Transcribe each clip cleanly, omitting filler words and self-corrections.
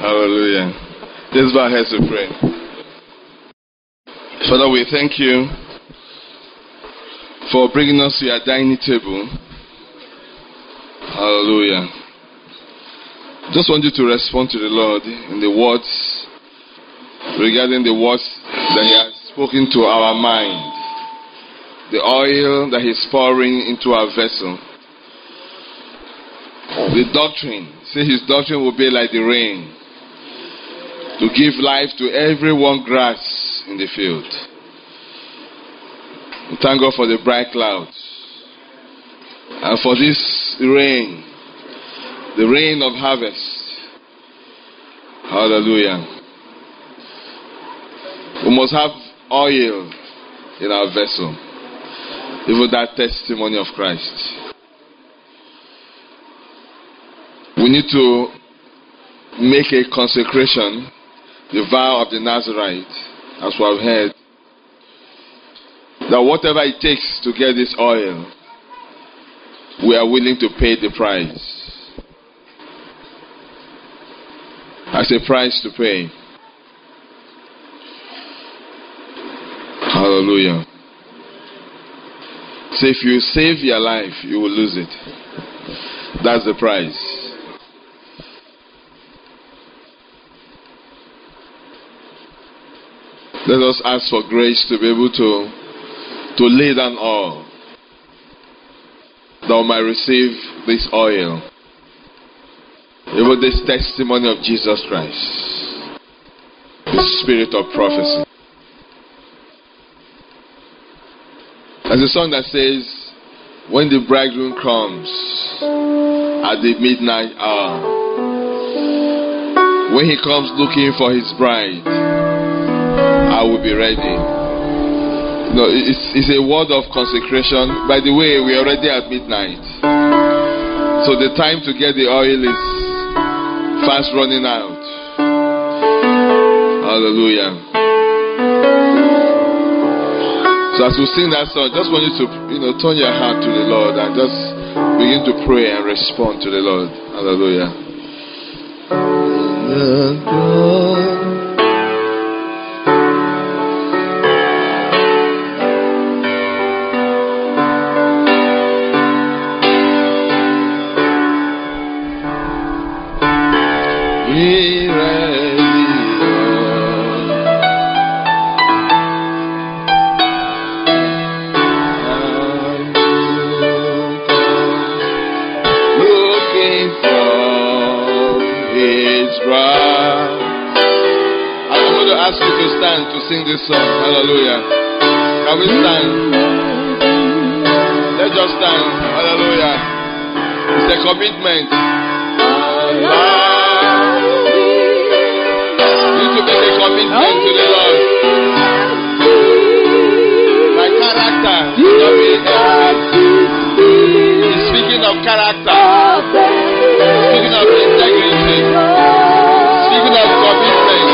Hallelujah. Let's bow our heads to pray. Father, we thank you for bringing us to your dining table. Hallelujah. Just want you to respond to the Lord in the words regarding the words that He has spoken to our mind. The oil that He's pouring into our vessel. The doctrine. Say His doctrine will be like the rain, to give life to every one grass in the field. We thank God for the bright clouds and for this rain, the rain of harvest. Hallelujah. We must have oil in our vessel, even that testimony of Christ. We need to make a consecration, the vow of the Nazarite, as we have heard, that whatever it takes to get this oil, we are willing to pay the price. As a price to pay. Hallelujah. So if you save your life, you will lose it. That's the price. Let us ask for grace to be able to lay down all, that we might receive this oil, even this testimony of Jesus Christ, the spirit of prophecy. As a song that says, when the bridegroom comes at the midnight hour, when he comes looking for his bride, I will be ready. No, it's a word of consecration. By the way, we're already at midnight, so the time to get the oil is fast running out. Hallelujah. So as we sing that song, just want you to turn your heart to the Lord and just begin to pray and respond to the Lord. Hallelujah. Sing this song. Hallelujah. Can we stand? Let's just stand. Hallelujah. It's a commitment. You need to make a commitment to the Lord. My character will not be empty. He's speaking of character. Speaking of integrity. Speaking of commitment.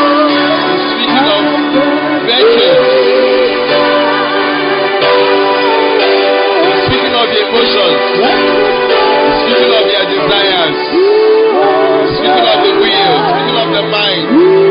Speaking of the emotions, speaking of their desires, speaking of the will, speaking of the mind.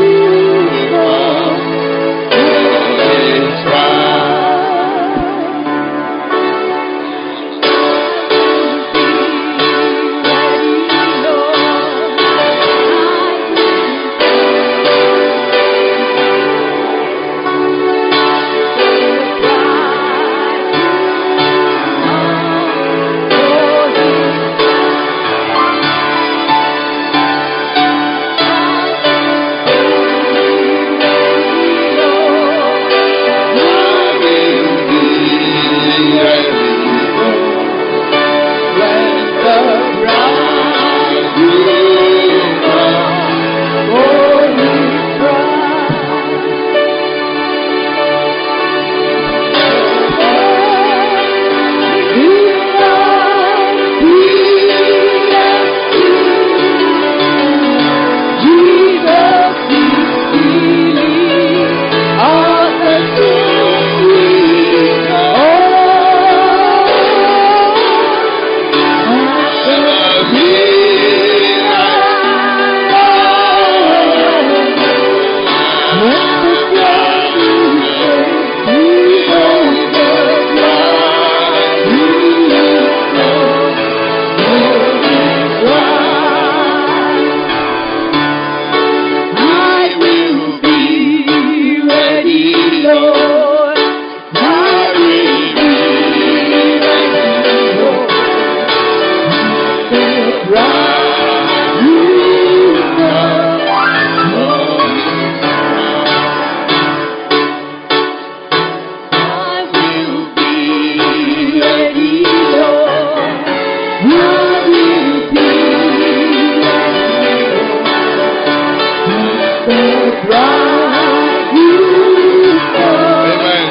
Amen.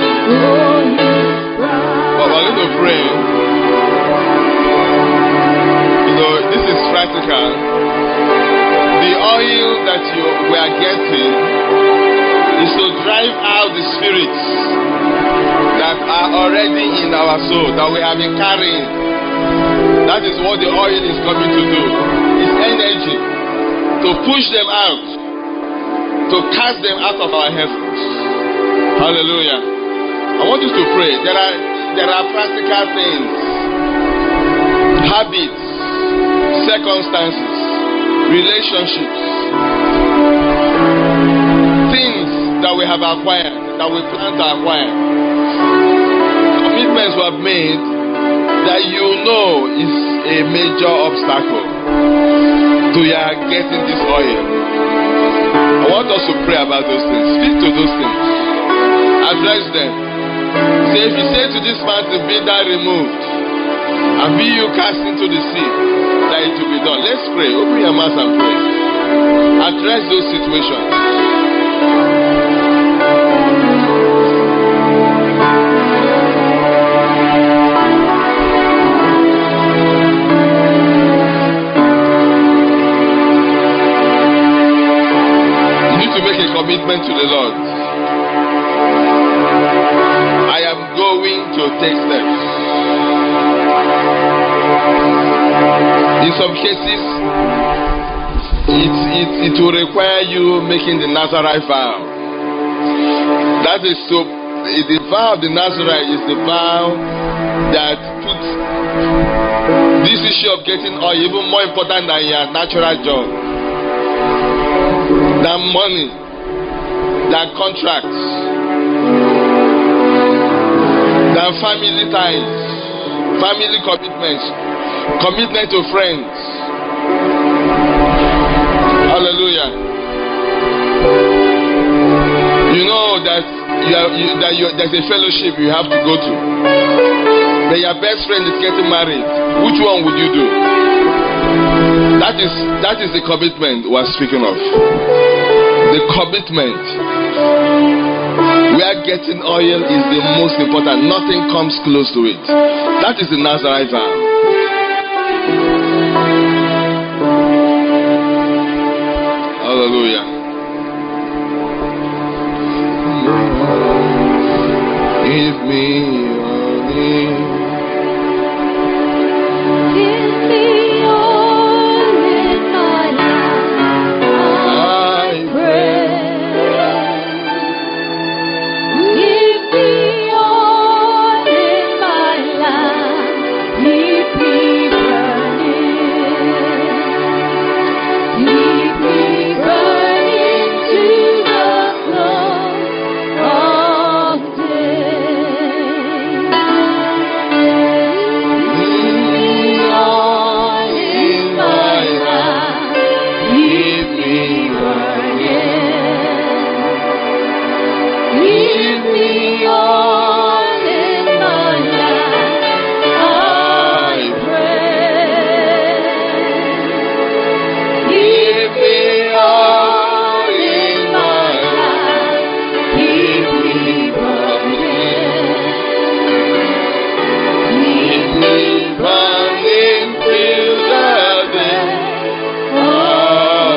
But we're going to pray. You know, this is practical. The oil that we are getting is to drive out the spirits that are already in our soul, that we have been carrying. That is what the oil is coming to do. It's energy to push them out, to cast them out of our heavens. Hallelujah. I want you to pray. There are practical things, habits, circumstances, relationships, things that we have acquired, that we plan to acquire, commitments we have made that you know is a major obstacle to your getting this oil. I want us to pray about those things. Speak to those things. Address them. Say, if you say to this mountain, be thou removed, and be you cast into the sea, that it will be done. Let's pray. Open your mouth and pray. Address those situations. You need to make a commitment to the Lord. I am going to take steps. In some cases, it will require you making the Nazarite vow. That is the vow of the Nazarite is the vow that puts this issue of getting oil even more important than your natural job, than money, than contracts, than family ties, family commitments, commitment to friends. Hallelujah. You know that there's a fellowship you have to go to. That your best friend is getting married. Which one would you do? That is the commitment we're speaking of. The commitment. Where getting oil is the most important. Nothing comes close to it. That is the Nazarite vow. Hallelujah. Give me only. Give me all in my life, I pray. Give me all in my life, keep me burning. Keep me burning to the close of day. Give me all in my life, keep me burning. Give me all in my life, I pray. Give me all in my life, keep me burning. Keep me burning till the day of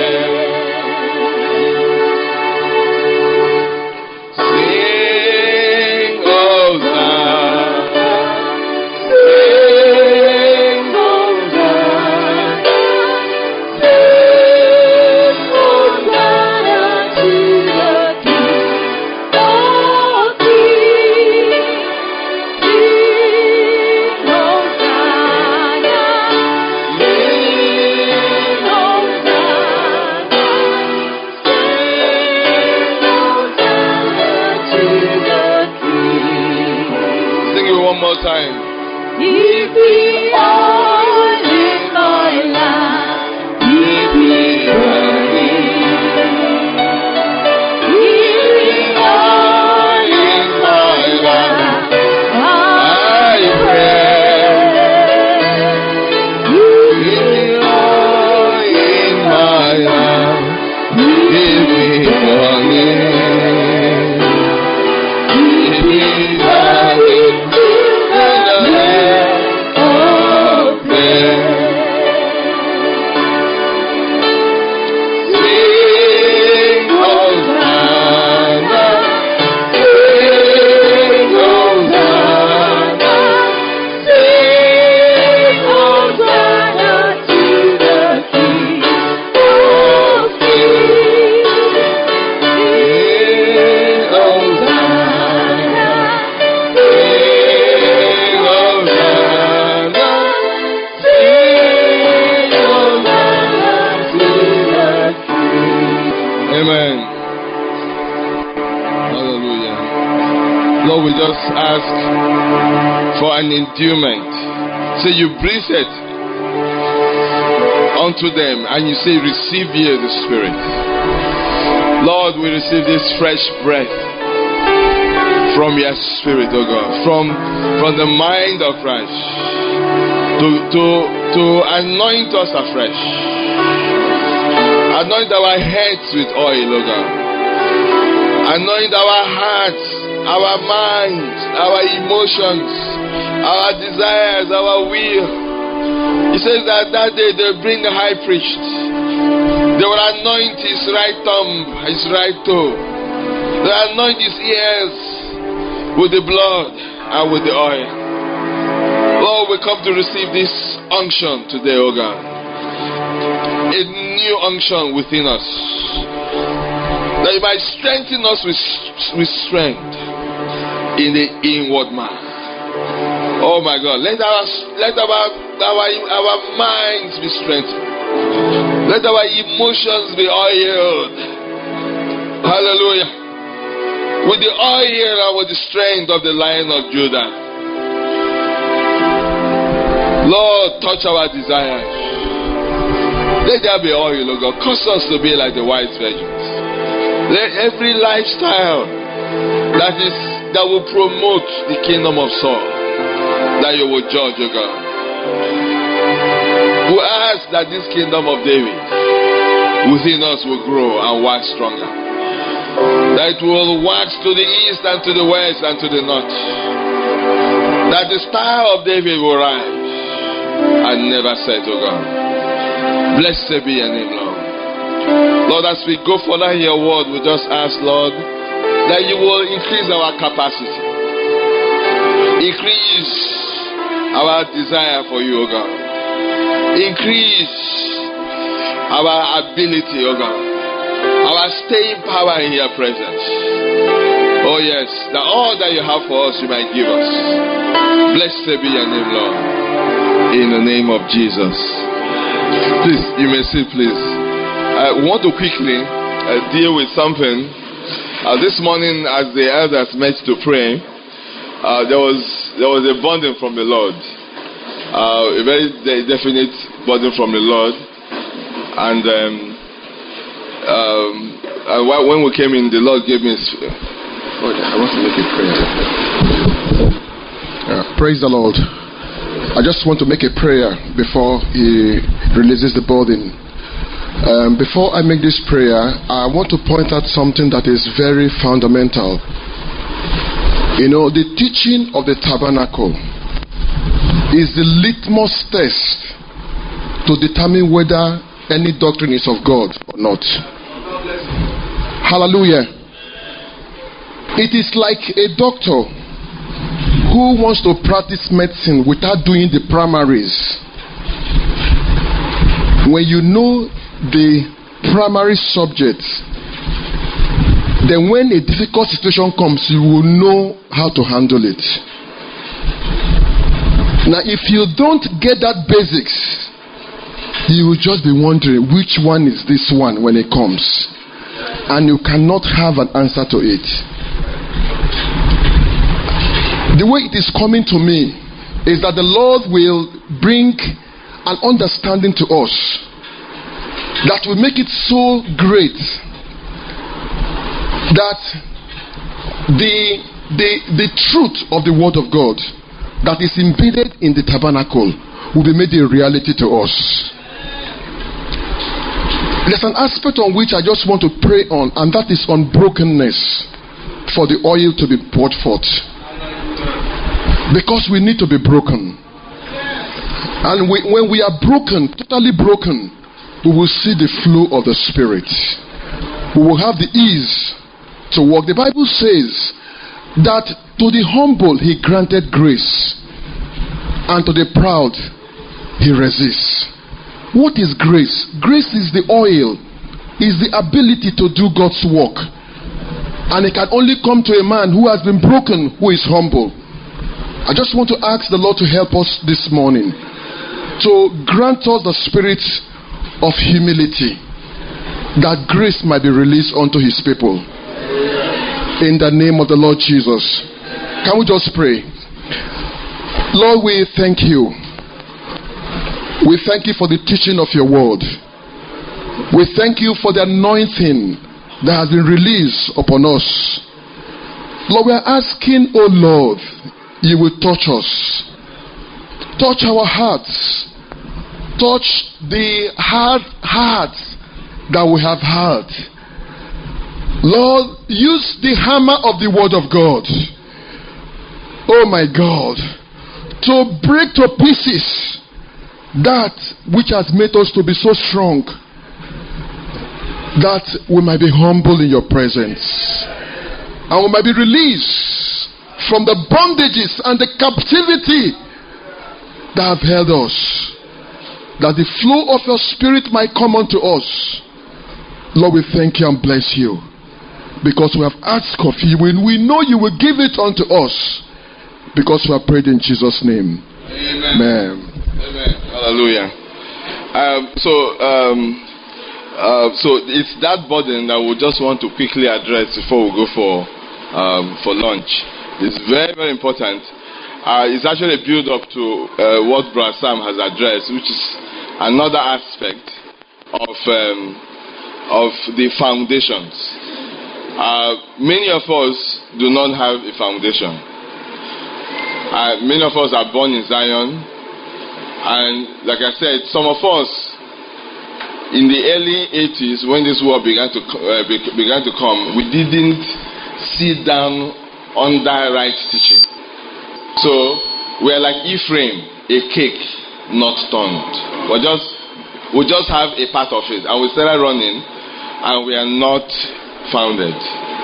day. Amen. Hallelujah. Lord, we just ask for an endowment. Say you breathe it unto them and you say, receive ye the Spirit. Lord, we receive this fresh breath from your Spirit, oh God, from the mind of Christ to anoint us afresh. Anoint our heads with oil, oh God. Anoint our hearts, our minds, our emotions, our desires, our will. He says that day they bring the high priest. They will anoint his right thumb, his right toe. They will anoint his ears with the blood and with the oil. Lord, we come to receive this unction today, O God. A new unction within us. That you might strengthen us with strength in the inward man. Oh my God, let our minds be strengthened. Let our emotions be oiled. Hallelujah. With the oil and with the strength of the Lion of Judah. Lord, touch our desires. Let there be oil, oh God. Cause us to be like the wise virgins. Let every lifestyle that will promote the kingdom of Saul, that you will judge, oh God. We ask that this kingdom of David within us will grow and wax stronger. That it will wax to the east and to the west and to the north. That the star of David will rise and never set, oh God. Blessed be your name, Lord. Lord, as we go further in your word, we just ask, Lord, that you will increase our capacity. Increase our desire for you, oh God. Increase our ability, oh God. Our staying power in your presence. Oh yes, that all that you have for us, you might give us. Blessed be your name, Lord. In the name of Jesus. Please, you may sit, please. I want to quickly deal with something. This morning, as the elders met to pray, there was a burden from the Lord. A very definite burden from the Lord. And when we came in, the Lord gave me I want to make a prayer. Praise the Lord. I just want to make a prayer before He releases the burden. Before I make this prayer, I want to point out something that is very fundamental. You know, the teaching of the tabernacle is the litmus test to determine whether any doctrine is of God or not. Hallelujah. It is like a doctor who wants to practice medicine without doing the primaries. When you know the primary subjects, then when a difficult situation comes, you will know how to handle it. Now, if you don't get that basics, you will just be wondering which one is this one when it comes, and you cannot have an answer to it. The way it is coming to me is that the Lord will bring an understanding to us that will make it so great that the truth of the Word of God that is embedded in the tabernacle will be made a reality to us. There's an aspect on which I just want to pray on, and that is on brokenness for the oil to be poured forth. Because we need to be broken. And when we are broken, totally broken, we will see the flow of the Spirit. We will have the ease to walk. The Bible says that to the humble He granted grace, and to the proud He resists. What is grace? Grace is the oil, is the ability to do God's work. And it can only come to a man who has been broken, who is humble. I just want to ask the Lord to help us this morning, to grant us the spirit of humility, that grace might be released unto his people. In the name of the Lord Jesus. Can we just pray? Lord, we thank you. We thank you for the teaching of your word. We thank you for the anointing that has been released upon us. Lord, we are asking, oh Lord, you will touch us. Touch our hearts. Touch the hard hearts that we have had. Lord, use the hammer of the word of God, oh my God, to break to pieces that which has made us to be so strong, that we might be humble in your presence, and we might be released from the bondages and the captivity that have held us, that the flow of your spirit might come unto us. Lord, we thank you and bless you, because we have asked of you, and we know you will give it unto us, because we have prayed in Jesus' name. Amen. Amen. Hallelujah. So it's that burden that we just want to quickly address before we go for lunch. It's very, very important. It's actually a build up to what Brother Sam has addressed, which is another aspect of the foundations. Many of us do not have a foundation. Many of us are born in Zion, and like I said, some of us in the early 80s, when this war began to come, we didn't sit down under right teaching. So we're like Ephraim, a cake not turned. We just have a part of it, and we started running, and we are not founded.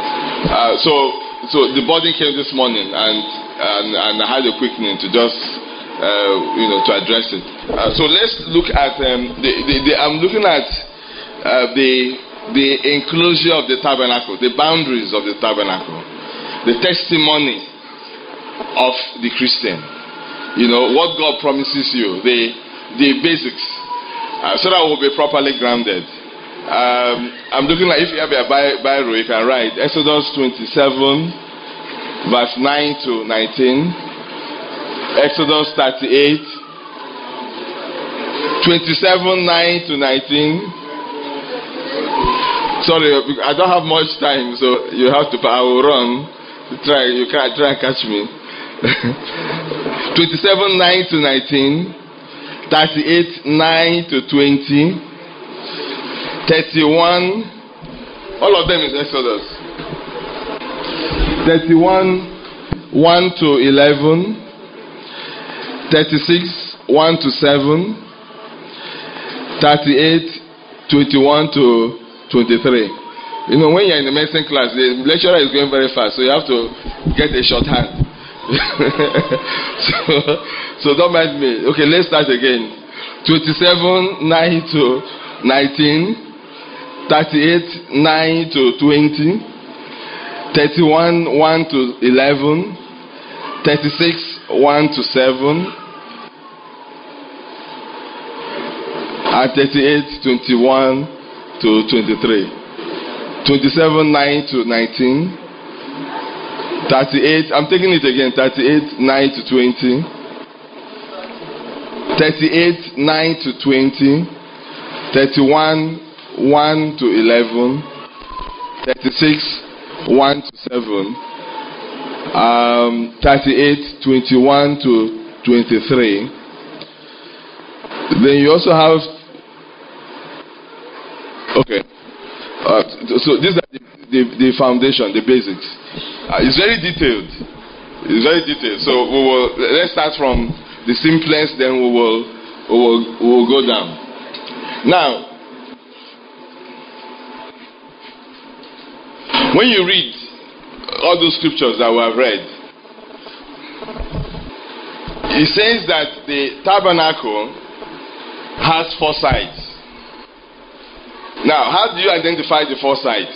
So the burden came this morning, and I had a quickening to just to address it. So let's look at I'm looking at the enclosure of the tabernacle, the boundaries of the tabernacle, the testimony of the Christian. What God promises you, the basics, so that we'll be properly grounded. I'm looking at, if you have a Bible, you can write Exodus 27, verse 9 to 19. Exodus 38, 27, 9 to 19. Sorry, I don't have much time, so you have to. I will run. You can't try and catch me. 27, 9 to 19. 38, 9 to 20. 31. All of them is Exodus. 31, 1 to 11. 36, 1 to 7, 38, 21 to 23. When you're in the medicine class, the lecturer is going very fast, so you have to get a shorthand. so don't mind me. Okay, let's start again. 27, 9 to 19, 38, 9 to 20, 31, 1 to 11, 36, 1 to 7, and 38, 21 to 23. 27, 9 to 19. 38, I'm taking it again. 38, 9 to 20. 38, 9 to 20. 31, 1 to 11. 36, 1 to 7. 38, 21 to 23. Then you also have, okay, so these are the foundation, the basics. It's very detailed. So let's start from the simplest, then we will go down. Now, when you read all those scriptures that we have read, it says that the tabernacle has 4 sides. Now, how do you identify the 4 sides?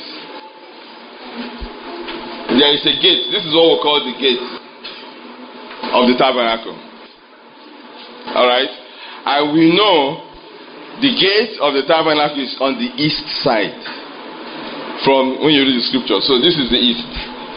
There is a gate. This is what we call the gate of the tabernacle. Alright? And we know The gate of the tabernacle is on the east side. From when you read the scripture. So this is the east.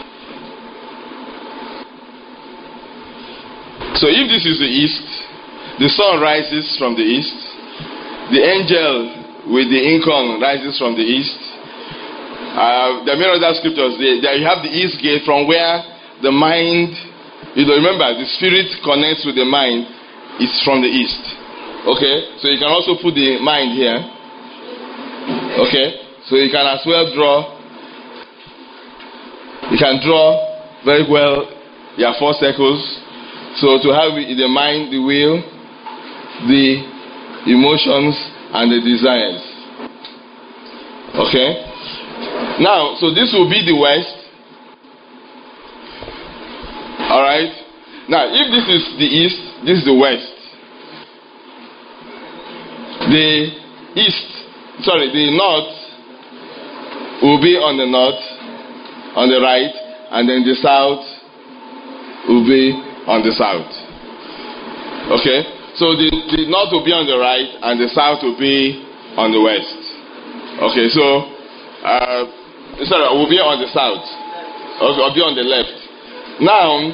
So if this is the east, the sun rises from the east. The angel with the incarn rises from the east. There are many other scriptures. There you have the east gate from where the mind, remember, the spirit connects with the mind. It's from the east. Okay? So you can also put the mind here. Okay? So you can as well draw. You can draw very well your 4 circles. So to have in the mind, the will, the emotions, and the desires. Okay? Now, so this will be the west. Alright? Now, if this is the east, this is the west. The north will be on the north, on the right, and then the south will be on the south. Okay? So the north will be on the right, and the south will be on the west. Okay, so will be on the south. Okay, will be on the left. Now,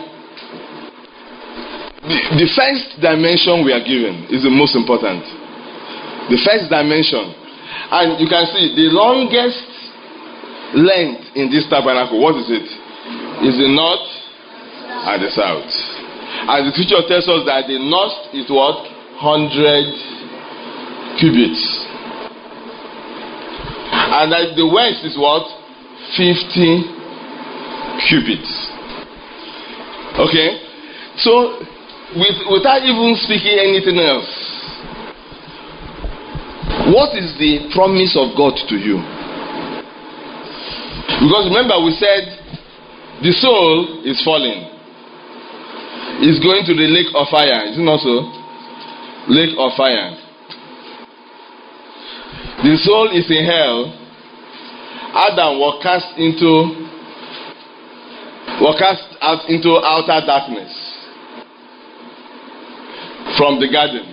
the first dimension we are given is the most important. The first dimension. And you can see the longest length in this tabernacle, what is it? Is the north and the south. And the scripture tells us that the north is what? 100 cubits. And that the west is what? 50 cubits. Okay? So, without even speaking anything else, what is the promise of God to you? Because remember we said the soul is falling. It's going to the lake of fire. Is it not so? Lake of fire. The soul is in hell. Adam was cast out into outer darkness from the garden.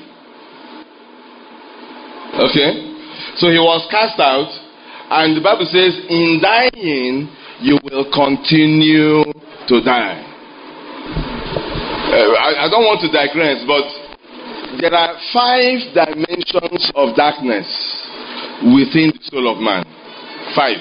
Okay? So he was cast out, and the Bible says, in dying, you will continue to die. I don't want to digress, but there are 5 dimensions of darkness within the soul of man. 5.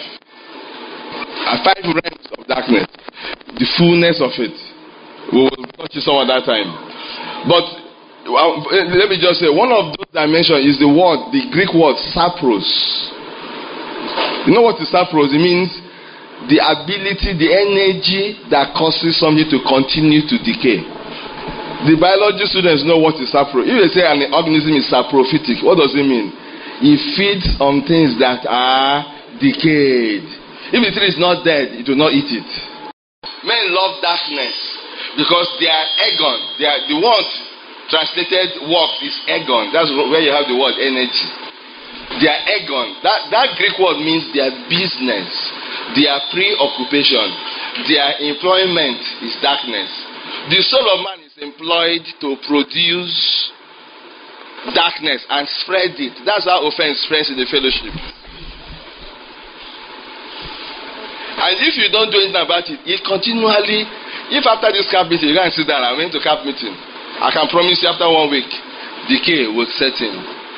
5 realms of darkness. The fullness of it. We will touch it some other time. But let me just say, one of those dimensions is the Greek word sapros. You know what is sapros? It means the ability, the energy that causes something to continue to decay. The biology students know what is sapro. If they say an organism is saprophytic, what does it mean? It feeds on things that are decayed. If the tree is not dead, it will not eat it. Men love darkness because they are ergon. They are the word translated work is ergon. That's where you have the word energy. They are ergon. That Greek word means their business, their preoccupation, their employment is darkness. The soul of man is employed to produce darkness and spread it. That's how offense spreads in the fellowship. And if you don't do anything about it, it continually, if after this camp meeting, you go and sit down, I went to camp meeting, I can promise you after 1 week, decay will set in.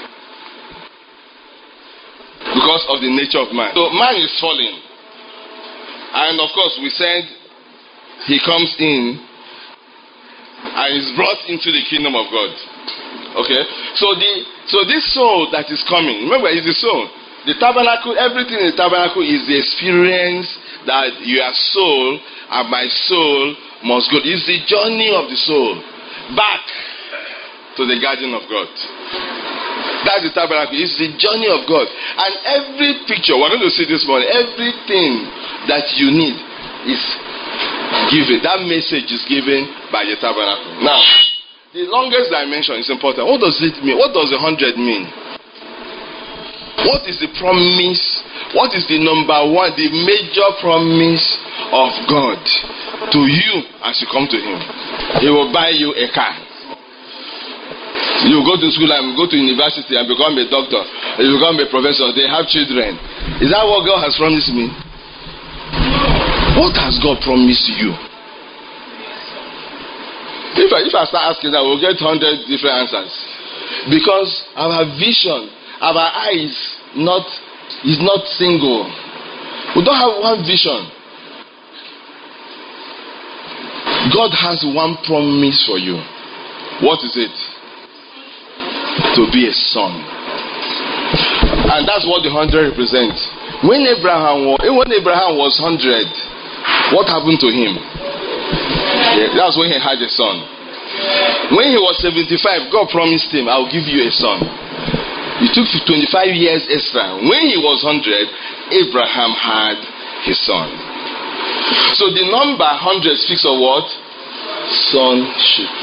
Because of the nature of man. So man is falling. And of course we said, he comes in and is brought into the kingdom of God. Okay? So this soul that is coming, remember, it's the soul. The tabernacle, everything in the tabernacle is the experience that your soul and my soul must go. It's the journey of the soul back to the garden of God. That's the tabernacle. It's the journey of God. And every picture, we're going to see this morning, everything that you need is given. That message is given by the tabernacle. Now, the longest dimension is important. What does it mean? What does 100 mean? What is the promise? What is the number one, the major promise of God to you as you come to Him? He will buy you a car. You go to school and go to university and become a doctor. You become a professor. They have children. Is that what God has promised me? What has God promised you? If I start asking that, we'll get 100 different answers. Because our vision, our eyes is not single. We don't have one vision. God has one promise for you. What is it? To be a son. And that's what the 100 represents. When Abraham was 100, what happened to him? Yeah, that's when he had a son. When he was 75, God promised him, I'll give you a son. It took 25 years extra. When he was 100, Abraham had his son. So the number 100 speaks of what? Sonship.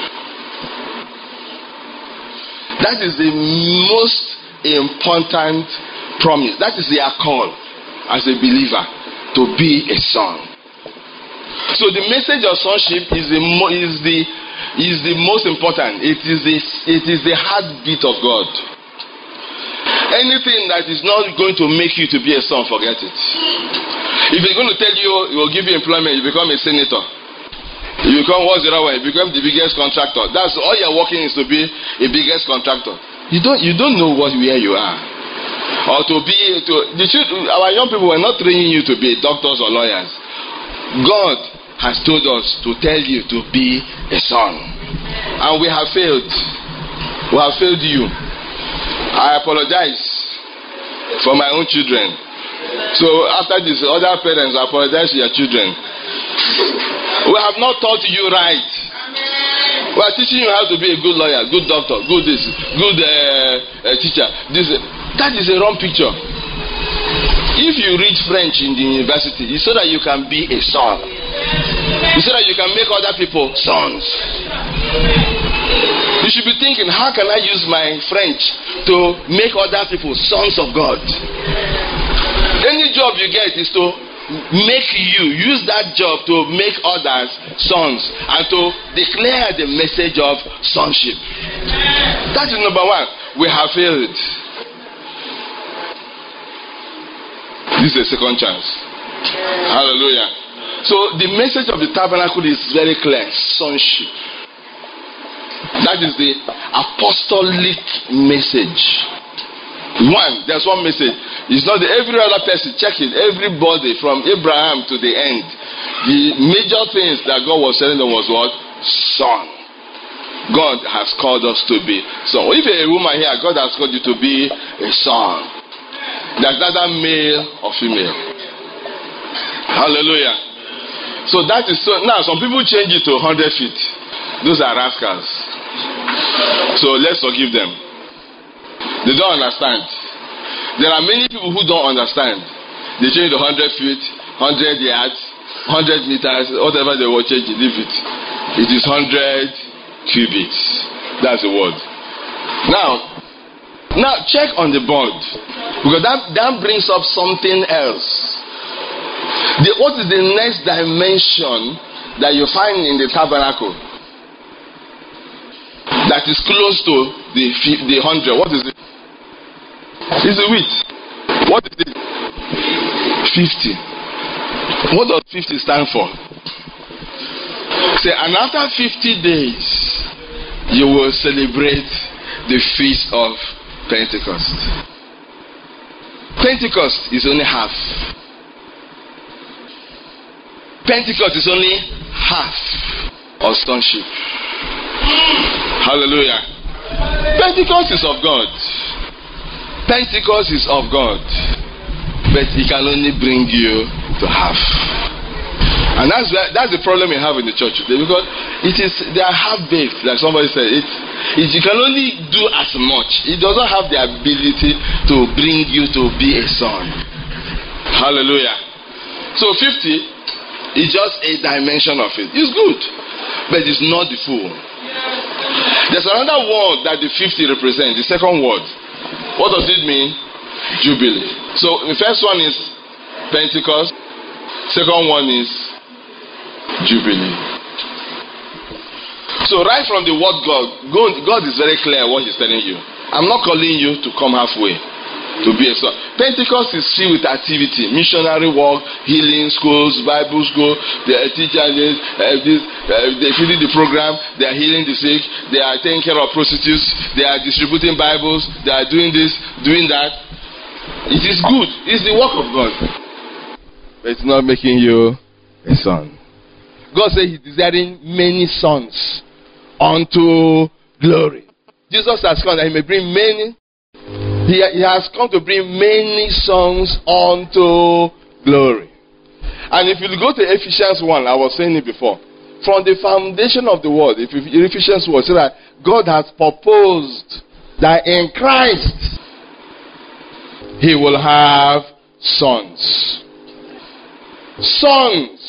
That is the most important promise. That is their call as a believer, to be a son. So the message of sonship is the most important. It is the heartbeat of God. Anything that is not going to make you to be a son, forget it. If it's going to tell you, it will give you employment, you become a senator. You become, what's the other way? You become the biggest contractor. That's all you're working is to be a biggest contractor. You don't know where you are. Or our young people were not training you to be doctors or lawyers. God has told us to tell you to be a son. And we have failed. We have failed you. I apologize for my own children. So after this, other parents apologize to your children. We have not taught you right. We are teaching you how to be a good lawyer, good doctor, good teacher. That is a wrong picture. If you read French in the university, it's so that you can be a son. It's so that you can make other people sons. You should be thinking, how can I use my French to make other people sons of God? Any job you get is to make you use that job to make others sons and to declare the message of sonship. That is number one. We have failed. This is a second chance. Hallelujah. So the message of the tabernacle is very clear. Sonship. That is the apostolic message. There's one message. It's not every other person. Check it. Everybody from Abraham to the end. The major things that God was telling them was what? Son. God has called us to be son. If you're a woman here, God has called you to be a son. There's neither male or female. Hallelujah. So that is so. Now some people change it to 100 feet. Those are rascals. So let's forgive them. They don't understand. There are many people who don't understand. They change to 100 feet, 100 yards, 100 meters, whatever they will change, leave it. It is 100 cubits. That's the word. Now check on the board, because that brings up something else. What is the next dimension that you find in the tabernacle that is close to the 100? What is it? It's the width. What is it? 50. What does 50 stand for? Say, and after 50 days, you will celebrate the feast of Pentecost. Pentecost is only half. Pentecost is only half of sonship. Hallelujah. Pentecost is of God. Pentecost is of God, but it can only bring you to half. And that's the problem we have in the church today, because they are half-baked, like somebody said. You can only do as much. It doesn't have the ability to bring you to be a son. Hallelujah. So 50 is just a dimension of it. It's good, but it's not the full. There's another word that the 50 represents, the second word. What does it mean? Jubilee. So the first one is Pentecost. Second one is Jubilee. So right from the word God is very clear what he's telling you. I'm not calling you to come halfway to be a son. Pentecost is filled with activity, missionary work, healing schools, Bible school. They are teaching they're feeding the program. They are healing the sick. They are taking care of prostitutes. They are distributing Bibles. They are doing this, doing that. It is good. It's the work of God. But it's not making you a son. God said he's desiring many sons unto glory. Jesus has come that he may bring many. He has come to bring many sons unto glory. And if you go to Ephesians 1, I was saying it before. From the foundation of the world, if Ephesians 1 says that God has proposed that in Christ he will have sons. Sons.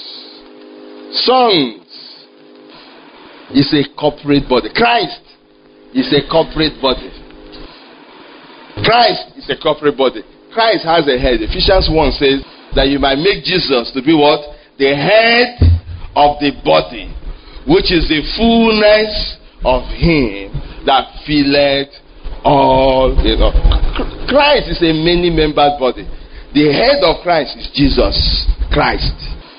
Sons is a corporate body. Christ is a corporate body. Christ is a corporate body. Christ has a head. Ephesians 1 says that you might make Jesus to be what? The head of the body, which is the fullness of him that filleth all. Christ is a many-membered body. The head of Christ is Jesus Christ.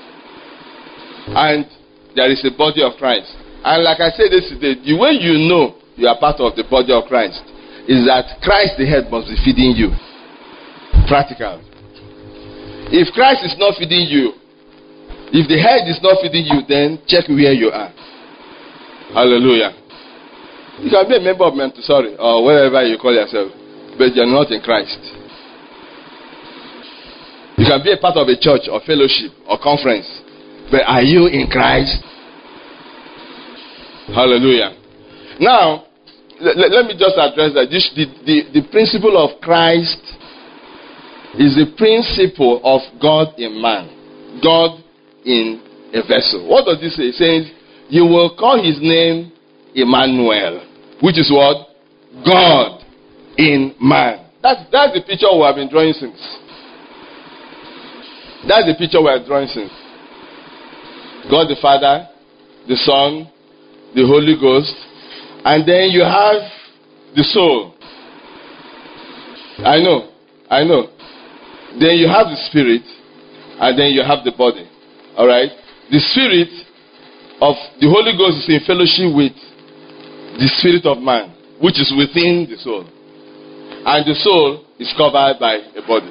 And there is a body of Christ. And like I said yesterday, the way you know you are part of the body of Christ is that Christ the head must be feeding you. Practical. If Christ is not feeding you, if the head is not feeding you, then check where you are. Hallelujah. You can be a member of Montessori or whatever you call yourself, but you're not in Christ. You can be a part of a church or fellowship or conference, but are you in Christ? Hallelujah. Now, let me just address that. The principle of Christ is the principle of God in man. God in a vessel. What does this say? It says, you will call his name Emmanuel, which is what? God in man. That's the picture we have been drawing since. That's the picture we are drawing since. God the Father, the Son, the Holy Ghost, and then you have the soul. I know. Then you have the spirit, and then you have the body. Alright? The spirit of the Holy Ghost is in fellowship with the spirit of man, which is within the soul. And the soul is covered by a body.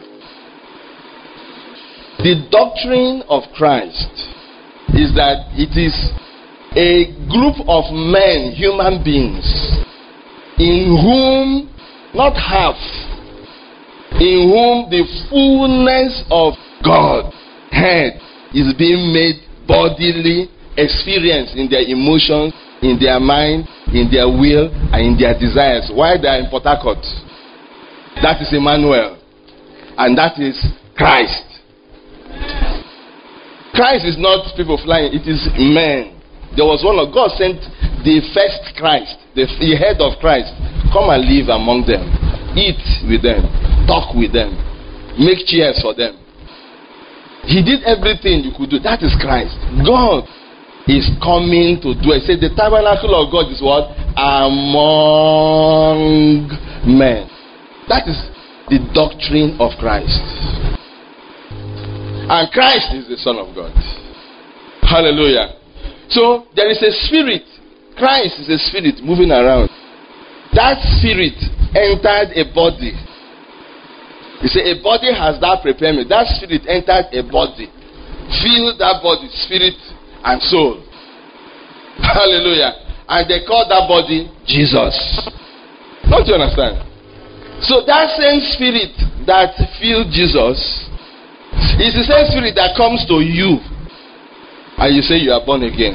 The doctrine of Christ is that it is a group of men, human beings, in whom, not half, in whom the fullness of God head is being made bodily experience in their emotions, in their mind, in their will, and in their desires while they are in Port Harcourt. That is Emmanuel. And that is Christ. Christ is not people flying, it is men. There was one of God sent the first Christ, the head of Christ, come and live among them, eat with them, talk with them, make chairs for them. He did everything you could do. That is Christ. God is coming to do it. Say the tabernacle of God is what? Among men. That is the doctrine of Christ. And Christ is the Son of God. Hallelujah. So there is a spirit. Christ is a spirit moving around. That spirit entered a body. You say a body has that preparation. That spirit entered a body. Filled that body, spirit and soul. Hallelujah. And they call that body Jesus. Don't you understand? So that same spirit that filled Jesus is the same spirit that comes to you and you say you are born again.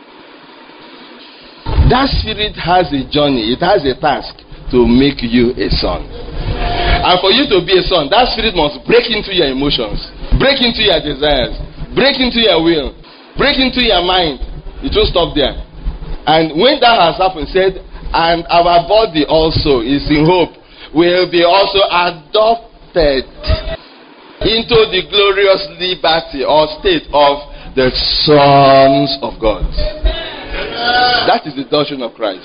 That spirit has a journey. It has a task to make you a son. And for you to be a son, that spirit must break into your emotions, break into your desires, break into your will, break into your mind. It will stop there. And when that has happened, said, and our body also is in hope, will be also adopted into the glorious liberty or state of the sons of God. That is the doctrine of Christ.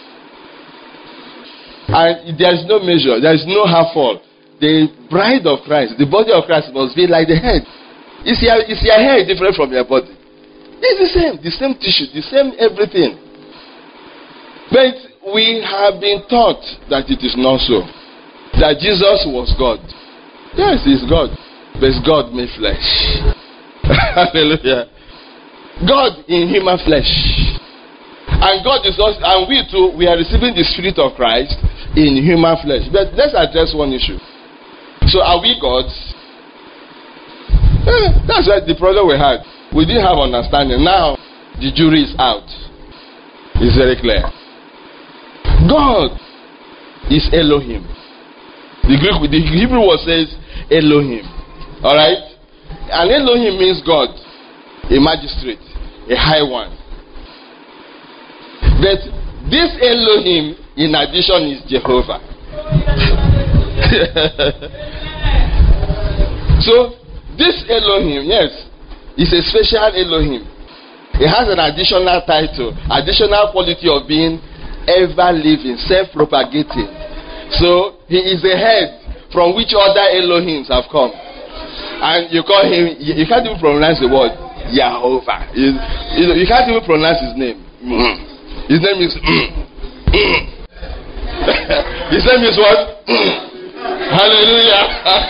And there is no measure, there is no half fall. The bride of Christ, the body of Christ must be like the head. Is your hair different from your body? It's the same tissue, the same everything. But we have been taught that it is not so. That Jesus was God. Yes, he's God. But it's God made flesh. Hallelujah. God in human flesh. And God is us, and we too, we are receiving the Spirit of Christ in human flesh. But let's address one issue. So are we gods? That's why the problem we had. We didn't have understanding. Now the jury is out. It's very clear. God is Elohim. The Hebrew word says Elohim. Alright? And Elohim means God, a magistrate, a high one. But this Elohim, in addition, is Jehovah. So, this Elohim, yes, is a special Elohim. It has an additional title, additional quality of being ever living, self-propagating. So, he is the head from which other Elohims have come. And you call him, you can't even pronounce the word Jehovah. You can't even pronounce his name. His name is his name is what? Hallelujah.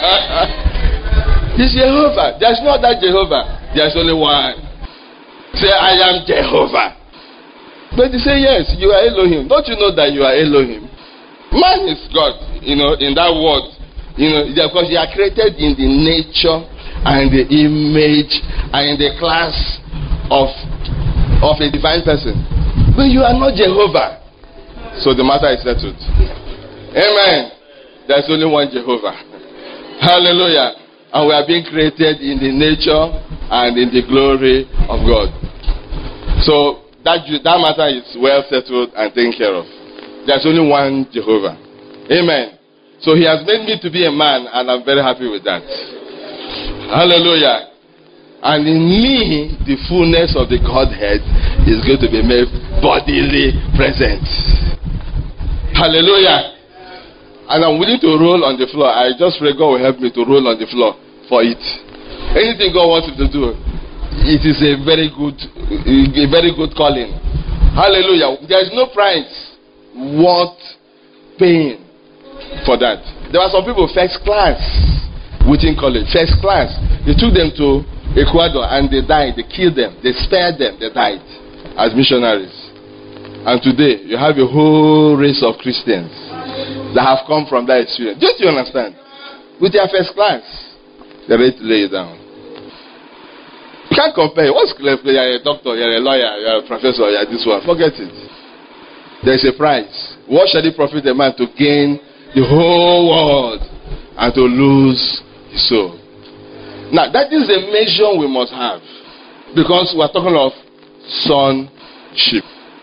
He's Jehovah. There's no other Jehovah. There's only one. Say, I am Jehovah. But they say, yes, you are Elohim. Don't you know that you are Elohim? Man is God, in that word. Because you are created in the nature and the image and in the class of a divine person. But you are not Jehovah. So the matter is settled. Amen. There's only one Jehovah. Hallelujah. And we are being created in the nature and in the glory of God. So that matter is well settled and taken care of. There's only one Jehovah. Amen. So he has made me to be a man, and I'm very happy with that. Hallelujah. And in me, the fullness of the Godhead is going to be made bodily present. Hallelujah. And I'm willing to roll on the floor. I just pray God will help me to roll on the floor for it. Anything God wants me to do, it is a very good calling. Hallelujah. There is no price worth paying for that. There were some people first class within college. First class. They took them to Ecuador and they died. They killed them. They spared them. They died as missionaries. And today you have a whole race of Christians that have come from that experience. Don't you understand? With their first class, they're ready to lay it down. You can't compare. What's left? You're a doctor, you're a lawyer, you're a professor, you're this one. Forget it. There's a price. What shall it profit a man to gain the whole world and to lose his soul? Now, that is the measure we must have, because we are talking of sonship.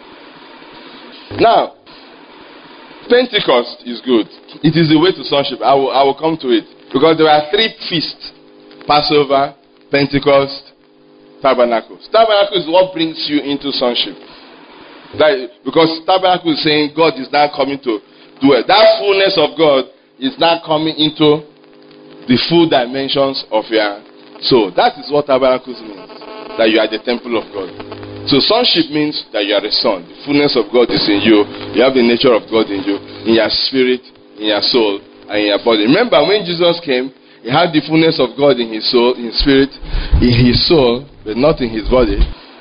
Now, Pentecost is good. It is the way to sonship. I will come to it, because there are 3 feasts: Passover, Pentecost, Tabernacles. Tabernacle is what brings you into sonship. Because Tabernacle is saying God is now coming to dwell. That fullness of God is now coming into the full dimensions of your soul. That is what Tabernacles means. That you are the temple of God. So sonship means that you are a son. The fullness of God is in you. You have the nature of God in you, in your spirit, in your soul, and in your body. Remember, when Jesus came, he had the fullness of God in his soul, in his spirit, in his soul, but not in his body.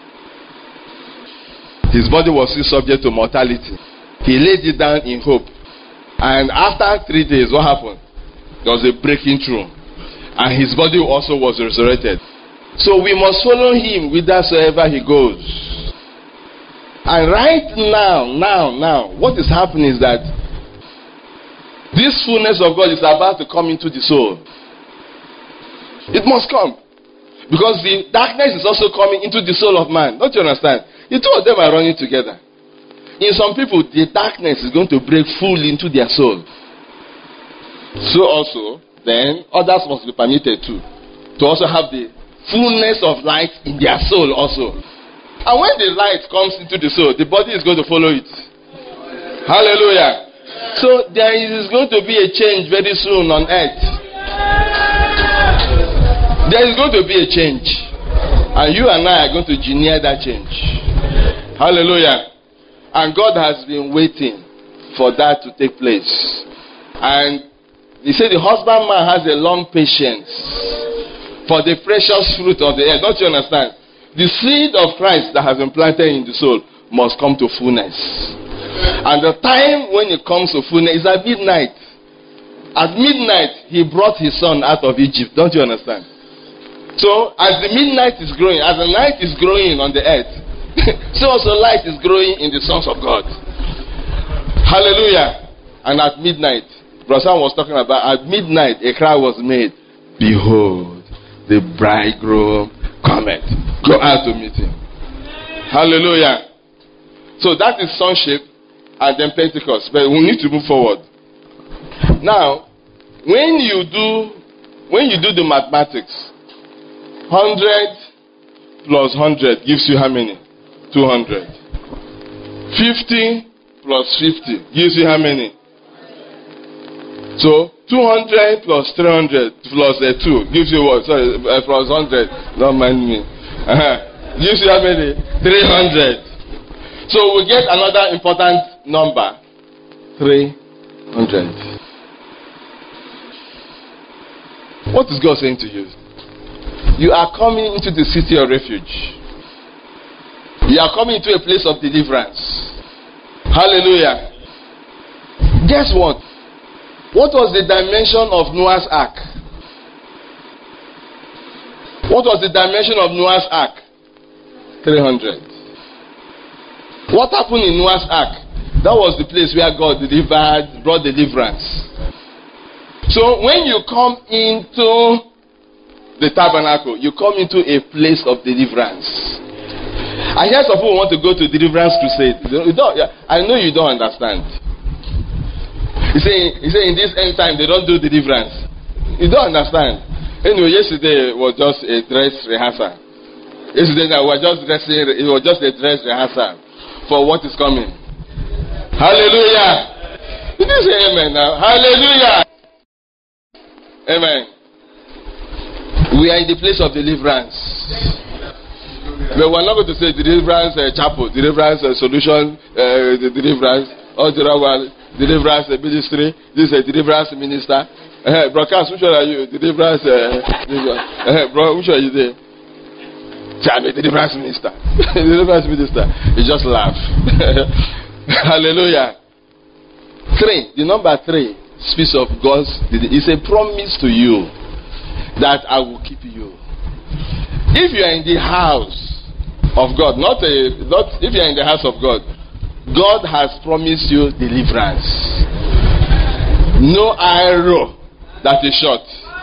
His body was still subject to mortality. He laid it down in hope. And after 3 days, what happened? There was a breaking through. And his body also was resurrected. So we must follow him whithersoever he goes. And right now, what is happening is that this fullness of God is about to come into the soul. It must come. Because the darkness is also coming into the soul of man. Don't you understand? The two of them are running together. In some people, the darkness is going to break full into their soul. So also, then, others must be permitted too, to also have the fullness of light in their soul also. And when the light comes into the soul, the body is going to follow it. Hallelujah. So there is going to be a change very soon on earth. There is going to be a change. And you and I are going to engineer that change. Hallelujah. And God has been waiting for that to take place. And he said the husbandman has a long patience for the precious fruit of the earth. Don't you understand? The seed of Christ that has been planted in the soul must come to fullness. And the time when it comes to fullness is at midnight. At midnight, he brought his son out of Egypt. Don't you understand? So, as the midnight is growing, as the night is growing on the earth, so also light is growing in the sons of God. Hallelujah. And at midnight, Brother Sam was talking about, at midnight, a cry was made. Behold, the bridegroom cometh. Go out to meet him. Hallelujah. So that is sonship and then Pentecost. But we need to move forward. Now, when you do the mathematics, 100 plus 100 gives you how many? 200. 50 plus 50 gives you how many? So 200 plus 300 plus 2 gives you what? Sorry, plus 100. Don't mind me. Gives you how many? 300. So we get another important number. 300. What is God saying to you? You are coming into the city of refuge. You are coming into a place of deliverance. Hallelujah. Guess what? What was the dimension of Noah's ark? What was the dimension of Noah's ark? 300. What happened in Noah's ark? That was the place where God brought deliverance. So when you come into the tabernacle, you come into a place of deliverance. I hear some people want to go to deliverance crusade. I know you don't understand. He say in this end time they don't do deliverance. You don't understand. Anyway, yesterday was just a dress rehearsal. Yesterday we were just dressing. It was just a dress rehearsal for what is coming. Hallelujah. Did you say amen now? Hallelujah. Amen. We are in the place of deliverance. But we're not going to say deliverance chapel, deliverance solution, the deliverance, or deliverance ministry. This is a deliverance minister. Broadcast, which one are you? Deliverance. Bro, which one are you there? I'm a deliverance minister. Deliverance minister. You just laugh. Hallelujah. 3. The number 3 speaks of God's. It's a promise to you that I will keep you. If you are in the house of God, not if you are in the house of God, God has promised you deliverance. No arrow that is shot.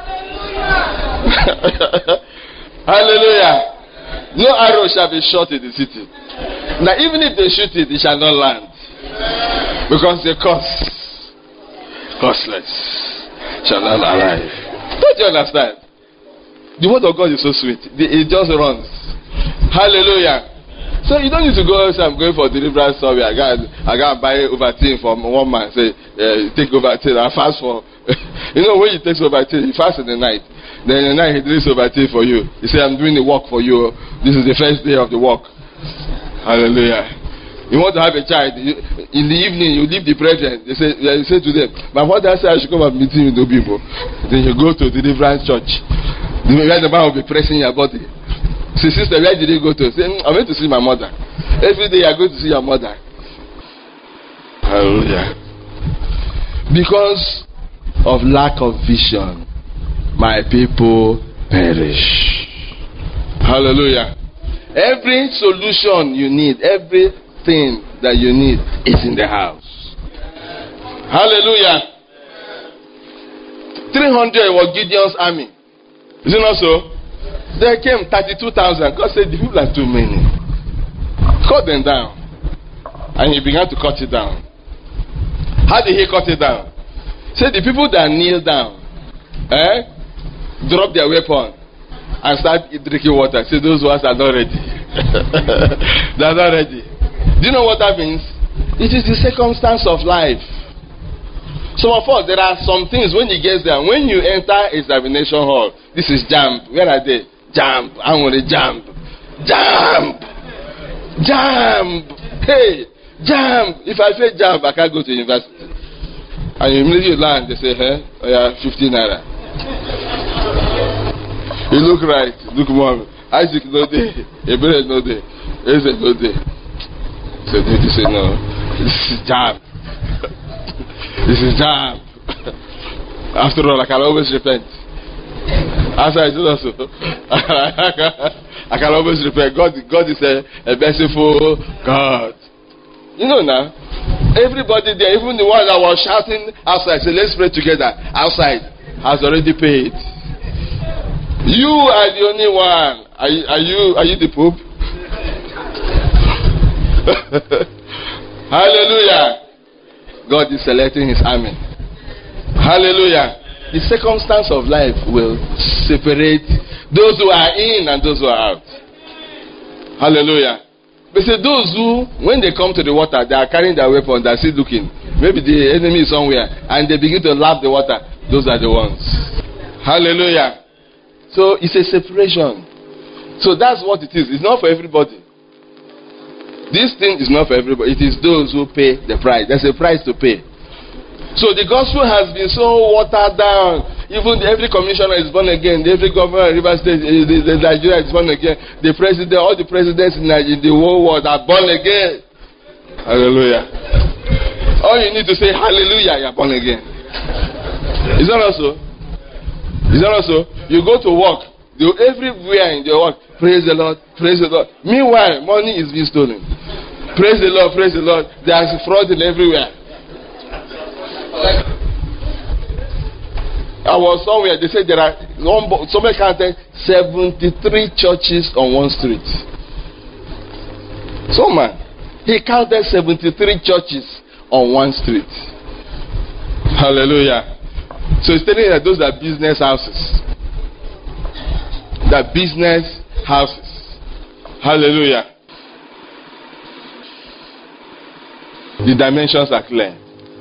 Hallelujah. No arrow shall be shot in the city. Now, even if they shoot it, it shall not land. Because the costless, shall not arrive. Don't you understand? The word of God is so sweet. It just runs. Hallelujah. So you don't need to go, say, I'm going for deliverance survey. I got to buy Ovaltine from one man. Say, take Ovaltine. I fast for. You know, when you take Ovaltine, he fasts in the night. Then in the night, he drinks Ovaltine for you. He say, I'm doing the work for you. This is the first day of the work. Hallelujah. You want to have a child. In the evening, you leave the present. You say to them, my father said I should come and meet you with the people. Then you go to deliverance church. The man will be pressing your body. Say, sister, where did you go to? Say, I went to see my mother. Every day I go to see your mother. Hallelujah. Because of lack of vision, my people perish. Hallelujah. Every solution you need, everything that you need is in the house. Hallelujah. 300 was Gideon's army. Is it not so? There came 32,000. God said, the people are too many. Cut them down. And he began to cut it down. How did he cut it down? Say the people that kneel down, drop their weapon, and start drinking water. Say those ones are not ready. They are not ready. Do you know what that means? It is the circumstance of life. Some of us, there are some things when you get there, when you enter examination hall, this is jump. Where are they? Jump. I want to jump. Jump. Jump. Hey, jump. If I say jump, I can't go to university. And you immediately land, they say, hey, oh yeah, 15 naira. You look right, look mom. Isaac no day, Abraham no day, Isaac no day. So they say no, this is jump. This is jump. After all, I can always repent. As I do also, I can always repent. God is a merciful God. You know now, everybody there, even the one that was shouting outside, say let's pray together outside, has already paid. You are the only one. Are you the Pope? Hallelujah. God is selecting his army. Hallelujah. The circumstance of life will separate those who are in and those who are out. Hallelujah. But say those who, when they come to the water, they are carrying their weapon, they are still looking. Maybe the enemy is somewhere, and they begin to lap the water. Those are the ones. Hallelujah. So it's a separation. So that's what it is. It's not for everybody. This thing is not for everybody. It is those who pay the price. There's a price to pay. So the gospel has been so watered down. Even every commissioner is born again. Every governor in River State, the Nigeria is born again. The president, all the presidents in the whole world are born again. Hallelujah. All you need to say, hallelujah, you are born again. Is that also? Is that also? You go to work. Everywhere in your work, praise the Lord, praise the Lord. Meanwhile, money is being stolen. Praise the Lord, praise the Lord. There's fraud everywhere. I was somewhere, they said there are, somebody counted 73 churches on one street. So man, he counted 73 churches on one street. Hallelujah. So he's telling you that those are business houses. They're business houses. Hallelujah. The dimensions are clear.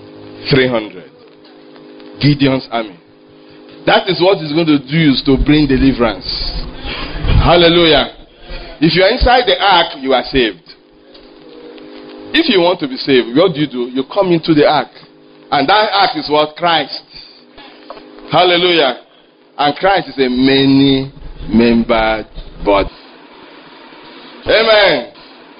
300. Gideon's army. That is what is going to do is to bring deliverance. Hallelujah. If you are inside the ark, you are saved. If you want to be saved, what do? You come into the ark. And that ark is what? Christ. Hallelujah. And Christ is a many-membered body. Amen.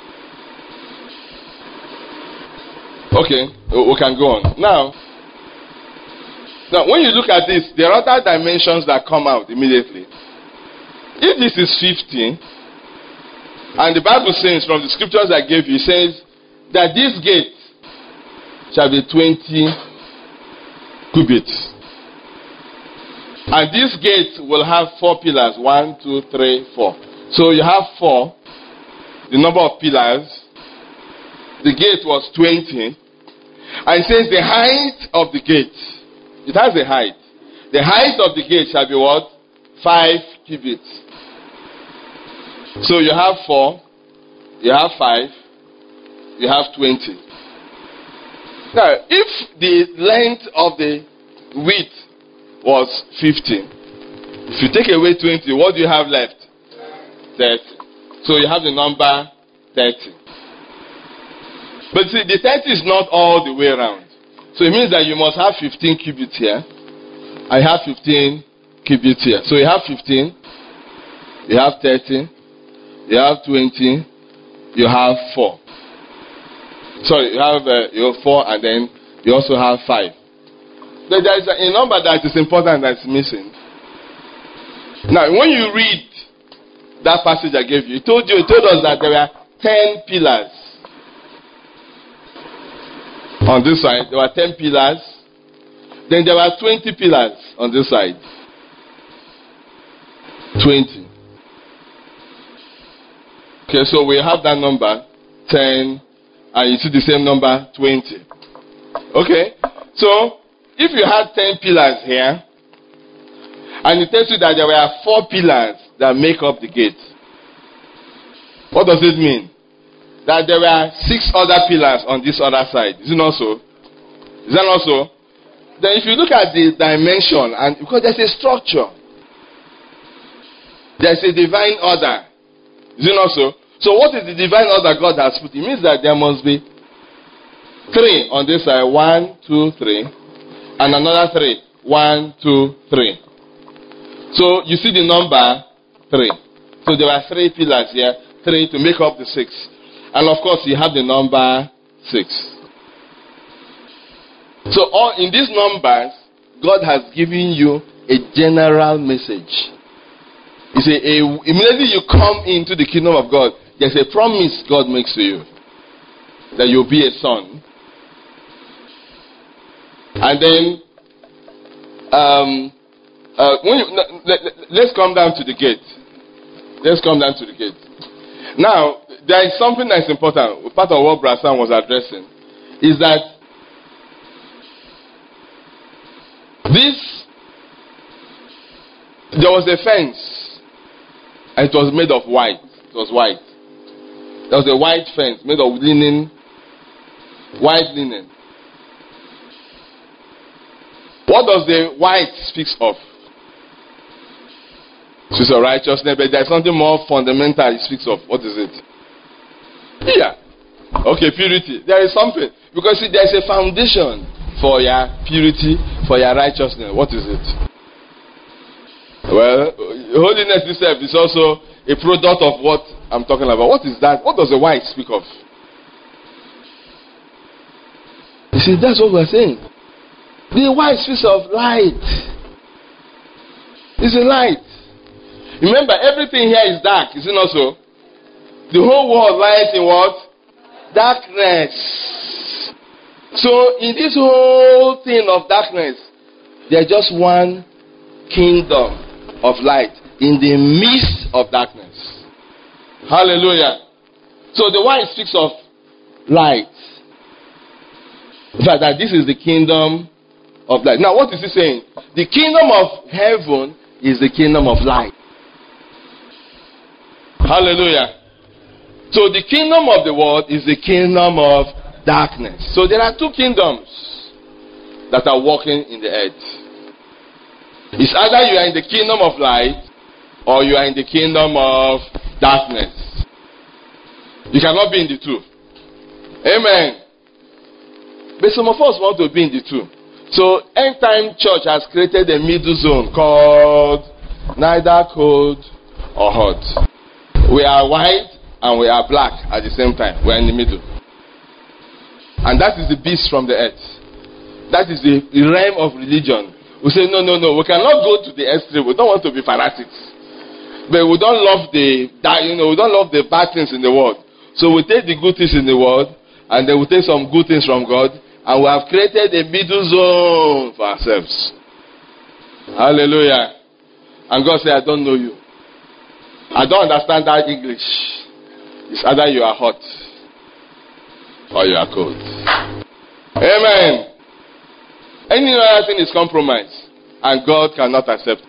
Okay, we can go on. Now, when you look at this, there are other dimensions that come out immediately. If this is 15, and the Bible says from the scriptures I gave you, it says that this gate shall be 20 cubits. And this gate will have 4 pillars. 1, 2, 3, 4. So you have 4. The number of pillars. The gate was 20. And it says the height of the gate. It has a height. The height of the gate shall be what? 5 cubits. So you have 4. You have 5. You have 20. Now, if the length of the width was 15, if you take away 20, what do you have left? 30. So you have the number 30. But see, the 30 is not all the way around. So it means that you must have 15 cubits here. I have 15 cubits here. So you have 15, you have 30, you have 20, you have 4. Sorry, you have 4, and then you also have 5. But there is a number that is important that's missing. Now, when you read that passage I gave you, it told us that there were 10 pillars. On this side, there were 10 pillars. Then there were 20 pillars on this side. 20. Okay, so we have that number, 10, and you see the same number, 20. Okay, so if you had 10 pillars here, And it tells you that there were 4 pillars that make up the gate. What does it mean? That there were 6 other pillars on this other side. Is it not so? Is that not so? Then if you look at the dimension, and because there's a structure, there's a divine order. Is it not so? So what is the divine order God has put? It means that there must be 3 on this side. 1, 2, 3. And another 3. 1, 2, 3. So you see the number 3. So there were 3 pillars here. 3 to make up the 6. And of course you have the number 6. So all in these numbers, God has given you a general message. He said, immediately you come into the kingdom of God, there's a promise God makes to you that you'll be a son. And then, let's come down to the gate. Let's come down to the gate. Now, there is something that's important. Part of what Brassan was addressing is that there was a fence, and it was made of white. It was white. There was a white fence made of linen, white linen. What does the white speak of? It speaks of righteousness, but there's something more fundamental it speaks of. What is it? Yeah. Okay, purity. There is something. Because see, there's a foundation for your purity, for your righteousness. What is it? Well, holiness itself is also a product of what I'm talking about. What is that? What does the white speak of? You see, that's what we're saying. The white speaks of light. It's a light. Remember, everything here is dark, is it not so? The whole world lies in what? Darkness. So, in this whole thing of darkness, there's just one kingdom of light in the midst of darkness. Hallelujah. So, the white speaks of light. In fact, that this is the kingdom of light. Now, what is he saying? The kingdom of heaven is the kingdom of light. Hallelujah. So the kingdom of the world is the kingdom of darkness. So there are 2 kingdoms that are walking in the earth. It's either you are in the kingdom of light or you are in the kingdom of darkness. You cannot be in the 2. Amen. But some of us want to be in the 2. So End Time Church has created a middle zone called neither cold or hot. We are white and we are black at the same time. We are in the middle. And that is the beast from the earth. That is the realm of religion. We say, no. We cannot go to the extreme. We don't want to be fanatics. But we don't love we don't love the bad things in the world. So we take the good things in the world, and then we take some good things from God, and we have created a middle zone for ourselves. Hallelujah. And God said, I don't know you. I don't understand that English. It's either you are hot or you are cold. Amen. Any other thing is compromise, and God cannot accept.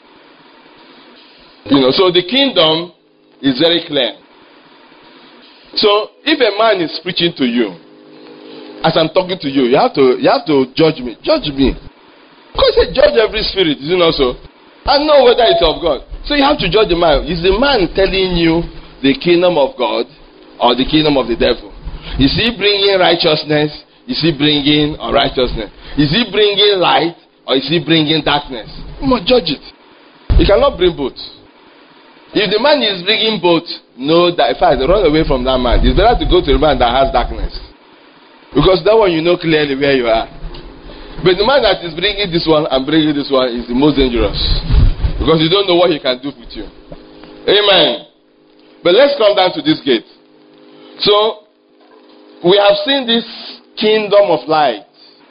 So the kingdom is very clear. So if a man is preaching to you, as I'm talking to you, you have to judge me. Judge me. Because he judge every spirit, is it not so? And know whether it's of God. So you have to judge the man. Is the man telling you the kingdom of God or the kingdom of the devil? Is he bringing righteousness? Is he bringing unrighteousness? Is he bringing light or is he bringing darkness? You must judge it. You cannot bring both. If the man is bringing both, know that, in fact, run away from that man. It's better to go to the man that has darkness. Because that one you know clearly where you are. But the man that is bringing this one and bringing this one is the most dangerous. Because you don't know what he can do with you. Amen. But let's come down to this gate. So, we have seen this kingdom of light.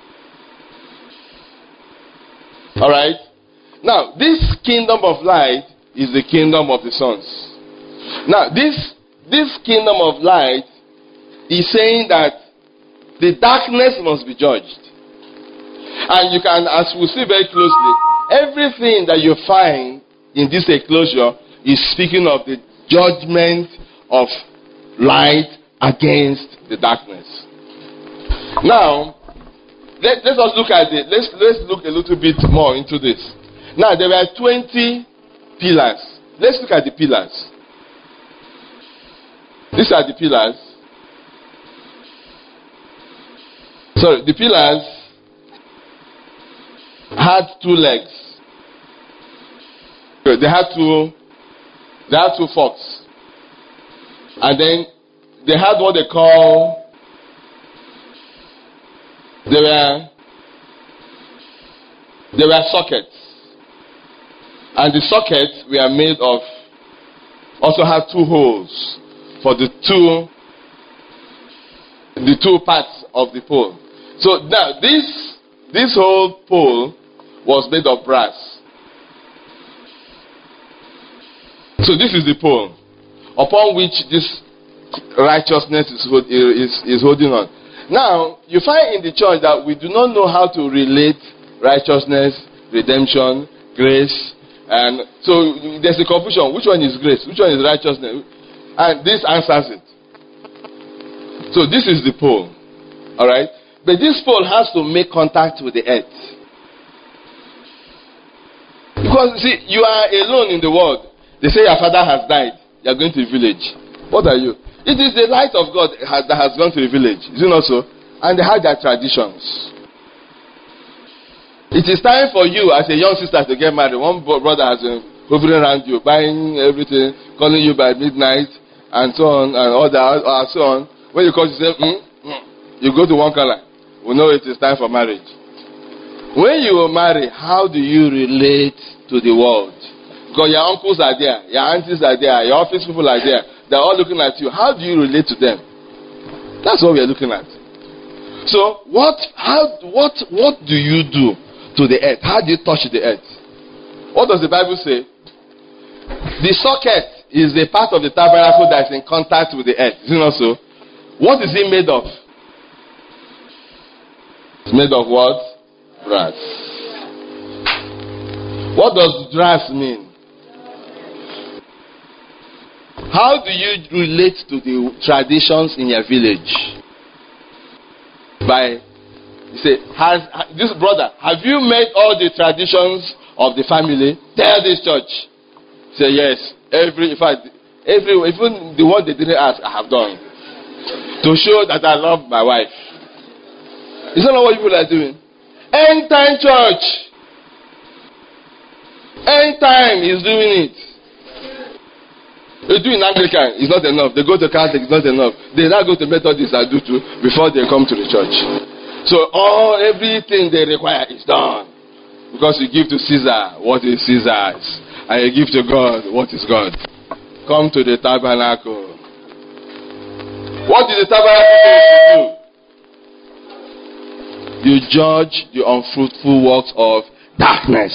Alright? Now, this kingdom of light is the kingdom of the sons. Now, this kingdom of light is saying that the darkness must be judged. And you can, as we see very closely, everything that you find in this enclosure is speaking of the judgment of light against the darkness. Now, let us look at it. Let's look a little bit more into this. Now, there were 20 pillars. Let's look at the pillars. These are the pillars. Sorry, the pillars had 2 legs. They had two forks. And then they had what they call, they were sockets. And the sockets were made of, also had 2 holes for the two parts of the pole. So now this whole pole was made of brass. So this is the pole upon which this righteousness is holding on. Now, you find in the church that we do not know how to relate righteousness, redemption, grace, and so there's a confusion. Which one is grace? Which one is righteousness? And this answers it. So this is the pole. Alright? But this pole has to make contact with the earth. Because, see, you are alone in the world. They say your father has died. You are going to the village. What are you? It is the light of God that has gone to the village. Is it not so? And they have their traditions. It is time for you as a young sister to get married. One brother has been hovering around you, buying everything, calling you by midnight, and so on, and all that, and so on. When you call, you say, you go to one color. We know it is time for marriage. When you marry, how do you relate to the world? Because your uncles are there, your aunties are there, your office people are there. They're all looking at you. How do you relate to them? That's what we are looking at. So, what do you do to the earth? How do you touch the earth? What does the Bible say? The socket is a part of the tabernacle that is in contact with the earth. Is it not so? What is it made of? It's made of what? Brass. What does brass mean? How do you relate to the traditions in your village? You say, this brother, have you met all the traditions of the family? Tell this church. Say yes. Even the one they didn't ask, I have done. To show that I love my wife. Is that not what people are doing? End time church. End time is doing it. They do in Anglican, it's not enough. They go to Catholic, it's not enough. They now go to Methodists and do too before they come to the church. So everything they require is done. Because you give to Caesar what is Caesar's. And you give to God what is God. Come to the tabernacle. What did the tabernacle do? You judge the unfruitful works of darkness.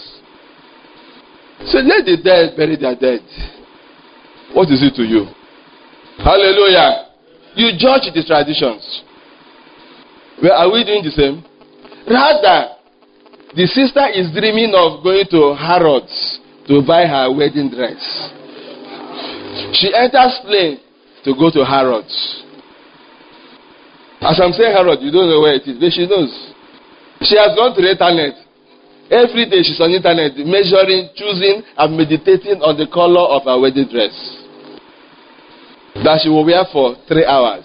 So let the dead bury their dead. What is it to you? Hallelujah. You judge the traditions. Well, are we doing the same? Rather, the sister is dreaming of going to Harrods to buy her wedding dress. She enters plane to go to Harrods. As I'm saying Harrods, you don't know where it is, but she knows. She has gone to the internet. Every day she's on the internet measuring, choosing, and meditating on the color of her wedding dress that she will wear for 3 hours.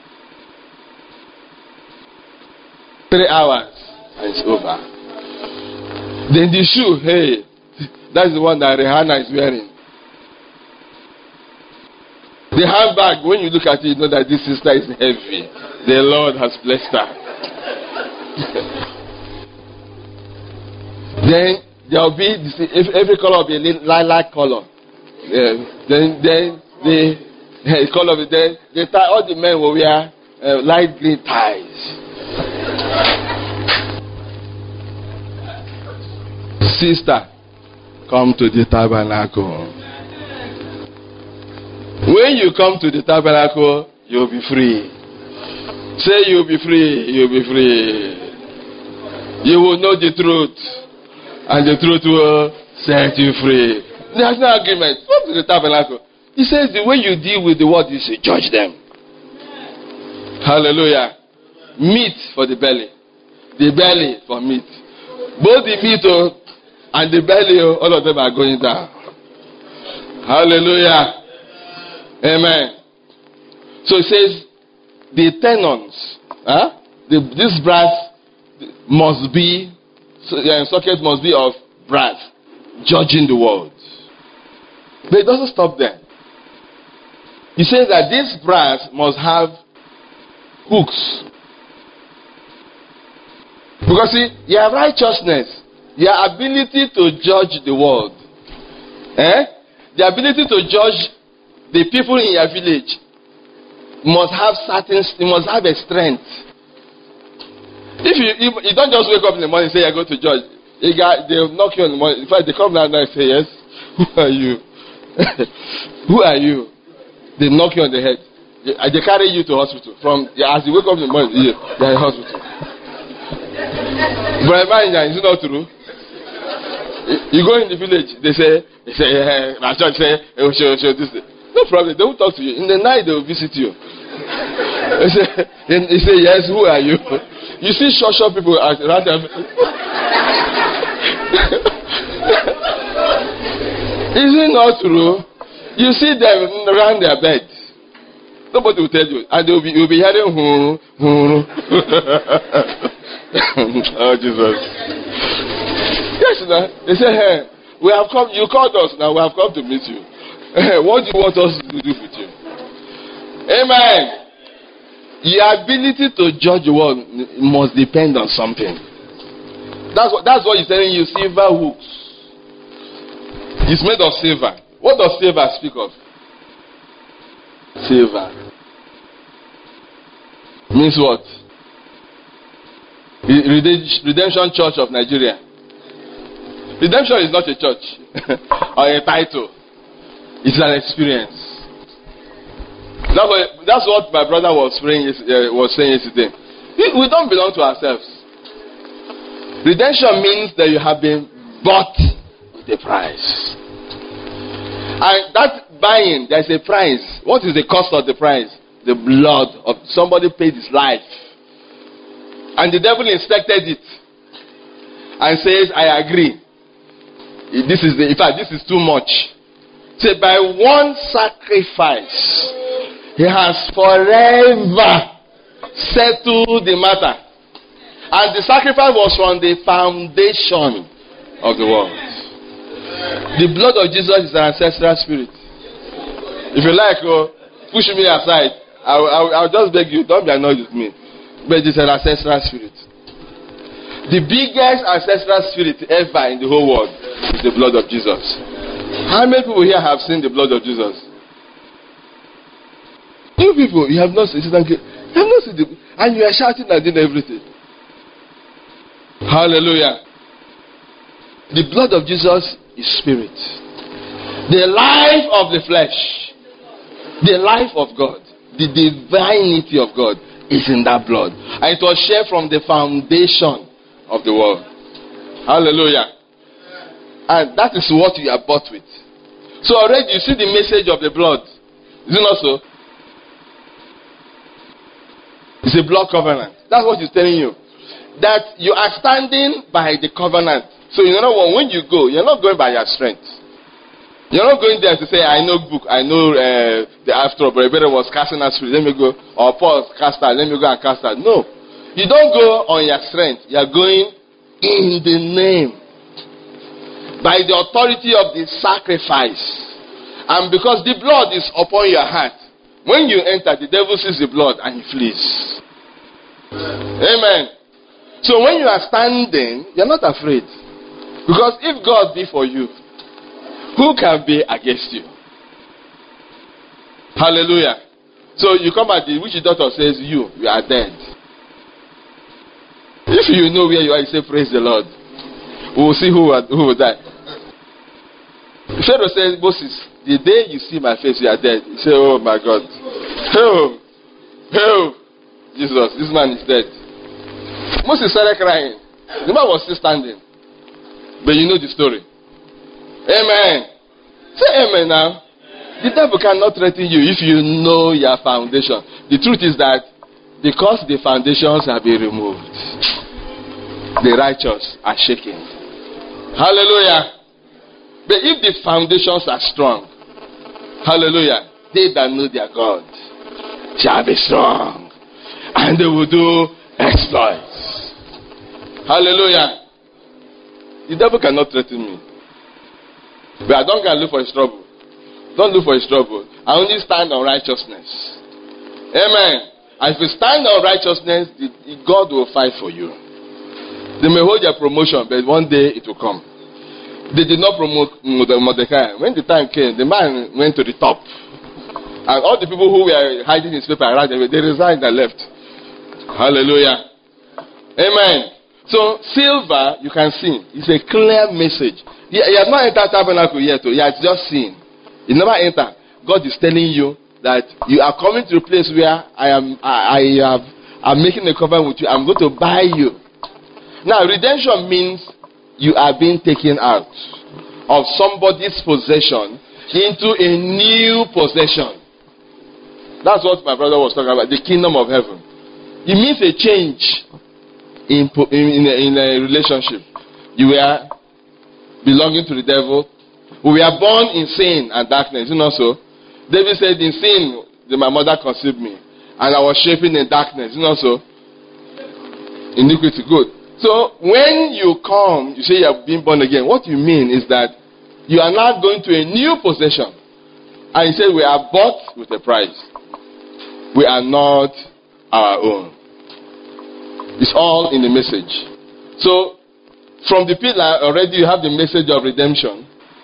3 hours and it's over. Then the shoe, hey, that's the one that Rihanna is wearing. The handbag, when you look at it, you know that this sister is heavy. The Lord has blessed her. Then there will be every color will be a lilac color. Then the color of it. Then the tie, all the men will wear light green ties. Sister, come to the tabernacle. When you come to the tabernacle, you'll be free. Say you'll be free. You'll be free. You will know the truth, and the truth will set you free. There's no argument. Come to the tabernacle. He says the way you deal with the word, you should judge them. Hallelujah. Meat for the belly. The belly for meat. Both the meat and the belly, all of them are going down. Hallelujah. Amen. So it says the tenons, this brass must be, socket must be of brass, judging the world. But it doesn't stop there. He says that this brass must have hooks. Because see, your righteousness, your ability to judge the world, the ability to judge the people in your village must have a strength. If you don't just wake up in the morning and say you're going to judge, they'll knock you on the morning. In fact, they come down and say, yes, who are you? Who are you? They knock you on the head. They carry you to hospital. As you wake up in the morning, you're in hospital. But is it not true? You go in the village, they say, my church say, this. No problem, they will talk to you. In the night, they will visit you. They say, yes, who are you? You see short people around them. Is it not true? You see them around their bed. Nobody will tell you. And you'll be hearing, oh, Jesus. Yes, now. They say, hey, we have come, you called us, now we have come to meet you. What do you want us to do with you? Amen. Your ability to judge the world must depend on something. That's what he's telling you, silver hooks. It's made of silver. What does silver speak of? Silver. Means what? Redemption Church of Nigeria. Redemption is not a church or a title. It's an experience. That's what my brother was saying yesterday. We don't belong to ourselves. Redemption means that you have been bought with a price. And that buying, there's a price. What is the cost of the price? The blood of somebody paid his life. And the devil inspected it and says, I agree. This is too much. Say, by one sacrifice, he has forever settled the matter. And the sacrifice was from the foundation of the world. The blood of Jesus is an ancestral spirit. If you like, push me aside. I'll just beg you, don't be annoyed with me. But it's an ancestral spirit. The biggest ancestral spirit ever in the whole world is the blood of Jesus. How many people here have seen the blood of Jesus? You people, you have not seen it. You have not seen it. And you are shouting and doing everything. Hallelujah. The blood of Jesus is spirit. The life of the flesh, the life of God, the divinity of God is in that blood. And it was shared from the foundation of the world. Hallelujah. And that is what you are bought with. So already you see the message of the blood. Is it not so? It's a blood covenant. That's what he's telling you. That you are standing by the covenant. So you know what? When you go, you're not going by your strength. You're not going there to say, I know book, I know the after, but I better was casting out spirit. Let me go. Or Paul cast out. Let me go and cast out. No. You don't go on your strength. You're going in the name. By the authority of the sacrifice. And because the blood is upon your heart. When you enter, the devil sees the blood and he flees. Amen. So when you are standing, you're not afraid. Because if God be for you, who can be against you? Hallelujah. So you come at the witch doctor says, you are dead. If you know where you are, you say, praise the Lord. We will see who will die. Pharaoh says, Moses, the day you see my face, you are dead. You say, oh my God. Help. Jesus, this man is dead. Moses started crying. The man was still standing. But you know the story. Amen. Say amen now. The devil cannot threaten you if you know your foundation. The truth is that because the foundations have been removed, the righteous are shaken. Hallelujah. But if the foundations are strong, hallelujah, they that know their God shall be strong, and they will do exploits. Hallelujah. The devil cannot threaten me. But I don't go and look for his trouble. Don't look for his trouble. I only stand on righteousness. Amen. And if you stand on righteousness, God will fight for you. They may hold your promotion, but one day it will come. They did not promote Mordecai. When the time came, the man went to the top. And all the people who were hiding his paper around them, they resigned and left. Hallelujah. Amen. So, silver, you can see, it's a clear message. He has not entered tabernacle yet. He has just seen. He never entered. God is telling you that you are coming to a place where I'm making a covenant with you. I'm going to buy you. Now, redemption means you are being taken out of somebody's possession into a new possession. That's what my brother was talking about, the kingdom of heaven. It means a change in a relationship. You were belonging to the devil. We were born in sin and darkness. You know so? David said, in sin, my mother conceived me. And I was shaping in darkness. You know so? Iniquity, good. So, when you come, you say you have been born again. What you mean is that you are now going to a new possession. And he said, we are bought with a price. We are not our own. It's all in the message. So, from the pillar, already you have the message of redemption.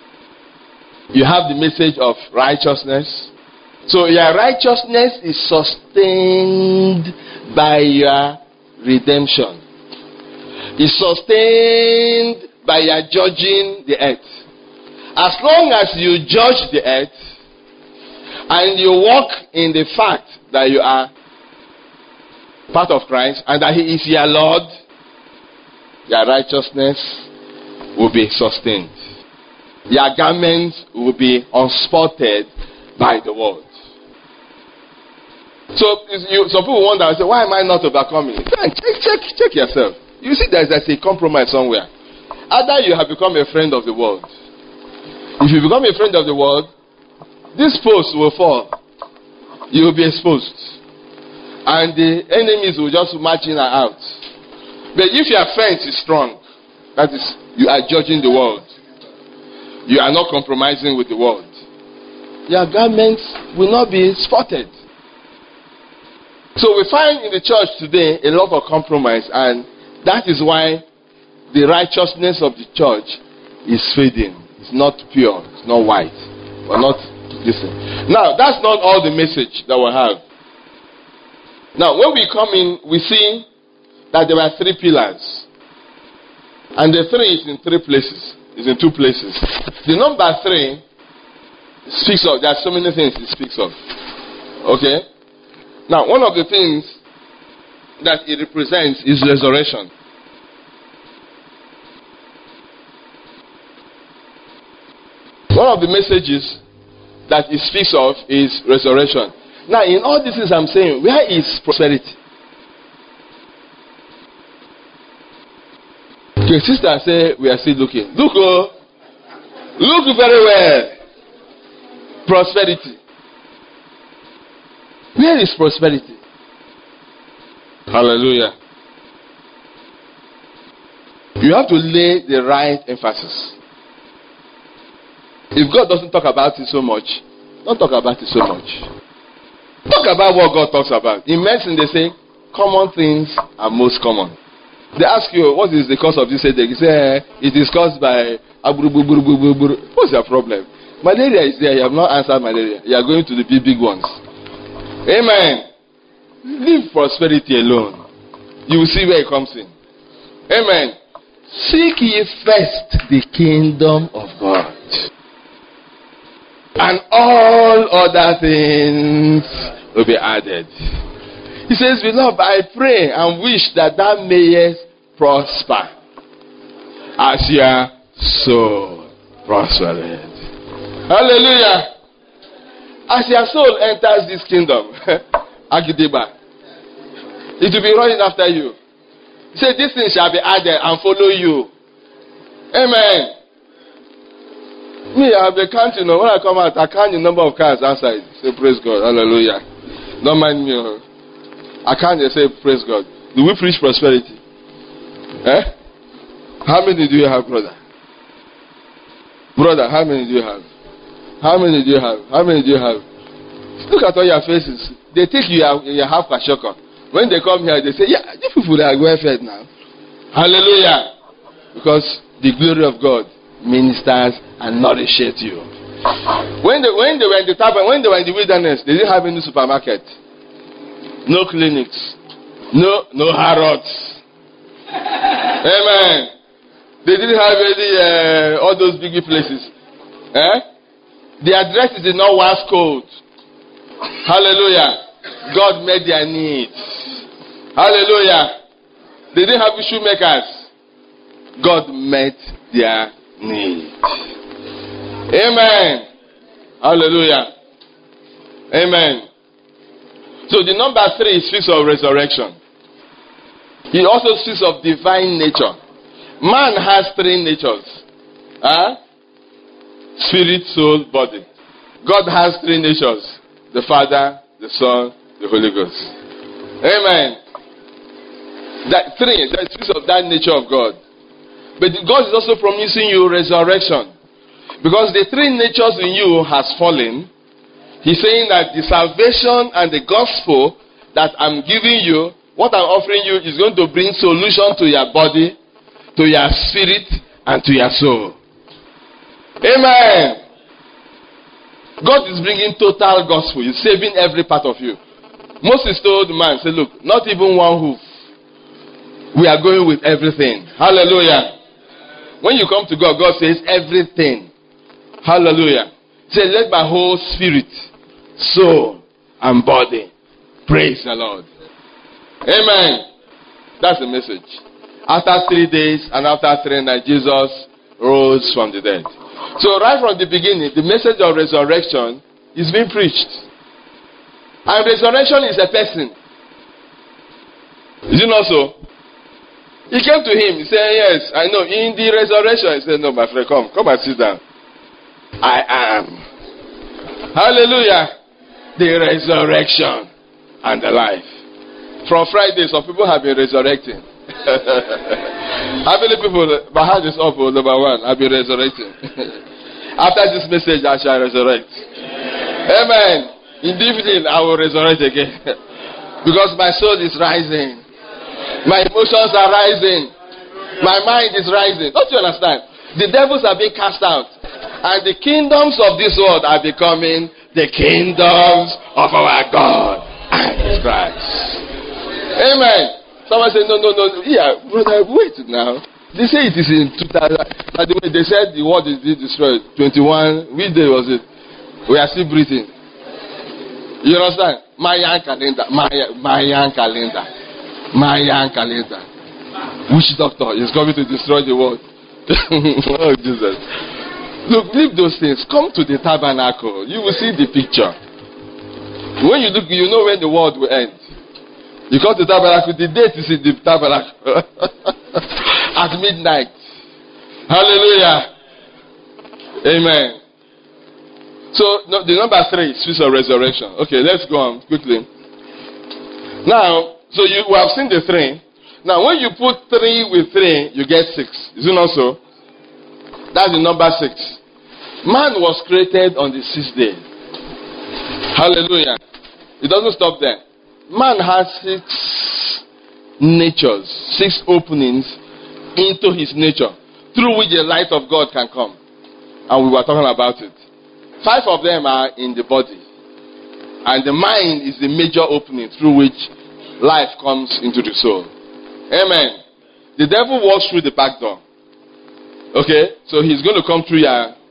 You have the message of righteousness. So, your righteousness is sustained by your redemption. Is sustained by your judging the earth. As long as you judge the earth and you walk in the fact that you are part of Christ and that He is your Lord, your righteousness will be sustained. Your garments will be unspotted by the world. So some people wonder, say, why am I not overcoming? Check yourself. You see there's a compromise somewhere. Either you have become a friend of the world. If you become a friend of the world, this post will fall. You will be exposed. And the enemies will just march in and out. But if your fence is strong, that is, you are judging the world. You are not compromising with the world. Your garments will not be spotted. So we find in the church today a lot of compromise, and that is why the righteousness of the church is fading. It's not pure. It's not white. We're not listening. Now, that's not all the message that we have. Now, when we come in, we see that there were 3 pillars. And the 3 is in 3 places. It's in 2 places. The number 3 speaks of, there are so many things it speaks of. Okay? Now, one of the things that it represents is resurrection. One of the messages that it speaks of is resurrection. Now, in all these things I'm saying, where is prosperity? Okay, sister say we are still looking. Look, oh, look very well. Prosperity. Where is prosperity? Hallelujah. You have to lay the right emphasis. If God doesn't talk about it so much, don't talk about it so much. Talk about what God talks about. In medicine, they say, common things are most common. They ask you, what is the cause of this headache? You say, it is caused by... What's your problem? Malaria is there. You have not answered malaria. You are going to the big ones. Amen. Leave prosperity alone. You will see where it comes in. Amen. Seek ye first the kingdom of God, and all other things will be added. He says, beloved, I pray and wish that thou mayest prosper as your soul prospereth. Hallelujah. As your soul enters this kingdom, Agidiba, it will be running after you. He said, this thing shall be added and follow you. Amen. Me, I have been counting. When I come out, I count the number of cars outside. Say, praise God. Hallelujah. Don't mind me. I can't just say, praise God. Do we preach prosperity? How many do you have, brother? Brother, how many do you have? How many do you have? How many do you have? Look at all your faces. They think you are half a shocker. When they come here, they say, yeah, these people are well fed now. Hallelujah. Because the glory of God ministers and nourishes you. When they were in the wilderness, they didn't have any supermarket. No clinics. No Harrods. Amen. They didn't have any all those biggie places. The address is in Noah's code. Hallelujah. God met their needs. Hallelujah. They didn't have shoemakers. God met their needs. Amen. Hallelujah. Amen. So the number 3 speaks of resurrection. It also speaks of divine nature. Man has 3 natures. Spirit, soul, body. God has 3 natures. The Father, the Son, the Holy Ghost. Amen. That speaks of that nature of God. But God is also promising you resurrection. Because the 3 natures in you has fallen. He's saying that the salvation and the gospel that I'm giving you, what I'm offering you is going to bring solution to your body, to your spirit, and to your soul. Amen. God is bringing total gospel. He's saving every part of you. Moses told the man, say, look, not even one hoof. We are going with everything. Hallelujah. When you come to God, God says everything. Hallelujah. Say, let my whole spirit, soul, and body praise the Lord. Amen. That's the message. After 3 days and after 3 nights, Jesus rose from the dead. So right from the beginning, the message of resurrection is being preached. And resurrection is a person. Is it not so? He came to him. He said, yes, I know. In the resurrection. He said, no, my friend, come and sit down. I am. Hallelujah. The resurrection and the life. From Friday, some people have been resurrecting. How many people, my hand is up, number 1, I've been resurrecting. After this message, I shall resurrect. Amen. In the evening, I will resurrect again. Because my soul is rising. My emotions are rising. My mind is rising. Don't you understand? The devils are being cast out. And the kingdoms of this world are becoming the kingdoms of our God and His Christ. Amen. Someone said, no. Yeah, brother, wait now. They say it is in 2000. By the way, they said the world is destroyed. 21. Which day was it? We are still breathing. You understand? Mayan calendar. Mayan calendar. Mayan calendar. Witch doctor is coming to destroy the world. Oh, Jesus. Look, leave those things. Come to the tabernacle. You will see the picture. When you look, you know when the world will end. You come to the tabernacle, the date is in the tabernacle. At midnight. Hallelujah. Amen. So, the number 3 speaks of resurrection. Okay, let's go on quickly. Now, so we have seen the 3. Now, when you put 3 with 3, you get 6. Is it not so? That's the number 6. Man was created on the 6th day. Hallelujah. It doesn't stop there. Man has 6 natures, 6 openings into his nature, through which the light of God can come. And we were talking about it. 5 of them are in the body. And the mind is the major opening through which life comes into the soul. Amen. The devil walks through the back door. Okay? So he's going to come through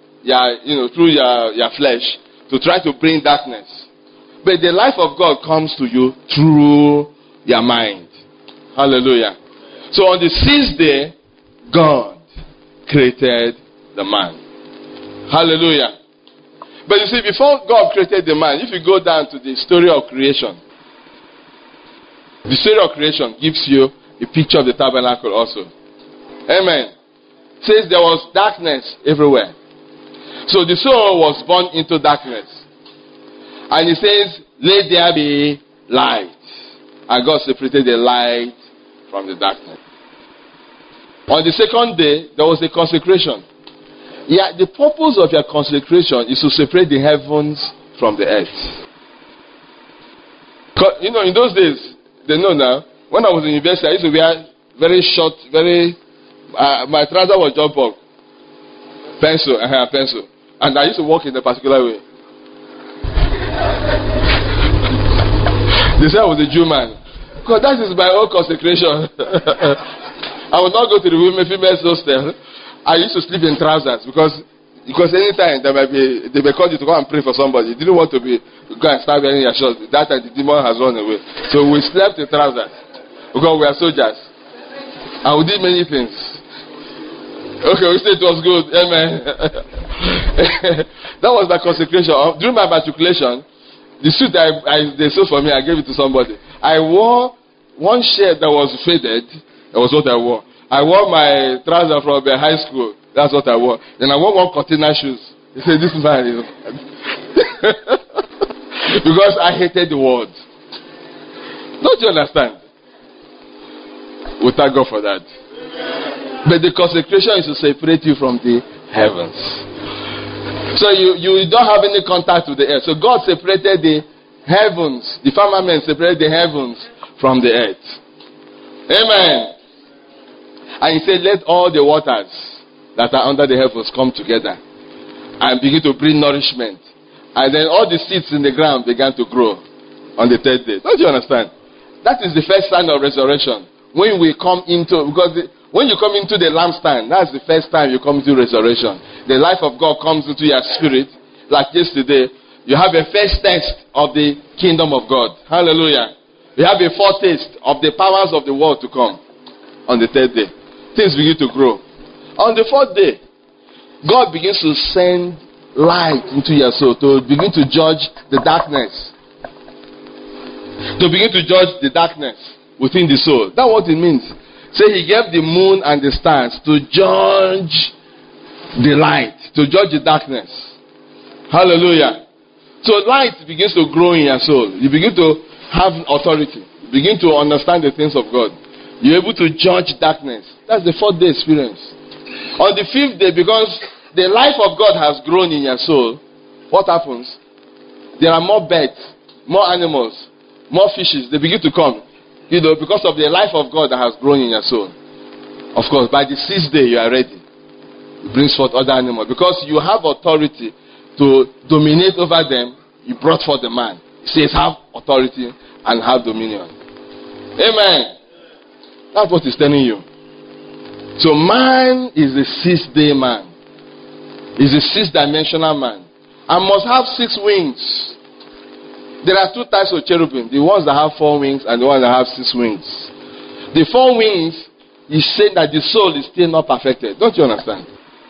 your flesh to try to bring darkness. But the life of God comes to you through your mind. Hallelujah. So on the 6th day, God created the man. Hallelujah. But you see, before God created the man, if you go down to the story of creation, the story of creation gives you a picture of the tabernacle also. Amen. It says there was darkness everywhere. So the soul was born into darkness. And it says, let there be light. And God separated the light from the darkness. On the second day, there was a consecration. Yeah, the purpose of your consecration is to separate the heavens from the earth. You know, in those days, they know now, when I was in university, I used to wear very short, my trouser was jump up. Pencil. And I used to walk in a particular way. They said I was a Jew man. Because that is my own consecration. I would not go to the females hostel. I used to sleep in trousers because anytime they may call you to go and pray for somebody, you didn't want to go and start wearing your shorts. That time the demon has run away. So we slept in trousers because we are soldiers. And we did many things. Okay, we said it was good. Amen. That was my consecration. During my matriculation, the suit they sold for me, I gave it to somebody. I wore one shirt that was faded. That was what I wore. I wore my trousers from high school. That's what I wore. Then I wore one container shoes. He said, this man is... because I hated the world. Don't you understand? We thank God for that. But the consecration is to separate you from the heavens. So you don't have any contact with the earth. So God separated the heavens. The firmament separated the heavens from the earth. Amen. And he said, let all the waters that are under the heavens come together and begin to bring nourishment. And then all the seeds in the ground began to grow on the third day. Don't you understand? That is the first sign of resurrection. When we come into, when you come into the lampstand, that's the first time you come into resurrection. The life of God comes into your spirit. Like yesterday, you have a first taste of the kingdom of God. Hallelujah. You have a foretaste of the powers of the world to come on the third day. Things begin to grow. On the fourth day, God begins to send light into your soul to begin to judge the darkness. To begin to judge the darkness within the soul. That's what it means. Say he gave the moon and the stars to judge the light, to judge the darkness. Hallelujah. So light begins to grow in your soul. You begin to have authority. You begin to understand the things of God. You're able to judge darkness. That's the fourth day experience. On the fifth day, because the life of God has grown in your soul, what happens? There are more birds, more animals, more fishes. They begin to come. You know, because of the life of God that has grown in your soul. Of course, by the sixth day, you are ready. It brings forth other animals. Because you have authority to dominate over them, you brought forth the man. It says, have authority and have dominion. Amen. That's what he's telling you. So man is a sixth-day man. He's a six-dimensional man. And must have 6 wings. There are 2 types of cherubim. The ones that have 4 wings and the ones that have 6 wings. The 4 wings is saying that the soul is still not perfected. Don't you understand?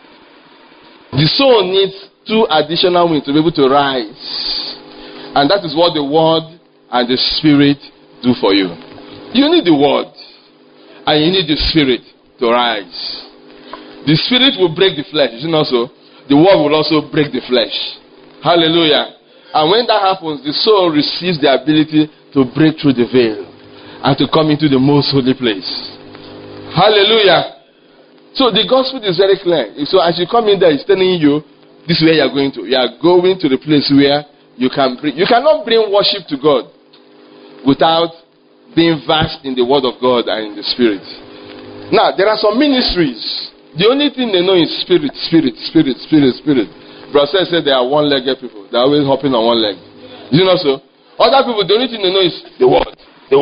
The soul needs 2 additional wings to be able to rise. And that is what the word and the spirit do for you. You need the word. And you need the spirit to rise. The spirit will break the flesh. You know so? The word will also break the flesh. Hallelujah. And when that happens, the soul receives the ability to break through the veil and to come into the most holy place. Hallelujah. So the gospel is very clear. So as you come in there, it's telling you this is where you are going to. You are going to the place where you can bring. You cannot bring worship to God without being versed in the word of God and in the spirit. Now, there are some ministries. The only thing they know is spirit. Brother said they are one-legged people. They are always hopping on one leg. You know so? Other people, the only thing they know is the word. That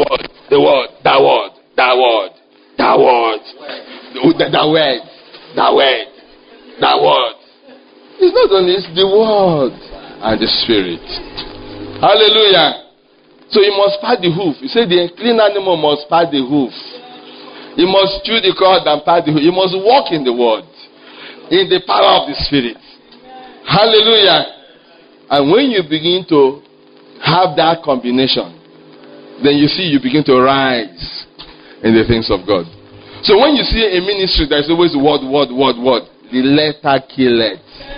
word. It's not only, it's the word and the spirit. Hallelujah. So he must pat the hoof. He said the clean animal must pat the hoof. He must chew the cord and pat the hoof. He must walk in the word. In the power of the Spirit. Hallelujah. And when you begin to have that combination, then you see you begin to rise in the things of God. So when you see a ministry, there's always word. The letter kill it.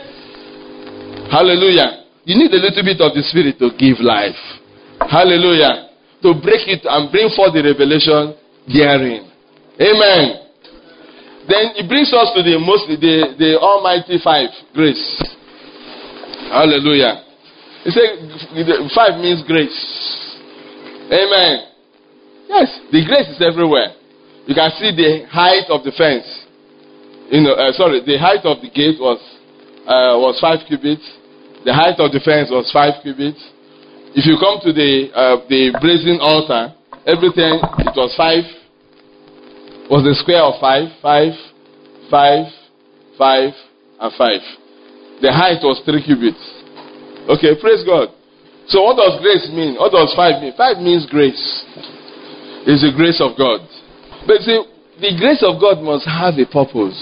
Hallelujah. You need a little bit of the Spirit to give life. Hallelujah. To break it and bring forth the revelation therein. Amen. Then it brings us to the Almighty 5, grace. Hallelujah. He said 5 means grace. Amen. Yes, the grace is everywhere. You can see the height of the fence. The height of the gate was 5 cubits. The height of the fence was 5 cubits. If you come to the brazen altar, everything, it was 5. Was the square of 5, 5, 5, 5, and 5. The height was 3 cubits. Okay, praise God. So what does grace mean? What does 5 mean? 5 means grace. It's the grace of God. But see, the grace of God must have a purpose.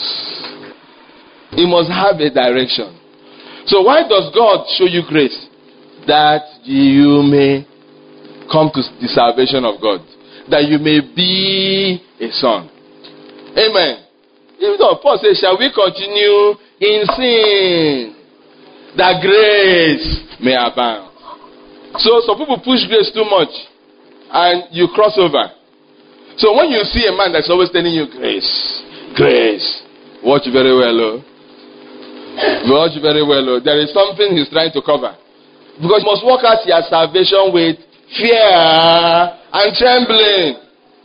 It must have a direction. So why does God show you grace? That you may come to the salvation of God. That you may be a son. Amen. Even though Paul says, shall we continue in sin, that grace may abound? So some people push grace too much, and you cross over. So when you see a man that's always telling you grace, watch very well, oh. Watch very well, oh. There is something he's trying to cover. Because you must work out your salvation with fear and trembling.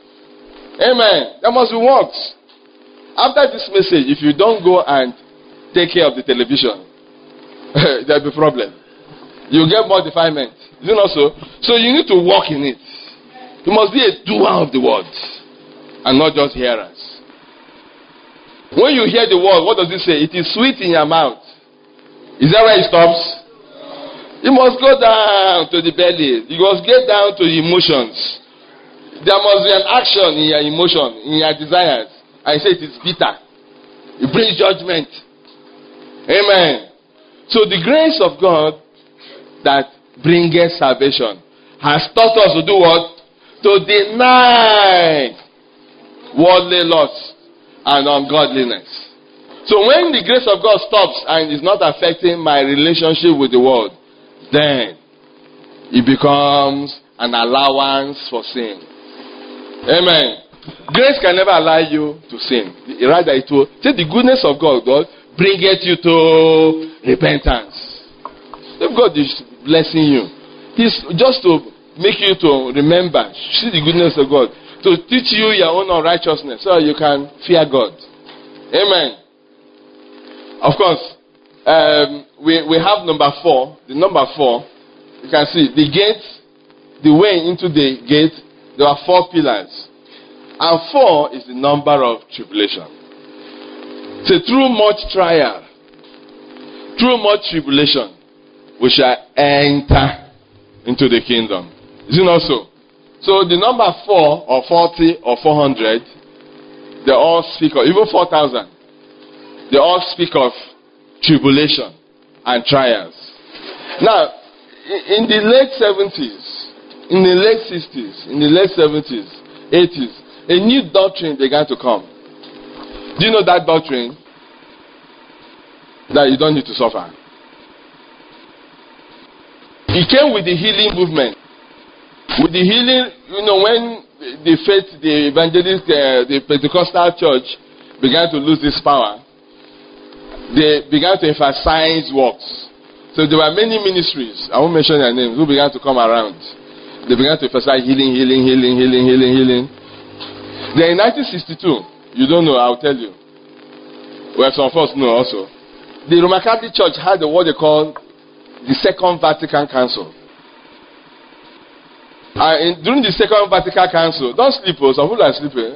Amen. There must be works. After this message, if you don't go and take care of the television, there'll be a problem. You'll get more defilement. Is it not so? So you need to walk in it. You must be a doer of the word and not just hearers. When you hear the word, what does it say? It is sweet in your mouth. Is that where it stops? You must go down to the belly. You must get down to the emotions. There must be an action in your emotion, in your desires. I say it is bitter. It brings judgment. Amen. So the grace of God that bringeth salvation has taught us to do what? To deny worldly lust and ungodliness. So when the grace of God stops and is not affecting my relationship with the world, then it becomes an allowance for sin. Amen. Grace can never allow you to sin. Rather, it will say the goodness of God bringeth you to repentance. If God is blessing you, He's just to make you to remember, see the goodness of God, to teach you your own unrighteousness so you can fear God. Amen. Of course, we have number 4. The number 4, you can see the gate, the way into the gate, there are 4 pillars. And 4 is the number of tribulation. So through much trial, through much tribulation, we shall enter into the kingdom. Is it not so? So the number 4 or 40 or 400, they all speak of, even 4,000, they all speak of tribulation and trials. Now, in the late 70s, in the late 60s, in the late 70s, 80s, a new doctrine began to come. Do you know that doctrine? That you don't need to suffer. It came with the healing movement. With the healing, when the faith, the evangelist, the Pentecostal church began to lose this power, they began to emphasize works. So there were many ministries, I won't mention their names, who began to come around. They began to emphasize healing. Then in 1962, you don't know, I'll tell you. Well, some of us know also. The Roman Catholic Church had what they call the Second Vatican Council. During the Second Vatican Council, don't sleep, some people are sleeping.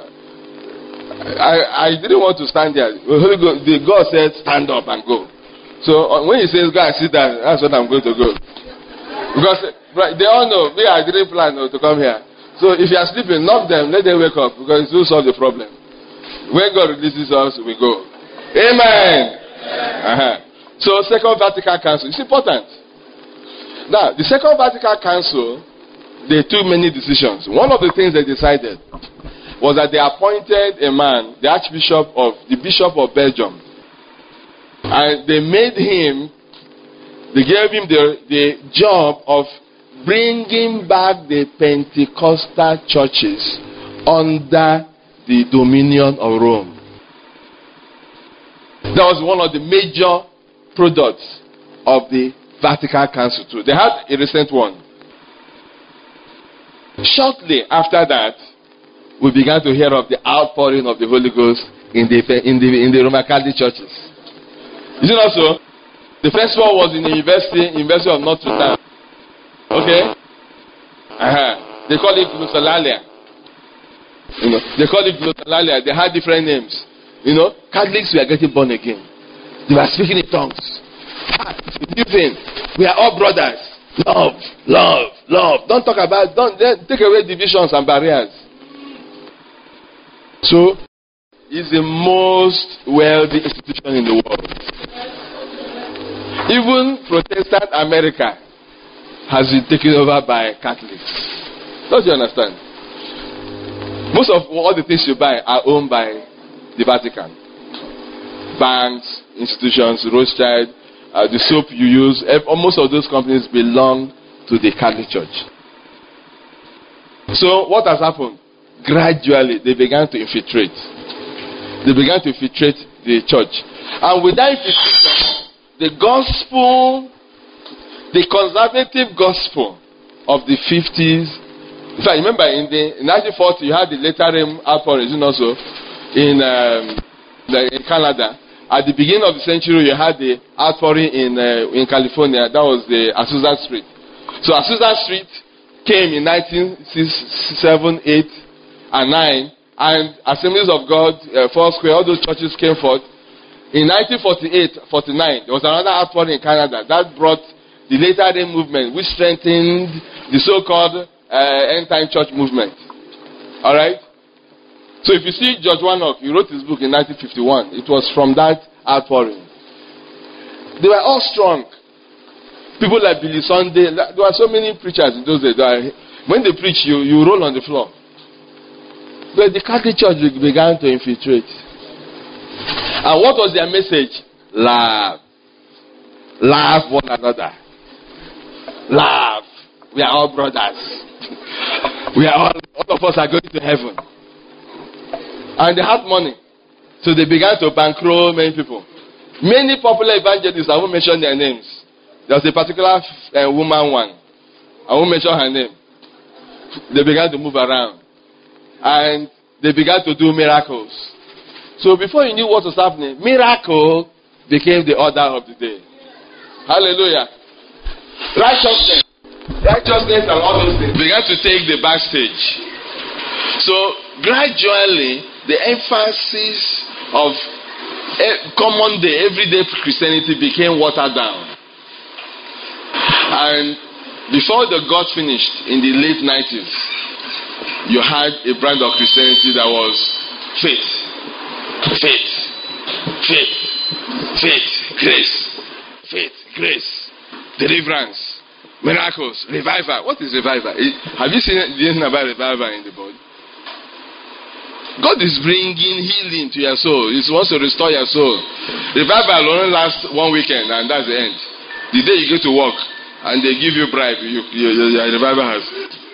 I didn't want to stand there. The God said, stand up and go. So when he says, go and sit down, that's what I'm going to go. Because they all know, I didn't plan to come here. So if you are sleeping, knock them, let them wake up, because it will solve the problem. When God releases us, we go. Amen. So, Second Vatican Council, it's important. Now, the Second Vatican Council, they took many decisions. One of the things they decided was that they appointed a man, the Bishop of Belgium, and they gave him the job of bringing back the Pentecostal churches under the dominion of Rome. That was one of the major products of the Vatican Council too. They had a recent one. Shortly after that, we began to hear of the outpouring of the Holy Ghost in the Roman Catholic churches. Is it not so? The first one was in the University of Notre Dame. Okay? They call it glossolalia. They call it glossolalia. They had different names. Catholics were getting born again. They were speaking in tongues. New thing. We are all brothers. Love, love, love. Don't take away divisions and barriers. So, it's the most wealthy institution in the world. Even Protestant America has been taken over by Catholics. Don't you understand? Most of all the things you buy are owned by the Vatican. Banks, institutions, Rothschild, the soap you use, most of those companies belong to the Catholic Church. So what has happened? Gradually, they began to infiltrate. They began to infiltrate the church. And with that infiltration, the gospel, the conservative gospel of the 50s. In fact, remember in 1940, you had the later rain outpouring also in Canada. At the beginning of the century, you had the outpouring in California. That was the Azusa Street. So Azusa Street came in 1967, 8, and 9, and Assemblies of God, Foursquare, all those churches came forth. In 1948, 49, there was another outpouring in Canada that brought the later day movement, which strengthened the so-called end-time church movement. All right? So if you see George Warnock, he wrote his book in 1951. It was from that outpouring. They were all strong. People like Billy Sunday. There were so many preachers in those days. When they preach, you roll on the floor. But the Catholic Church began to infiltrate. And what was their message? Love. Love one another. Love. We are all brothers. We are all of us are going to heaven. And they had money. So they began to bankroll many people. Many popular evangelists, I won't mention their names. There was a particular woman one. I won't mention her name. They began to move around. And they began to do miracles. So before you knew what was happening, miracle became the order of the day. Hallelujah. Righteousness and all those things began to take the backstage. So gradually, the emphasis of common day, everyday Christianity became watered down. And before the God finished in the late 90s, you had a brand of Christianity that was faith, faith, faith, faith, grace, faith, grace, deliverance, miracles, revival. What is revival? Have you seen anything about revival in the body? God is bringing healing to your soul. He wants to restore your soul. Revival will only last one weekend, and that's the end. The day you go to work and they give you a bribe, your revival has.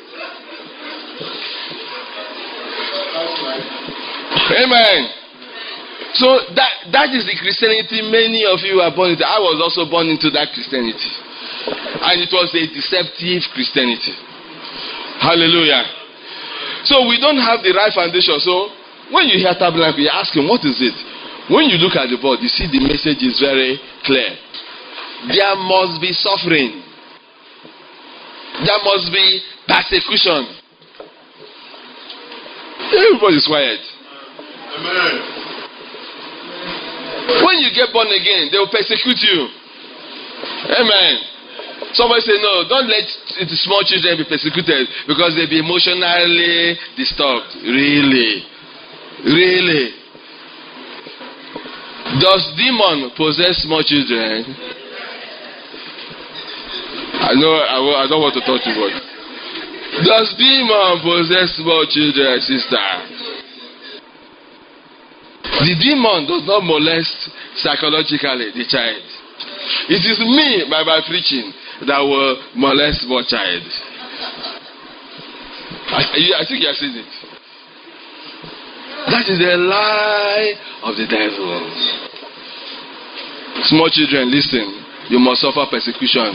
Amen. So that is the Christianity many of you are born into. I was also born into that Christianity. And it was a deceptive Christianity. Hallelujah. So we don't have the right foundation. So when you hear tabernacle, you ask him, what is it? When you look at the board, you see the message is very clear. There must be suffering. There must be persecution. Everybody's quiet. Amen. When you get born again, they will persecute you. Amen. Somebody say, no, don't let the small children be persecuted because they'll be emotionally disturbed. Really? Really? Does demon possess small children? I know I don't want to talk too much. Does demon possess small children, sister? The demon does not molest psychologically the child. It is me, by my preaching, that will molest small child. I think you have seen it. That is the lie of the devil. Small children, listen. You must suffer persecution.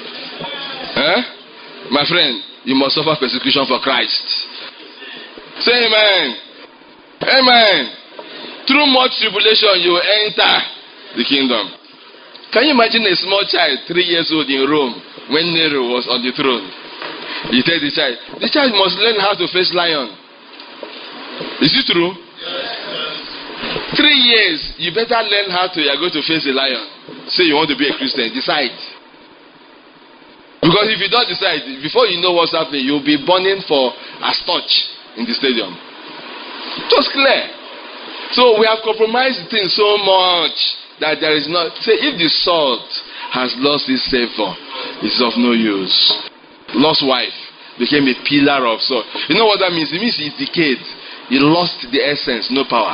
My friend, you must suffer persecution for Christ. Say amen. Amen. Through much tribulation, you will enter the kingdom. Can you imagine a small child, 3 years old in Rome, when Nero was on the throne? You tell the child must learn how to face lion. Is it true? Yes. 3 years, you better learn how to, you're going to face a lion. Say you want to be a Christian, decide. Because if you don't decide, before you know what's happening, you'll be burning for a torch in the stadium. Just clear. So we have compromised things so much that there is not. Say if the salt has lost its savor, it's of no use. Lost wife became a pillar of salt. You know what that means? It means it decayed. It lost the essence, no power.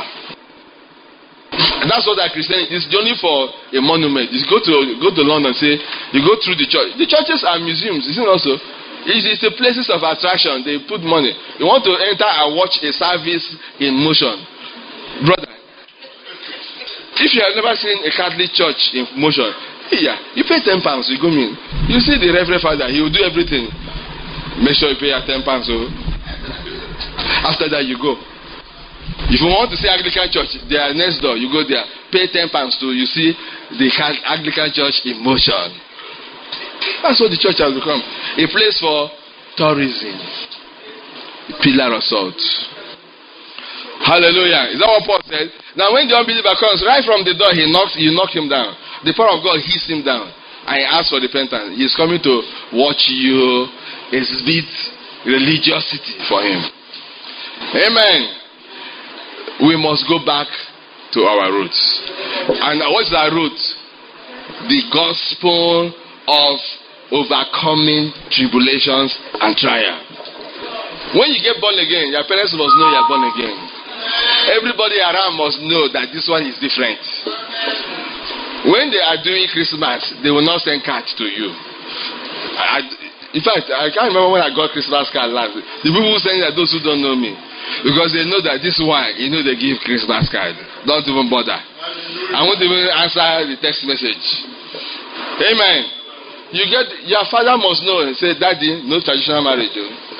And that's what that Christianity is only for a monument. You go to London, say you go through the church. The churches are museums, isn't it also? It's the places of attraction. They put money. You want to enter and watch a service in motion, brother. If you have never seen a Catholic church in motion, you pay £10. You go in. You see the Reverend Father. He will do everything. Make sure you pay your £10. So after that, you go. If you want to see Anglican church, they are next door. You go there, pay £10 to you see the Anglican church in motion. That's what the church has become. A place for tourism. A pillar of salt. Hallelujah. Is that what Paul said? Now when the unbeliever comes, right from the door, you knock him down. The power of God hits him down. And he asks for repentance. He's coming to watch you exhibit religiosity for him. Amen. We must go back to our roots. And what's our root? The gospel of overcoming tribulations and trial. When you get born again, your parents must know you are born again. Everybody around must know that this one is different. When they are doing Christmas, they will not send cards to you. In fact, I can't remember when I got Christmas card last. The people who send it are those who don't know me. Because they know that this one, they give Christmas card. Don't even bother. I won't even answer the text message. Amen. Your father must know and say, Daddy, no traditional marriage.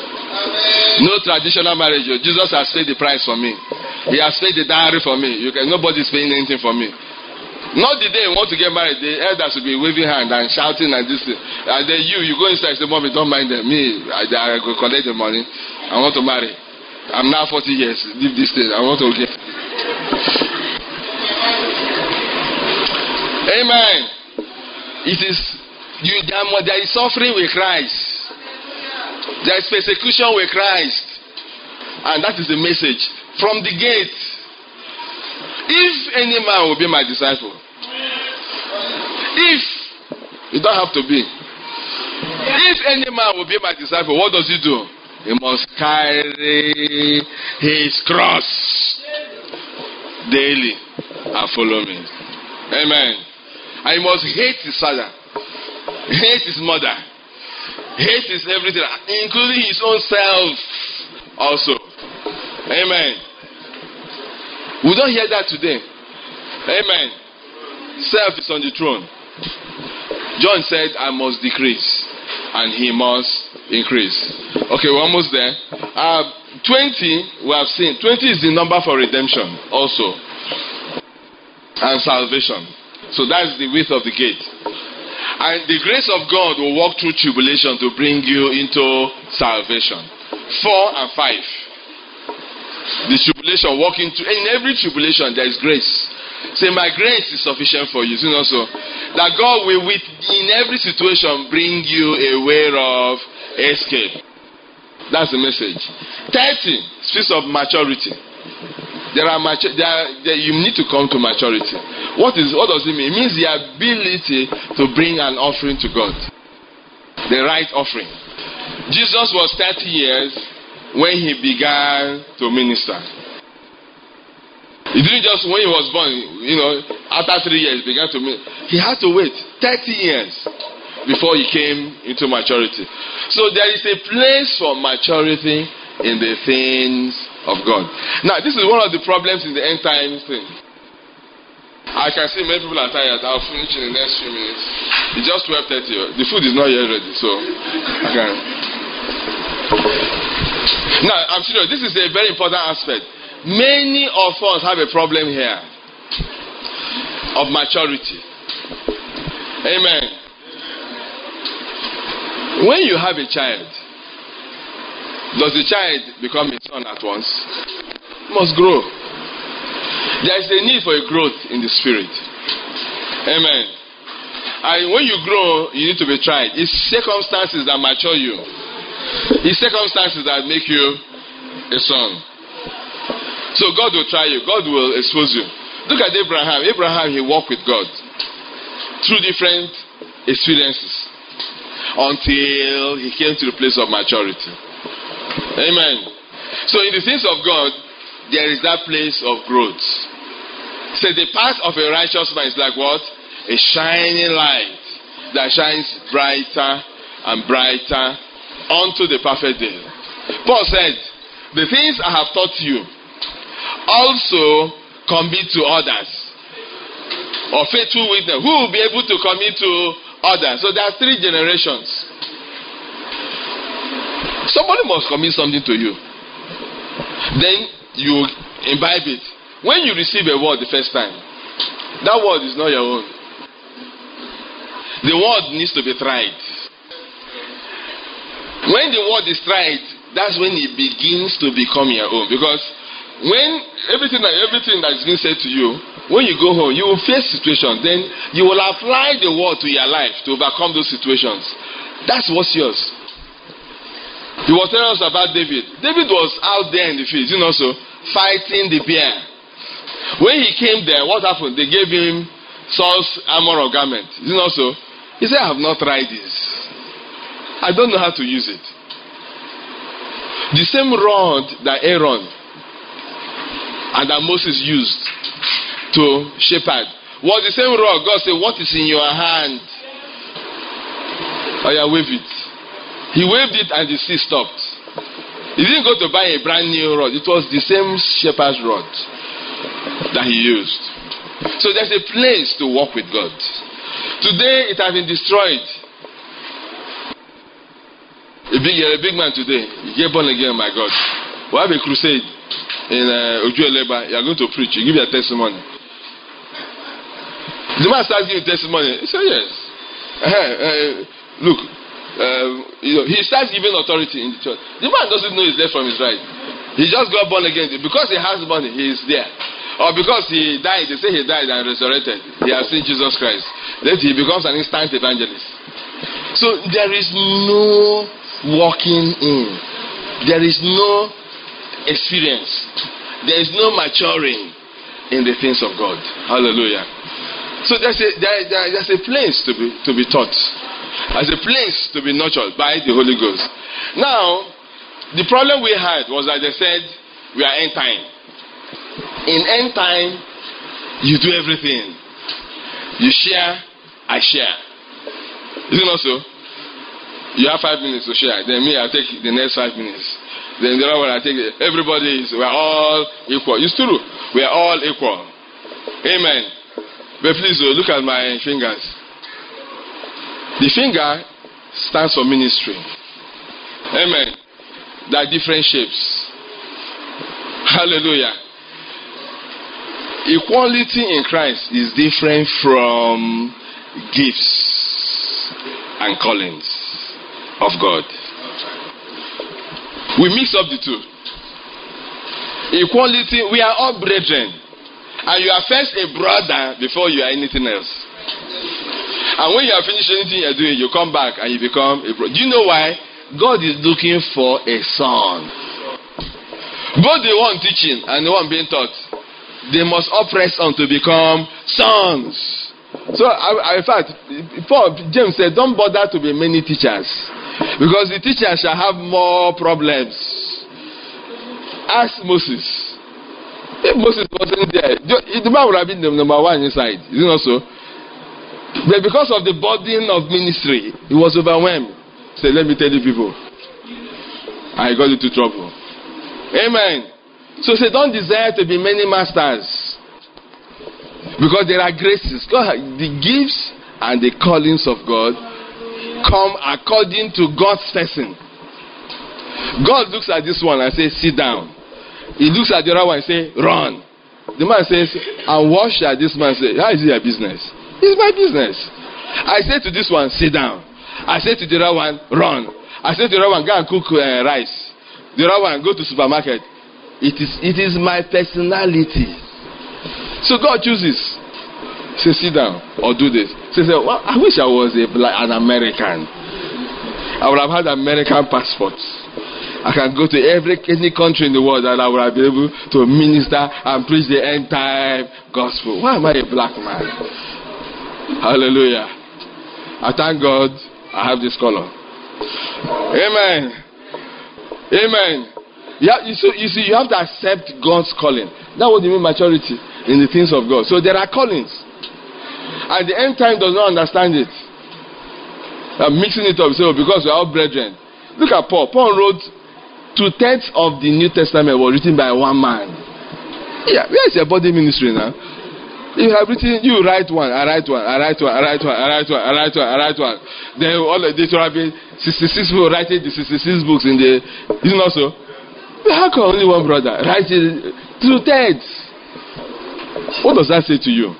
No traditional marriage. Jesus has paid the price for me. He has paid the dowry for me. Nobody is paying anything for me. Not the day you want to get married, the elders will be waving hand and shouting and this thing. And then you go inside and say, Mommy, don't mind them. Me, I go collect the money. I want to marry. I'm now 40 years. Leave this thing. I want to get. Amen. It is there is suffering with Christ. There is persecution with Christ. And that is the message. From the gate. If any man will be my disciple. If you don't have to be. If any man will be my disciple, what does he do? He must carry his cross daily and follow me. Amen. And he must hate his father, hate his mother, hate his everything, including his own self also. Amen. We don't hear that today. Amen. Self is on the throne. John said, I must decrease and he must increase. Okay, we're almost there. 20, we have seen. 20 is the number for redemption also. And salvation. So that's the width of the gate. And the grace of God will walk through tribulation to bring you into salvation. 4 and 5. The tribulation walking through. In every tribulation there is grace. Say, my grace is sufficient for you. You know, so that God will, in every situation, bring you a way of escape. That's the message. 30 speaks of maturity. You need to come to maturity. What does it mean? It means the ability to bring an offering to God. The right offering. Jesus was 30 years when he began to minister. He didn't just, when he was born, after 3 years, began to minister. He had to wait 30 years before he came into maturity. So there is a place for maturity in the things of God. Now, this is one of the problems in the end time thing. I can see many people are tired. I'll finish in the next few minutes. It's just 12:30. The food is not yet ready, so I can. Now, I'm serious. This is a very important aspect. Many of us have a problem here of maturity. Amen. When you have a child, does the child become a son at once? It must grow. There is a need for a growth in the spirit. Amen. And when you grow, you need to be tried. It's circumstances that mature you. It's circumstances that make you a son. So God will try you. God will expose you. Look at Abraham. Abraham, he walked with God through different experiences until he came to the place of maturity. Amen. So in the things of God, there is that place of growth. So the path of a righteous man is like what? A shining light that shines brighter and brighter unto the perfect day. Paul said, the things I have taught you also commit to others. Or faithful witness. Who will be able to commit to others? So there are 3 generations. Somebody must commit something to you. Then you imbibe it. When you receive a word the first time, that word is not your own. The word needs to be tried. When the word is tried, that's when it begins to become your own. Because when everything that is being said to you, when you go home, you will face situations. Then you will apply the word to your life to overcome those situations. That's what's yours. He was telling us about David. David was out there in the field, so fighting the bear. When he came there, what happened? They gave him Saul's armor or garment. So he said, I have not tried this. I don't know how to use it. The same rod that Aaron and that Moses used to shepherd was the same rod. God said, what is in your hand? Oh yeah, wave it. He waved it and the sea stopped. He didn't go to buy a brand new rod. It was the same shepherd's rod that he used. So there's a place to walk with God. Today it has been destroyed. You're a big man today. You get born again, my God. We have a crusade in Ojueleba. You're going to preach. You give your testimony. The man starts giving testimony. He said, yes. Look. He starts giving authority in the church. The man doesn't know his left from his right. He just got born again. Because he has money, he is there. Or because he died, they say he died and resurrected. He has seen Jesus Christ. Then he becomes an instant evangelist. So there is no walking in. There is no experience. There is no maturing in the things of God. Hallelujah. So there's a place to be taught. As a place to be nurtured by the Holy Ghost. Now, the problem we had was that they said we are end time. In end time, you do everything. You share, I share. Is it not so? You have 5 minutes to share. Then me, I take the next 5 minutes. Then the other one, I take it. Everybody we are all equal. It's true. We are all equal. Amen. But please look at my fingers. The finger stands for ministry. Amen. There are different shapes. Hallelujah. Equality in Christ is different from gifts and callings of God. We mix up the two. Equality, we are all brethren. And you are first a brother before you are anything else. And when you have finished anything you're doing, you come back and you become a brother. Do you know why? God is looking for a son. Both the one teaching and the one being taught. they must oppress on to become sons. So, in fact, James said, don't bother to be many teachers, because the teachers shall have more problems. Ask Moses. If Moses wasn't there, the man would have been the number one inside. Is it not so? But because of the burden of ministry, he was overwhelmed. He said, let me tell you people, I got into trouble. Amen. So say, don't desire to be many masters, because there are graces. God, the gifts and the callings of God come according to God's person. God looks at this one and says, sit down. He looks at the other one and says, run. The man says, and what shall this man say? How is it your business? It's my business. I say to this one, sit down. I say to the other one, run. I say to the other one, go and cook rice. The other one, go to supermarket. It is my personality. So God chooses. Say, sit down or do this. Say, well, I wish I was an American. I would have had American passports. I can go to any country in the world and I would have been able to minister and preach the end time gospel. Why am I a black man? Hallelujah. I thank God I have this color. Amen. Amen. You see, you have to accept God's calling. That's what you mean maturity in the things of God. So there are callings. And the end time does not understand it. I'm mixing it up. So because we are all brethren. Look at Paul. Paul wrote 2/3 of the New Testament was written by one man. Yeah, where is your body ministry now? You have written, you write one, I write one, I write one, I write one, I write one, I write one, I write one. Then all of this will have been 66 people writing the 66 books in the, is it not so? How come only one brother writing 2/3? What does that say to you?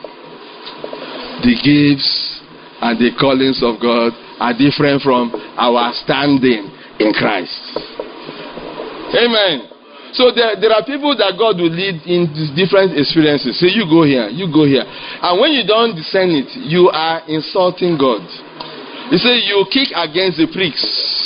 The gifts and the callings of God are different from our standing in Christ. Amen. So there are people that God will lead in these different experiences. Say, you go here, you go here. And when you don't discern it, you are insulting God. You say, you kick against the pricks.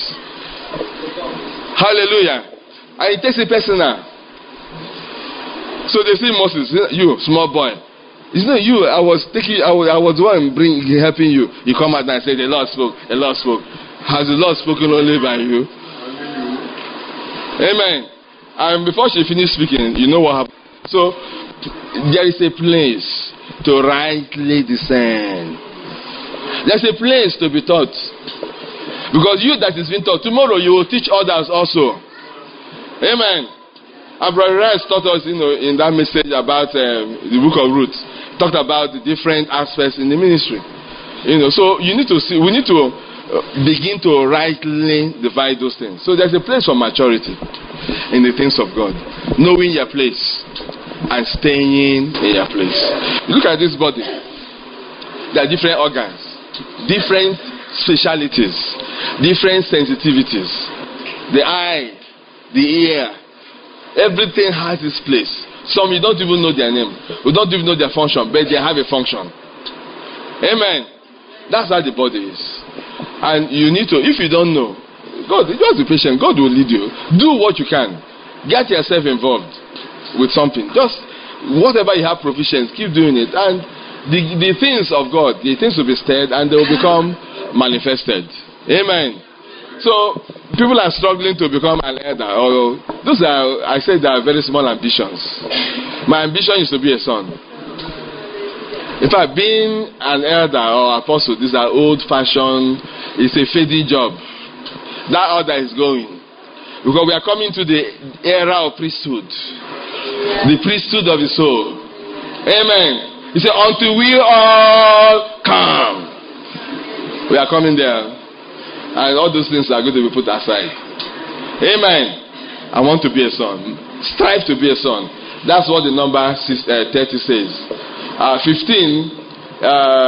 Hallelujah. And it takes it personal. So they say, Moses, you, small boy. It's not you. I was the one helping you. You come out and say, the Lord spoke. The Lord spoke. Has the Lord spoken only by you? Amen. And before she finished speaking, you know what happened. So there is a place to rightly discern. There's a place to be taught. Because you that is being taught, tomorrow you will teach others also. Amen. And Brother Rice taught us, in that message about the book of Ruth, talked about the different aspects in the ministry. So you need to see, we need to begin to rightly divide those things. So there's a place for maturity in the things of God. Knowing your place and staying in your place. Look at this body. There are different organs, different specialities, different sensitivities. The eye, the ear, everything has its place. Some you don't even know their name. We don't even know their function, but they have a function. Amen. That's how the body is. And you need to, if you don't know, God, just be patient. God will lead you. Do what you can. Get yourself involved with something. Just whatever you have provisions, keep doing it. And the things of God, the things will be stirred and they will become manifested. Amen. So people are struggling to become an elder. Those are, I said, they are very small ambitions. My ambition is to be a son. In fact, being an elder or apostle, these are old-fashioned. It's a fading job. That order is going. Because we are coming to the era of priesthood. The priesthood of the soul. Amen. He said, until we all come. We are coming there. And all those things are going to be put aside. Amen. I want to be a son. Strive to be a son. That's what the number 30 says. 15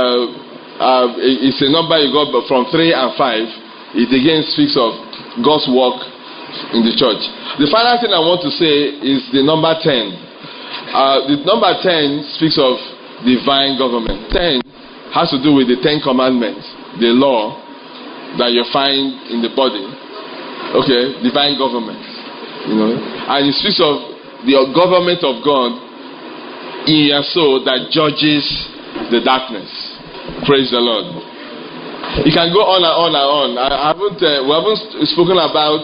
is a number you got from 3 and 5. It again speaks of God's work in the church. The final thing I want to say is the number 10. The number 10 speaks of divine government. 10 has to do with the 10 commandments, the law that you find in the body. Okay, divine government. And it speaks of the government of God in your soul that judges the darkness. Praise the Lord. You can go on and on and on. We haven't spoken about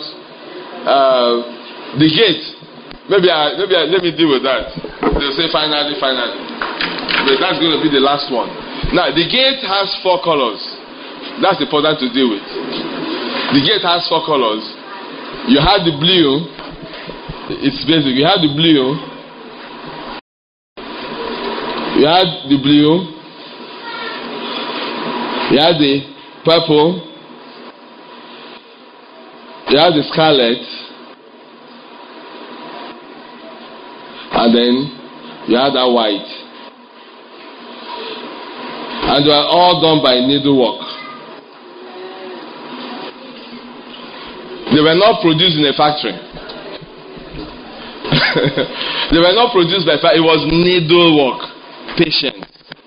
the gate. Maybe let me deal with that. They'll say finally. But that's going to be the last one. Now, the gate has 4 colors. That's important to deal with. The gate has 4 colors. You have the blue. It's basic. You have the blue. You have the blue. You have the purple. You have the scarlet. And then you have that white. And they are all done by needlework. They were not produced in a factory. They were not produced by factory. It was needlework. Patience.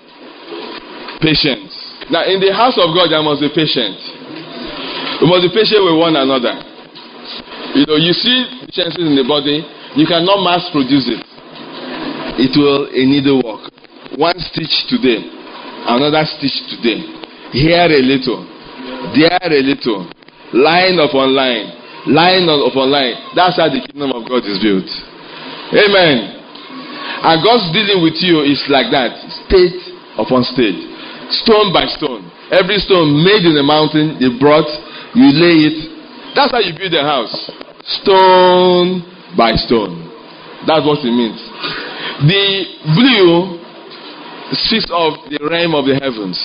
Now, in the house of God, there must be patience. We must be patient with one another. You know, you see chances in the body, you cannot mass produce it. It will a needlework. One stitch today, another stitch today. Here a little, there a little. Line upon line. That's how the kingdom of God is built. Amen. And God's dealing with you is like that. State upon state. Stone by stone. Every stone made in the mountain, you brought, you lay it. That's how you build a house. Stone by stone. That's what it means. The blue speaks of the realm of the heavens.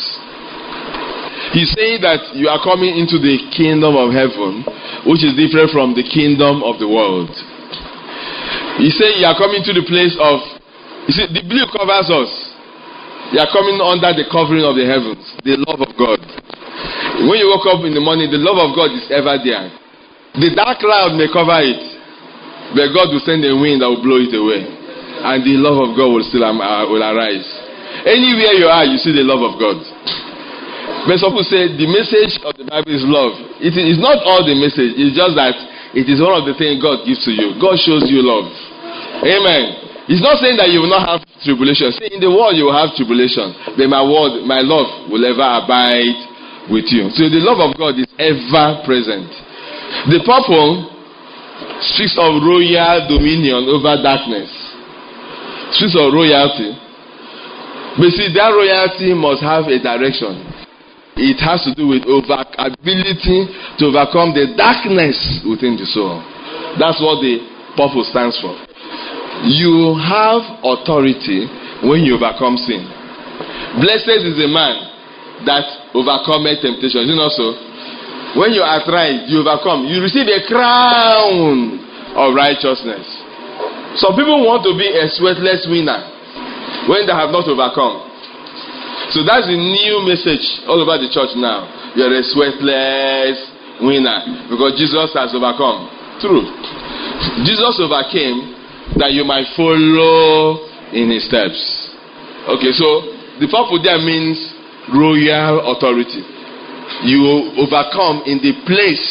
He's saying that you are coming into the kingdom of heaven, which is different from the kingdom of the world. He's saying you are coming to the place of, you see, the blue covers us. You are coming under the covering of the heavens, the love of God. When you wake up in the morning, the love of God is ever there. The dark cloud may cover it, but God will send a wind that will blow it away. And the love of God will still will arise. Anywhere you are, you see the love of God. But some people say the message of the Bible is love. It is not all the message. It's just that it is one of the things God gives to you. God shows you love. Amen. It's not saying that you will not have tribulation. See, in the world you will have tribulation. But my love will ever abide with you. So the love of God is ever present. The purple speaks of royal dominion over darkness. Speaks of royalty. But see, that royalty must have a direction. It has to do with ability to overcome the darkness within the soul. That's what the purple stands for. You have authority when you overcome sin. Blessed is the man that overcometh temptation. Is it not so? When you are tried, you overcome. You receive a crown of righteousness. Some people want to be a sweatless winner when they have not overcome. So that's the new message all over the church now. You're a sweatless winner because Jesus has overcome. True. Jesus overcame that you might follow in his steps. Okay, so the purple there means royal authority. You overcome in the place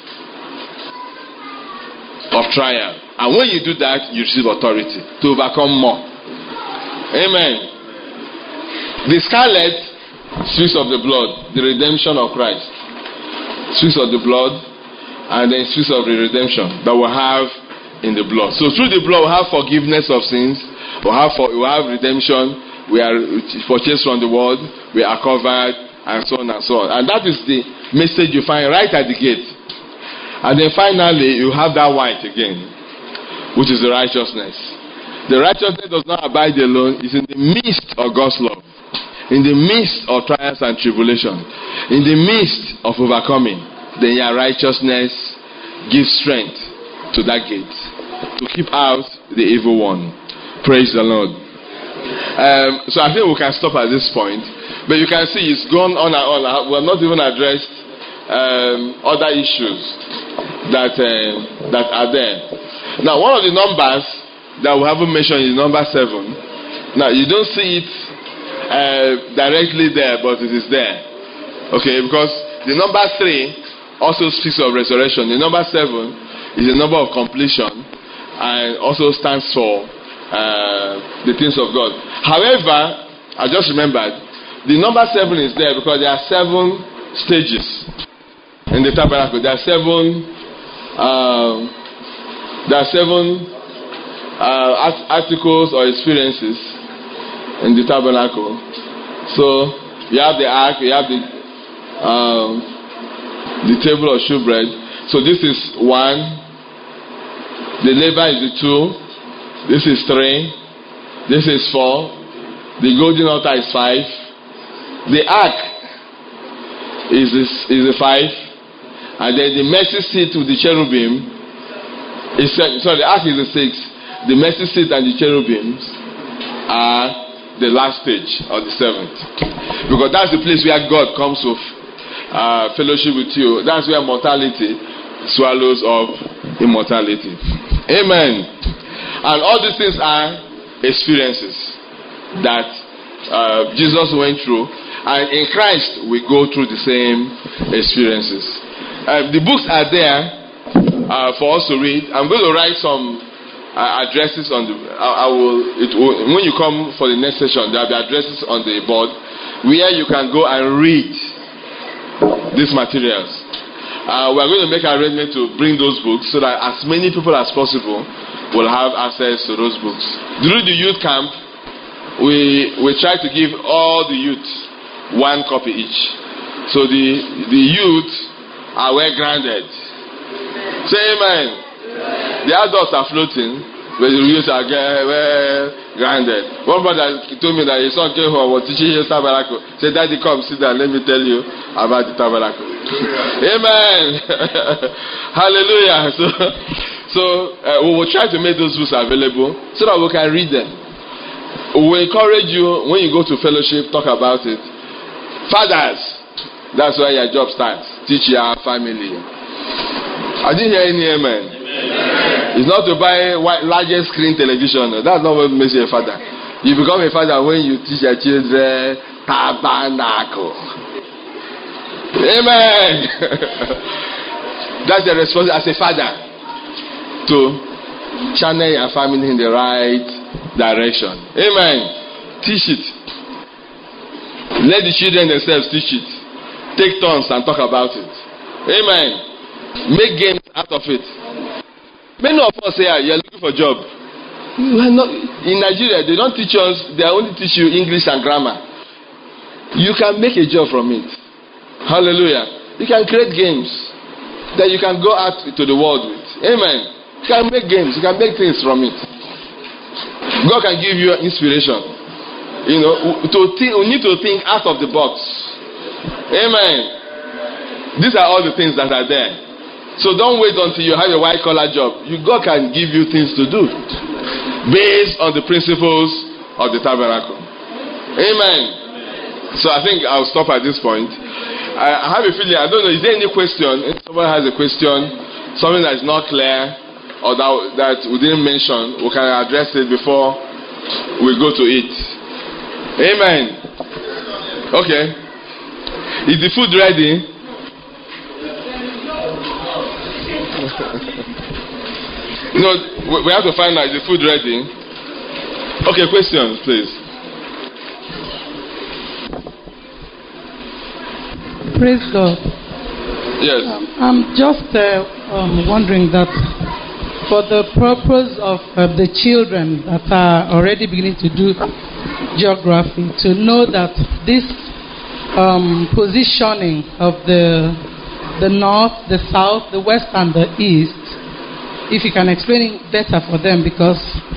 of trial. And when you do that, you receive authority to overcome more. Amen. The scarlet speaks of the blood, the redemption of Christ. Speaks of the blood, and then speaks of the redemption that we have in the blood. So through the blood, we have forgiveness of sins, we have redemption, we are purchased from the world, we are covered, and so on and so on. And that is the message you find right at the gate. And then finally, you have that white again, which is the righteousness. The righteousness does not abide alone. It's in the midst of God's love. In the midst of trials and tribulation. In the midst of overcoming. Then your righteousness gives strength to that gate. To keep out the evil one. Praise the Lord. So I think we can stop at this point. But you can see it's gone on and on. We have not even addressed other issues that are there. Now, one of the numbers that we haven't mentioned is number 7. Now, you don't see it directly there, but it is there. Okay, because the number 3 also speaks of resurrection. The number 7 is the number of completion and also stands for the things of God. However, I just remembered the number 7 is there because there are 7 stages in the tabernacle. There are 7 articles or experiences in the tabernacle. So you have the ark, you have the table of shewbread. So this is 1. The laver is the 2. This is 3. This is 4. The golden altar is 5. The ark is a 5. And then the mercy seat with the cherubim is 7. Sorry, the ark is a 6. The mercy seat and the cherubims are the last stage, or the 7th. Because that's the place where God comes to fellowship with you. That's where mortality swallows up immortality. Amen. And all these things are experiences that Jesus went through. And in Christ, we go through the same experiences. The books are there for us to read. I'm going to write some addresses on the. When you come for the next session, there will be addresses on the board where you can go and read these materials. We are going to make an arrangement to bring those books so that as many people as possible will have access to those books. During the youth camp, we try to give all the youth 1 copy each. So the youth are well grounded. Say amen. The adults are floating, but the youth are well grounded. One brother told me that his son came home was teaching him tabernacle. Said, "Daddy, come sit down. Let me tell you about the tabernacle." Amen. Hallelujah. So we will try to make those books available so that we can read them. We encourage you when you go to fellowship, talk about it. Fathers, that's where your job starts. Teach your family. I didn't hear any amen. It's not to buy largest screen television. That's not what makes you a father. You become a father when you teach your children tabernacle. Amen. That's the responsibility as a father to channel your family in the right direction. Amen. Teach it. Let the children themselves teach it. Take turns and talk about it. Amen. Make games out of it. Many of us say, you're looking for a job. In Nigeria, they don't teach us, they only teach you English and grammar. You can make a job from it. Hallelujah. You can create games that you can go out to the world with. Amen. You can make games. You can make things from it. God can give you inspiration. You know, we need to think out of the box. Amen. These are all the things that are there. So don't wait until you have a white-collar job. God can give you things to do based on the principles of the tabernacle. Amen. So I think I'll stop at this point. I have a feeling, I don't know, is there any question? If someone has a question, something that is not clear or that we didn't mention, we can address it before we go to it. Amen. Okay. Is the food ready? No, we have to find out, is the food ready? Okay, questions, please. Praise God. Yes. I'm just wondering that for the purpose of the children that are already beginning to do geography, to know that this positioning of the north, the south, the west, and the east, if you can explain it better for them, because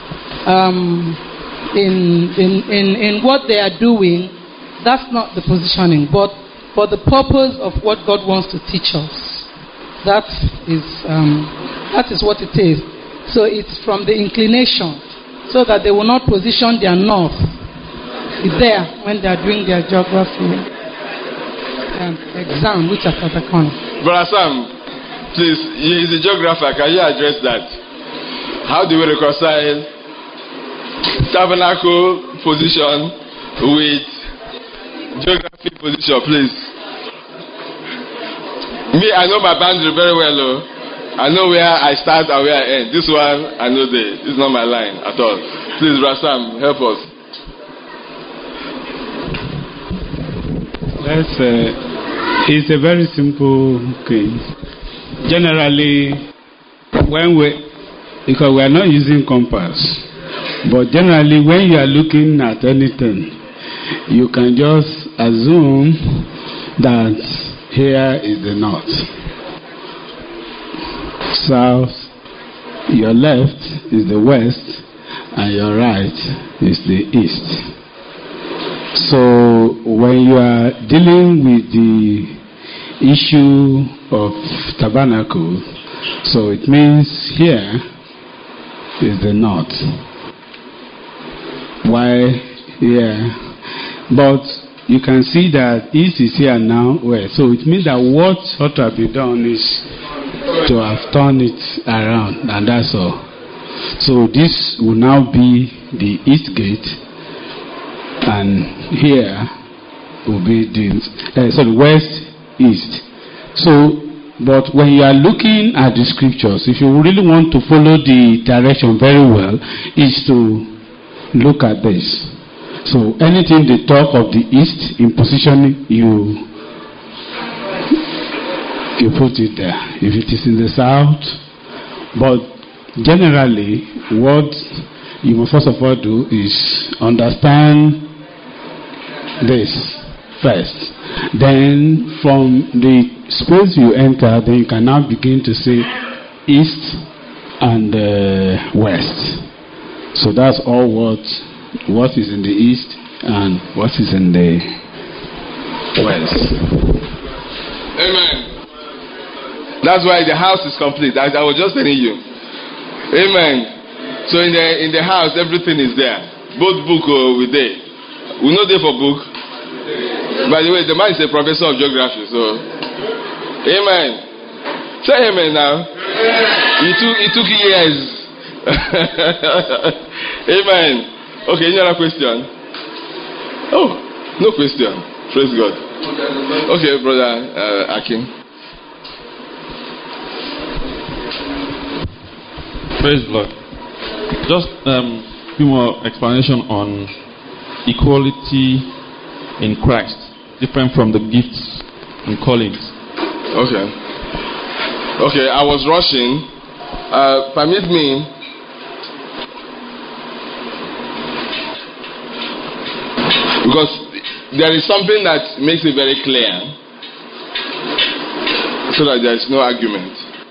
in what they are doing, that's not the positioning, but for the purpose of what God wants to teach us. That is what it is. So it's from the inclination, so that they will not position their north there when they are doing their geography exam, which are at the corner. Brother Sam, please, he is a geographer. Can you address that? How do we reconcile tabernacle position with geography position, please? Me, I know my boundary very well. I know where I start and where I end. This one, I know this is not my line at all. Please, Rasam, help us. It's a very simple thing. Generally, because we are not using compass, but generally when you are looking at anything, you can just assume that here is the north, south, your left is the west, and your right is the east. So when you are dealing with the issue of tabernacle, so it means here is the north. Why here? But you can see that east is here now, west. So it means that what ought to have been done is to have turned it around, and that's all. So this will now be the east gate, and here will be the west east. So, but when you are looking at the scriptures, if you really want to follow the direction very well, is to look at this. So anything they talk of the east in positioning, you put it there. If it is in the south, but generally what you must first of all do is understand this first. Then from the space you enter, then you can now begin to say east and west. So that's all what is in the east and what is in the west. Amen. That's why the house is complete. I was just telling you. Amen. So in the house, everything is there. Both book were there. We know there for book. By the way, the man is a professor of geography. So, amen. Say amen now. It took years. Amen. Okay, any other question? Oh, no question. Praise God. Okay, brother Akin. Praise the Lord. Just a few more explanation on equality in Christ, different from the gifts and callings. Okay. Okay, I was rushing. Permit me. Because there is something that makes it very clear, so that there is no argument.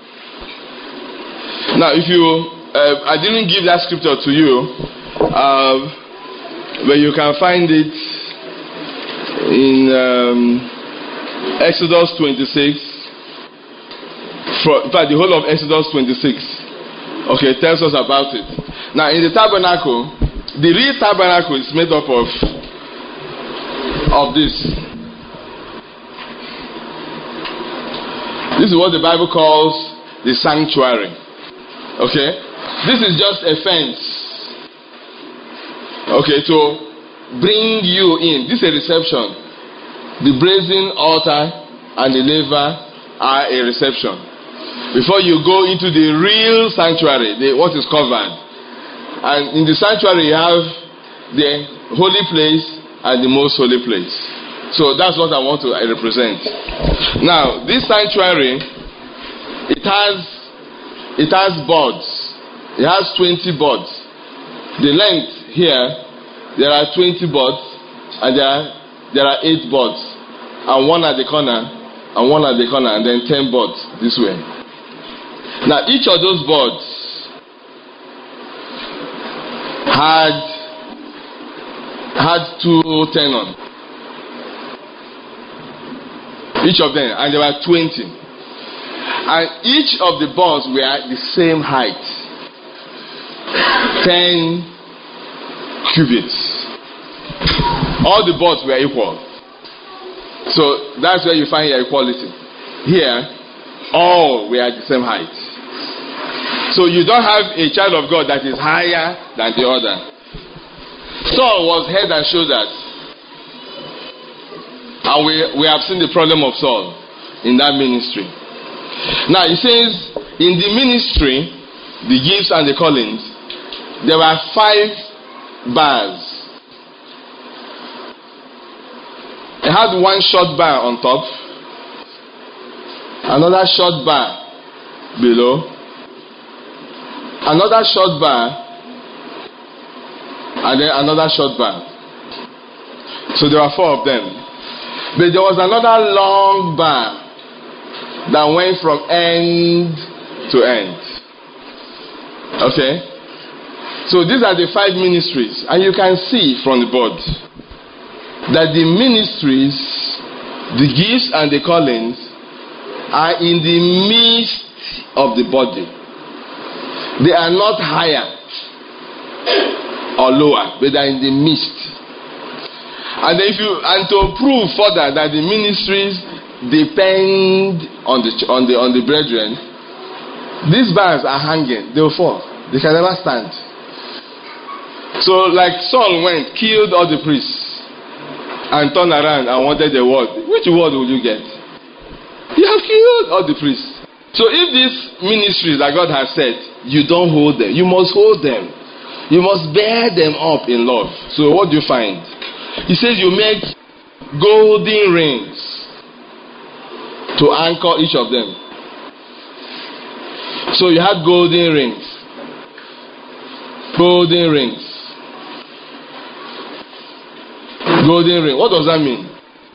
Now, if you, I didn't give that scripture to you, but you can find it in Exodus 26. In fact, the whole of Exodus 26, okay, tells us about it. Now, in the tabernacle, the real tabernacle is made up of this. This is what the Bible calls the sanctuary. Okay, this is just a fence. Okay, to bring you in. This is a reception. The brazen altar and the laver are a reception. Before you go into the real sanctuary, what is covered. And in the sanctuary you have the holy place and the most holy place. So that's what I want to represent. Now, this sanctuary, it has boards. It has 20 boards. The length here, there are 20 boards, and there are 8 boards, and one at the corner, and one at the corner, and then 10 boards this way. Now, each of those boards had 2 tenon. Each of them, and there were 20. And each of the boards were the same height, 10 cubits. All the boards were equal. So that's where you find your equality. Here, all were at the same height. So you don't have a child of God that is higher than the other. Saul was head and shoulders. And we have seen the problem of Saul in that ministry. Now it says, in the ministry, the gifts and the callings, there were 5 bars. It had one short bar on top, another short bar below, another short bar, and then another short bar. So there were 4 of them. But there was another long bar that went from end to end. Okay? So these are the 5 ministries. And you can see from the board that the ministries, the gifts and the callings are in the midst of the body. They are not higher or lower, but they are in the midst. And to prove further that the ministries depend on the brethren, these bars are hanging. They will fall. They can never stand. So like Saul went, killed all the priests, and turned around and wanted the word. Which word will you get? You have killed all the priests. So if these ministries that God has said, you don't hold them, you must hold them. You must bear them up in love. So what do you find? He says you make golden rings to anchor each of them. So you have golden rings. Golden rings. Golden ring. What does that mean?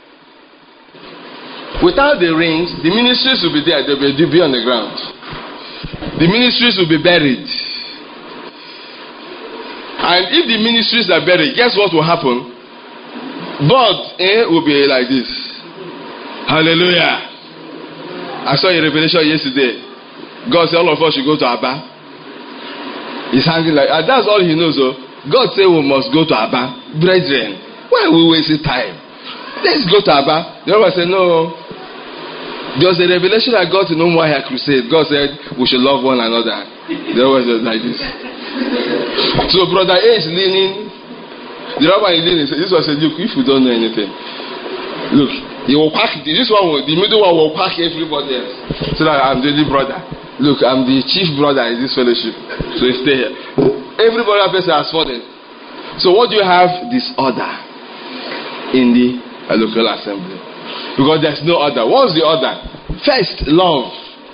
Without the rings, the ministries will be there. They'll be on the ground. The ministries will be buried. And if the ministries are buried, guess what will happen? But will be like this. Hallelujah. I saw a revelation yesterday. God said all of us should go to Abba. He's hanging like, and that's all he knows. So God said we must go to Abba. Brethren, why are we wasting time? Let's go to Abba. The other said no. There was a revelation I got in Umuahia Crusade. God said we should love one another. The other was like this. So brother A is leaning. The rabbi is leaning. This one said, look, if you don't know anything, look, he will pack it. This one will, the middle one will pack everybody else. So that I'm the only brother. Look, I'm the chief brother in this fellowship. So you stay here. Every other person has fallen. So what do you have? Disorder in the local assembly. Because there's no order. What's the order? First, love.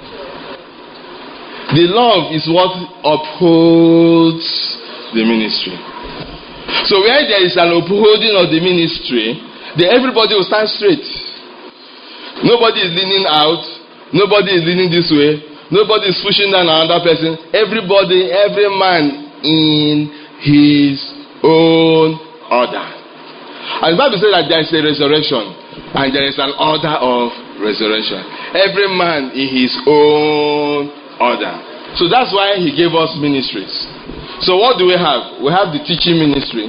The love is what upholds the ministry. So where there is an upholding of the ministry, then everybody will stand straight. Nobody is leaning out. Nobody is leaning this way. Nobody is pushing down another person. Everybody, every man in his own order. And the Bible says that there is a resurrection and there is an order of resurrection. Every man in his own order. So that's why he gave us ministries. So what do we have? We have the teaching ministry.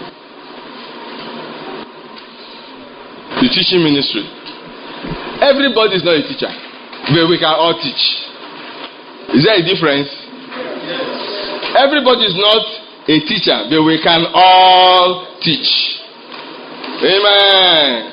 The teaching ministry. Everybody is not a teacher, but we can all teach. Is there a difference? Yes. Everybody is not a teacher, but we can all teach. Amen.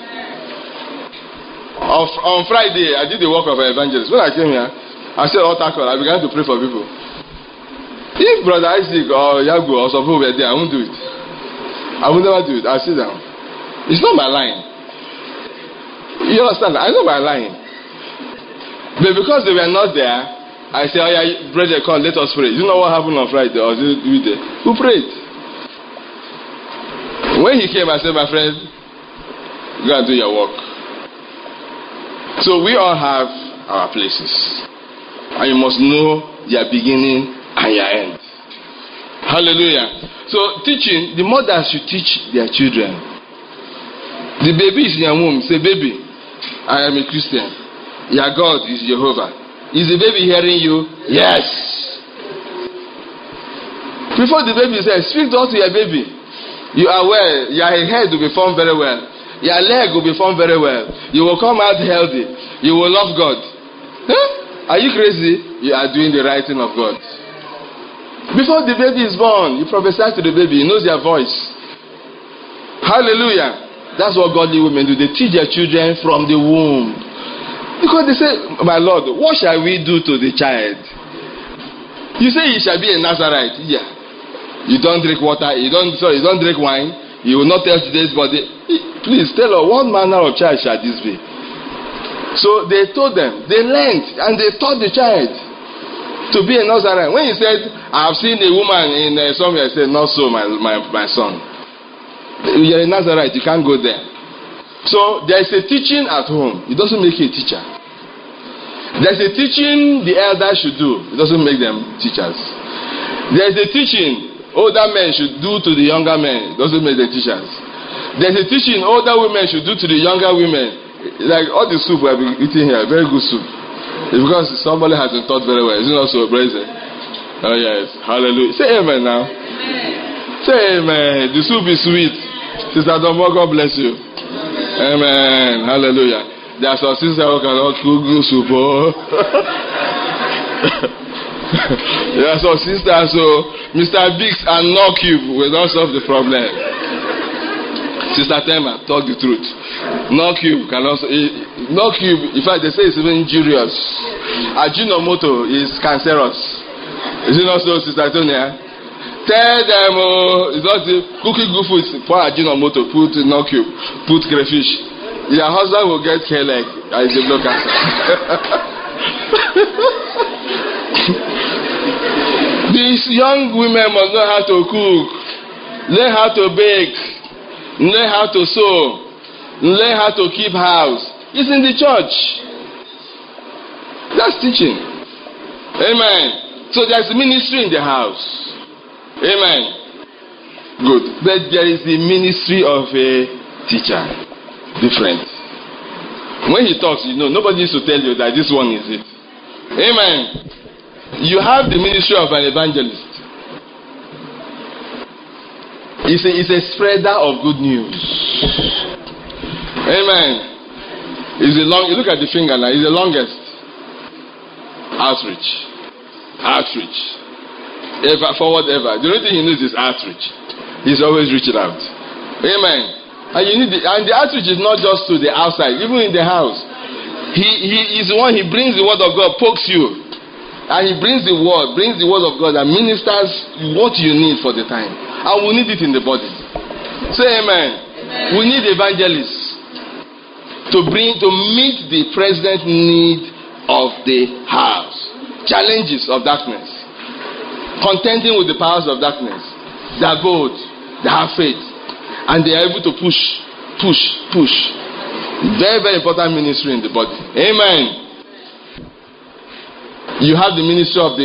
On Friday, I did the work of an evangelist. When I came here, I said altar call. I began to pray for people. If Brother Isaac or Yago or some people were there, I won't do it. I will never do it. I'll sit down. It's not my line. You understand? I know my line. But because they were not there, I said, oh yeah, brother, come, let us pray. You know what happened on Friday? Or did we there? Who prayed? When he came, I said, my friend, go and do your work. So we all have our places. And you must know their beginning and your end. Hallelujah. So teaching, the mothers should teach their children. The baby is in your womb. Say, baby, I am a Christian. Your God is Jehovah. Is the baby hearing you? Yes. Before the baby says, speak to your baby. You are well. Your head will be formed very well. Your leg will be formed very well. You will come out healthy. You will love God. Huh? Are you crazy? You are doing the right thing of God. Before the baby is born, you prophesy to the baby. He knows your voice. Hallelujah. That's what godly women do. They teach their children from the womb. Because they say, my Lord, what shall we do to the child? You say he shall be a Nazarite. Yeah. You don't drink water. You don't drink wine. You will not touch today's body. Please tell us, what manner of child shall this be? So they told them. They learned and they taught the child to be a Nazarene. When he said, I have seen a woman in somewhere, I said, not so, my son. You're a Nazarite, you can't go there. So there is a teaching at home. It doesn't make you a teacher. There's a teaching the elders should do. It doesn't make them teachers. There's a teaching older men should do to the younger men. It doesn't make them teachers. There's a teaching older women should do to the younger women. Like all the soup we have been eating here, very good soup. It's because somebody has been taught very well. Is it not so, praise? Oh yes, hallelujah. Say amen now. Amen. Say amen. The soup is sweet. Sister Domo, God bless you. Amen. Hallelujah. There are some sisters who cannot cook good soup. There are some sisters, so Mr. Biggs and no cube will not solve the problem. Sister Tema, talk the truth. No cube can also. No cube, in fact, they say it's even injurious. Ajinomoto is cancerous. Is it not so, Sister Tonia? Tell them, it's not the cooking good food for Ajinomoto, put no cube, put crayfish. Your husband will get hair like the blood cancer. These young women must know how to cook, learn how to bake, learn how to sew, learn how to keep house. It's in the church. That's teaching. Amen. So there's ministry in the house. Amen. Good. But there is the ministry of a teacher. Different. When he talks, you know, nobody needs to tell you that this one is it. Amen. You have the ministry of an evangelist. It's a spreader of good news. Amen. You look at the finger now, it's the longest. Outreach. Ever, forward ever. The only thing he needs is outreach. He's always reaching out. Amen. And the outreach is not just to the outside, even in the house. He is the one, he brings the word of God, pokes you. And he brings the word of God and ministers what you need for the time. And we need it in the body. Say amen. We need evangelists to meet the present need of the house. Challenges of darkness. Contending with the powers of darkness. They are bold. They have faith. And they are able to push. Very, very important ministry in the body. Amen. You have the ministry of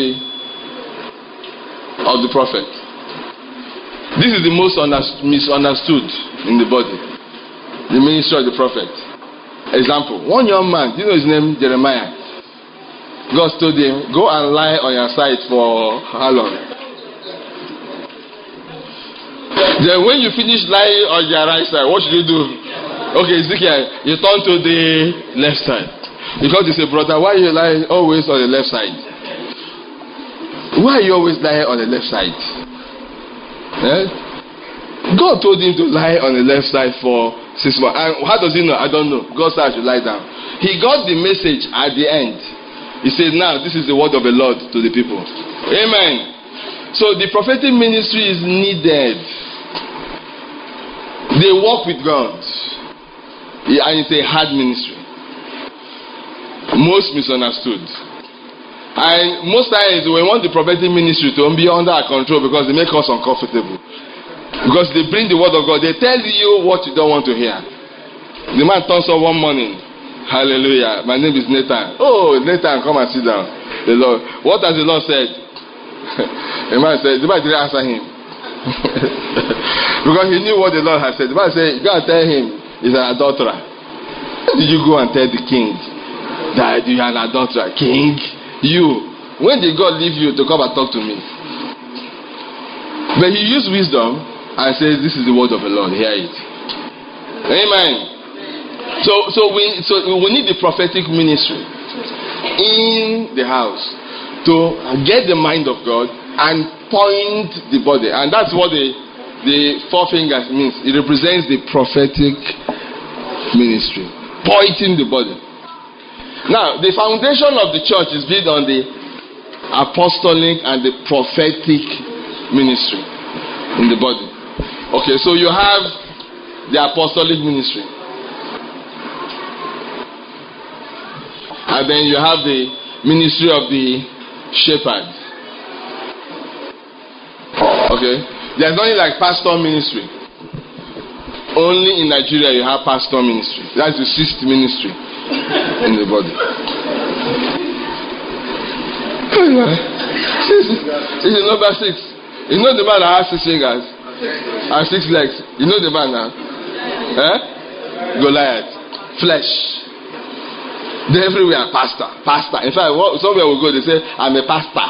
the prophet. This is the most misunderstood in the body. The ministry of the prophet. Example. One young man, do you know his name? Jeremiah. God told him, go and lie on your side for how long? Then when you finish lying on your right side, what should you do? Okay, Ezekiel, you turn to the left side. Because you say, brother, why are you lying always on the left side? Why are you always lying on the left side? God told him to lie on the left side for 6 months. And how does he know? I don't know. God said I should lie down. He got the message at the end. He said, now this is the word of the Lord to the people. Amen. So the prophetic ministry is needed. They walk with God. And it's a hard ministry. Most misunderstood. And most times we want the prophetic ministry to be under our control because they make us uncomfortable. Because they bring the word of God. They tell you what you don't want to hear. The man turns up one morning. Hallelujah. My name is Nathan. Oh, Nathan, come and sit down. The Lord. What has the Lord said? The man said, the man didn't answer him. Because he knew what the Lord had said. The man said, go and tell him he's an adulterer. Why did you go and tell the king that you are an adulterer? King, you. When did God leave you to come and talk to me? But he used wisdom and said, this is the word of the Lord. Hear it. Amen. So we need the prophetic ministry in the house to get the mind of God and point the body. And that's what the four fingers means. It represents the prophetic ministry. Pointing the body. Now, the foundation of the church is built on the apostolic and the prophetic ministry. in the body. Okay, so you have the apostolic ministry. And then you have the ministry of the shepherd. Okay? There's nothing like pastor ministry. Only in Nigeria you have pastor ministry. That's the sixth ministry in the body. This is number 6. You know the man that has 6 fingers and 6 legs. You know the man now? Goliath. Flesh. They everywhere, pastor. In fact, somewhere we go, they say, I'm a pastor.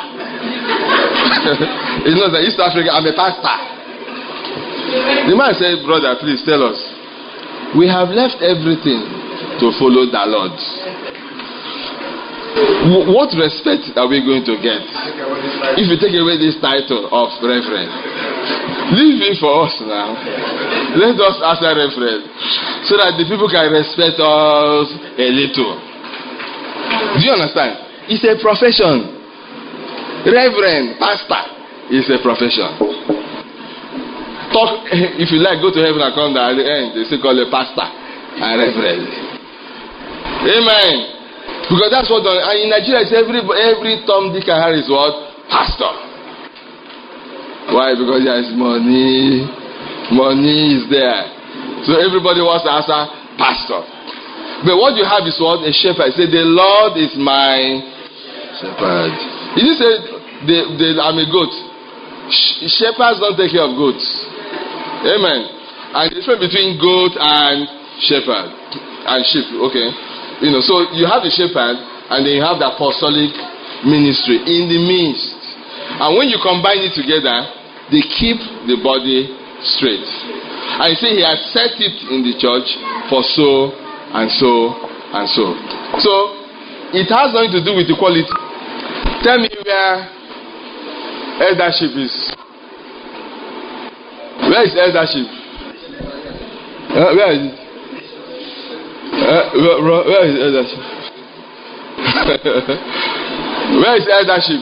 You know, the East Africa, I'm a pastor. The man said, brother, please tell us. We have left everything to follow the Lord. What respect are we going to get if you take away this title of reverend? Leave it for us now. Let us ask a reverend so that the people can respect us a little. Do you understand? It's a profession. Reverend, pastor is a profession. Talk, if you like, go to heaven and come down. At the end, they still call a pastor and reverend. Amen. Because that's what in Nigeria is every Tom, Dick, and Harry is what? Pastor. Why? Because there is money. Money is there. So everybody wants to answer pastor. But what you have is what? A shepherd. Say, the Lord is my shepherd. He didn't say, I'm a goat. Shepherds don't take care of goats. Amen. And the difference between goat and shepherd and sheep. Okay. You know, so you have the shepherd and then you have the apostolic ministry in the midst. And when you combine it together, they keep the body straight. And you see, he has set it in the church for so and so and so. So it has nothing to do with equality. Tell me where eldership is. Where is eldership? Where is it? Where is eldership? Where is eldership?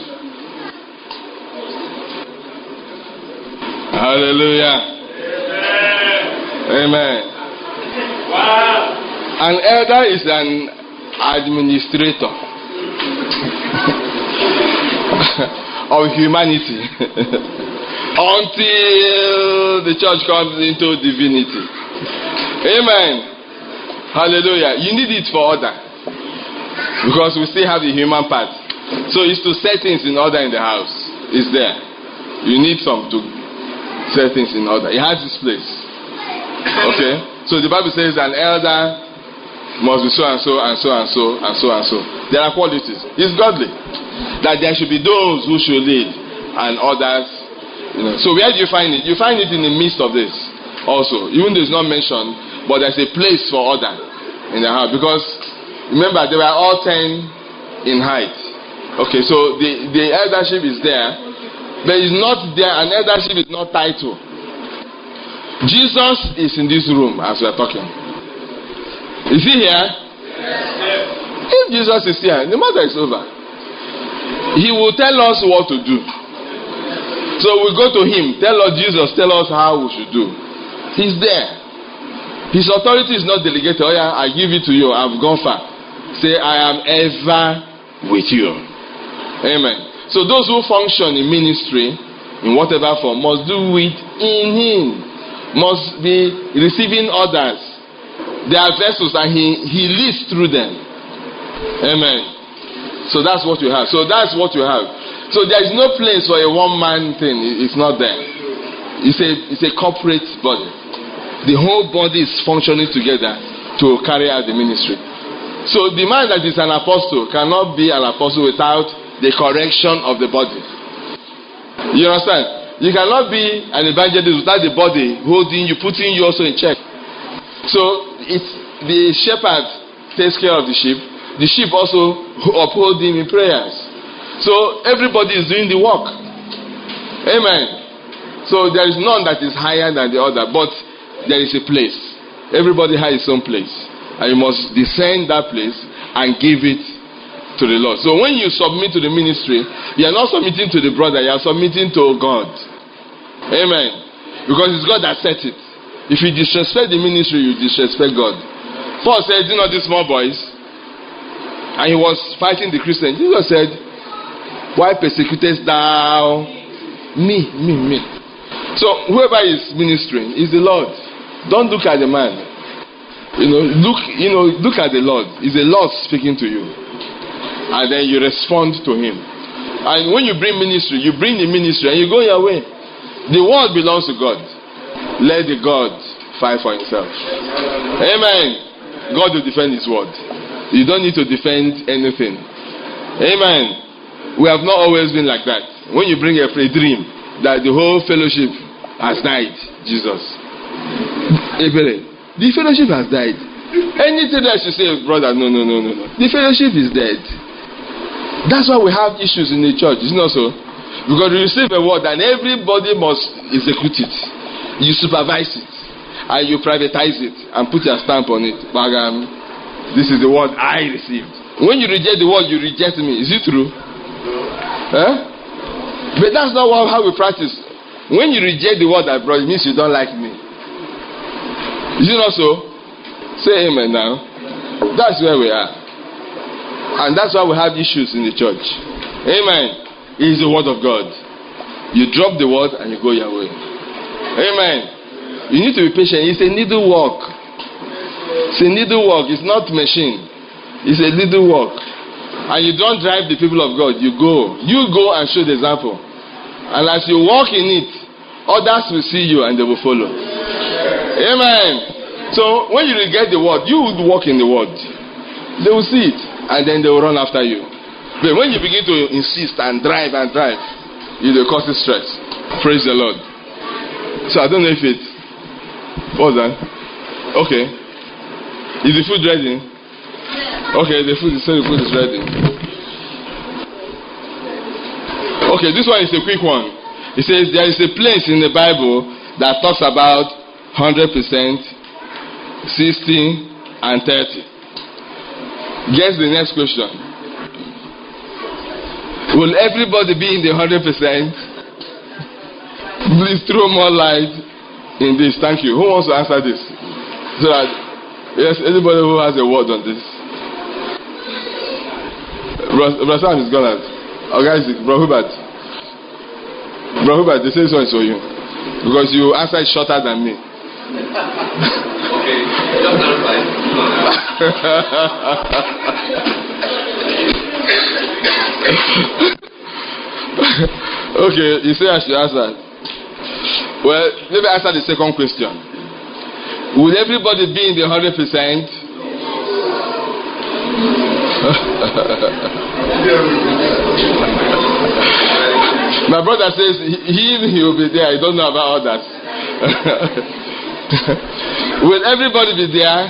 Hallelujah. Amen. Wow. An elder is an administrator of humanity until the church comes into divinity. Amen. Hallelujah. You need it for order because we still have the human part. So it's to set things in order in the house. It's there. You need some to set things in order. It has this place. Okay. So the Bible says an elder must be so and so and so and so and so and so. There are qualities. It's godly that there should be those who should lead and others. You know. So where do you find it? You find it in the midst of this also. Even though it's not mentioned, but there's a place for order in the house. Because remember, they were all 10 in height. Okay, so the eldership is there, but it's not there. An eldership is not title. Jesus is in this room as we are talking. Is he here? Yes. If Jesus is here, the matter is over. He will tell us what to do. So we go to him. Tell us, Jesus, tell us how we should do. He's there. His authority is not delegated. Oh yeah, I give it to you. I've gone far. Say, I am ever with you. Amen. So those who function in ministry, in whatever form, must do it in him. Must be receiving orders. They are vessels and he leads through them. Amen. So that's what you have. So there is no place for a one-man thing. It's not there. It's a corporate body. The whole body is functioning together to carry out the ministry. So the man that is an apostle cannot be an apostle without the correction of the body. You understand? You cannot be an evangelist without the body holding you, putting you also in check. So it's the shepherd takes care of the sheep. The sheep also uphold him in prayers. So everybody is doing the work. Amen. So there is none that is higher than the other, but there is a place. Everybody has his own place. And you must descend that place and give it to the Lord. So when you submit to the ministry, you are not submitting to the brother, you are submitting to God. Amen. Because it's God that set it. If you disrespect the ministry, you disrespect God. Paul said, you know these small boys? And he was fighting the Christians. Jesus said, why persecutest thou me? So whoever is ministering is the Lord. Don't look at the man. Look at the Lord. It's the Lord speaking to you. And then you respond to him. And when you bring ministry, you bring the ministry and you go your way. The word belongs to God. Let the God fight for himself. Amen. God will defend his word. You don't need to defend anything. Amen. We have not always been like that. When you bring a dream that the whole fellowship has died, Jesus. The fellowship has died. Anything that you say, brother, no. The fellowship is dead. That's why we have issues in the church. It's not so. Because you receive a word and everybody must execute it. You supervise it. And you privatize it and put your stamp on it. This is the word I received. When you reject the word, you reject me. Is it true? But that's not how we practice. When you reject the word I brought, it means you don't like me. Is it not so? Say amen now. That's where we are. And that's why we have issues in the church. Amen. It is the word of God. You drop the word and you go your way. Amen. You need to be patient. It's a needlework. It's a needlework. It's not machine. It's a needlework. And you don't drive the people of God. You go. You go and show the example. And as you walk in it, others will see you and they will follow. Amen. So when you get the word, you will walk in the word. They will see it. And then they will run after you. But when you begin to insist and drive, it will cause stress. Praise the Lord. So I don't know if it. What's that? Okay. Is the food ready? Okay, the food is ready. Okay, this one is a quick one. It says there is a place in the Bible that talks about 100%, 60, and 30. Guess the next question. Will everybody be in the 100%? Please throw more light in this. Thank you. Who wants to answer this? So that, yes, anybody who has a word on this. Brother Sam is gone out. Oh, guys, Bro Hubert, they say so is for you. Because you answered shorter than me. Okay, just answer it. Okay, you say I should answer. Well, let me answer the second question. Will everybody be in the 100%? My brother says he will be there. I don't know about others. Will everybody be there?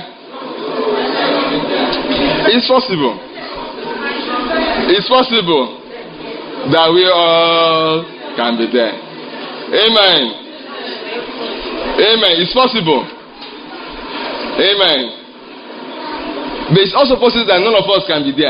It's possible. It's possible that we all can be there. Amen. Amen. It's possible. Amen. But it's also possible that none of us can be there.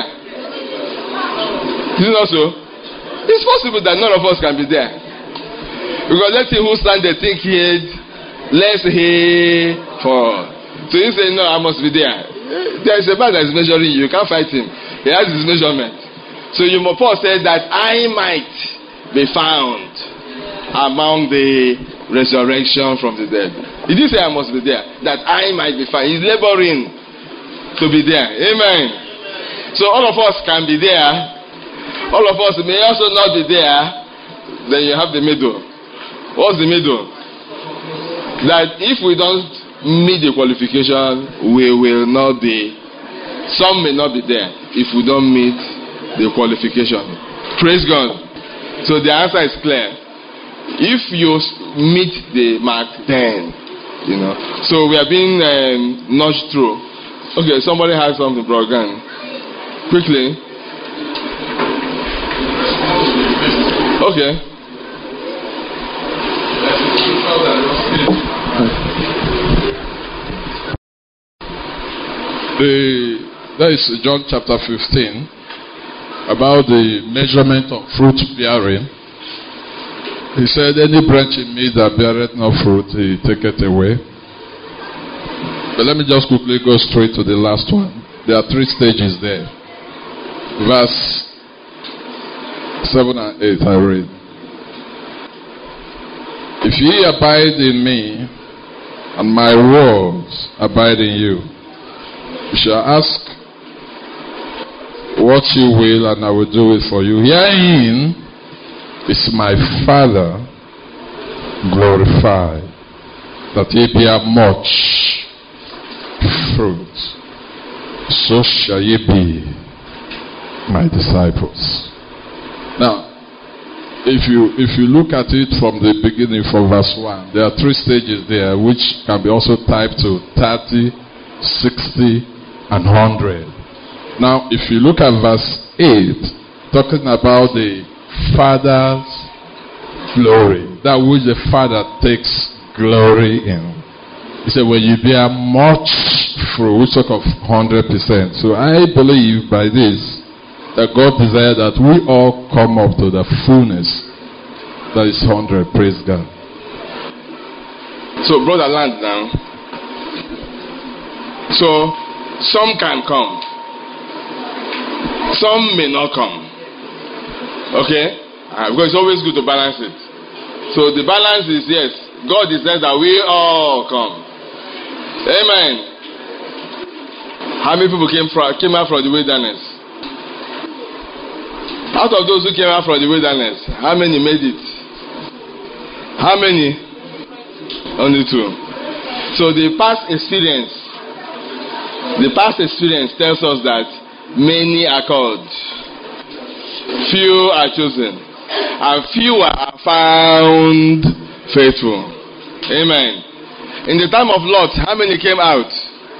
Is it not so? It's possible that none of us can be there. Because let's see who stand there, think here, let's hear for. So you say, no, I must be there. There is a man that is measuring you. You can't fight him. He has his measurement. So Paul said that I might be found among the resurrection from the dead. He didn't say I must be there. That I might be found. He's laboring to be there. Amen. So all of us can be there. All of us may also not be there. Then you have the middle. What's the middle? That if we don't meet the qualification, we will not be. Some may not be there if we don't meet the qualification. Praise God. So the answer is clear. If you meet the mark, then, So we are being nudged through. Okay, somebody has something, bro. Again. Quickly. Okay. That is John chapter 15 about the measurement of fruit bearing. He said, any branch in me that beareth no fruit, he taketh away. But let me just quickly go straight to the last one. There are 3 stages there. Verse 7 and 8, I read. If ye abide in me, and my words abide in you, you shall ask what you will, and I will do it for you. Herein is my Father glorified, that ye bear much fruit. So shall ye be my disciples. Now, if you look at it from the beginning, from verse 1, there are 3 stages there, which can be also typed to 30, 60, and 100. Now, if you look at verse 8, talking about the Father's glory, that which the Father takes glory in. He said, when you bear much fruit, which talk of 100%. So I believe by this, that God desires that we all come up to the fullness that is 100. Praise God. So, brother, land now. So, some can come. Some may not come. Okay? Because it's always good to balance it. So, the balance is, yes, God desires that we all come. Amen. How many people came out from the wilderness? Out of those who came out from the wilderness, how many made it? How many? Only 2. So the past experience tells us that many are called, few are chosen, and few are found faithful. Amen. In the time of Lot, how many came out?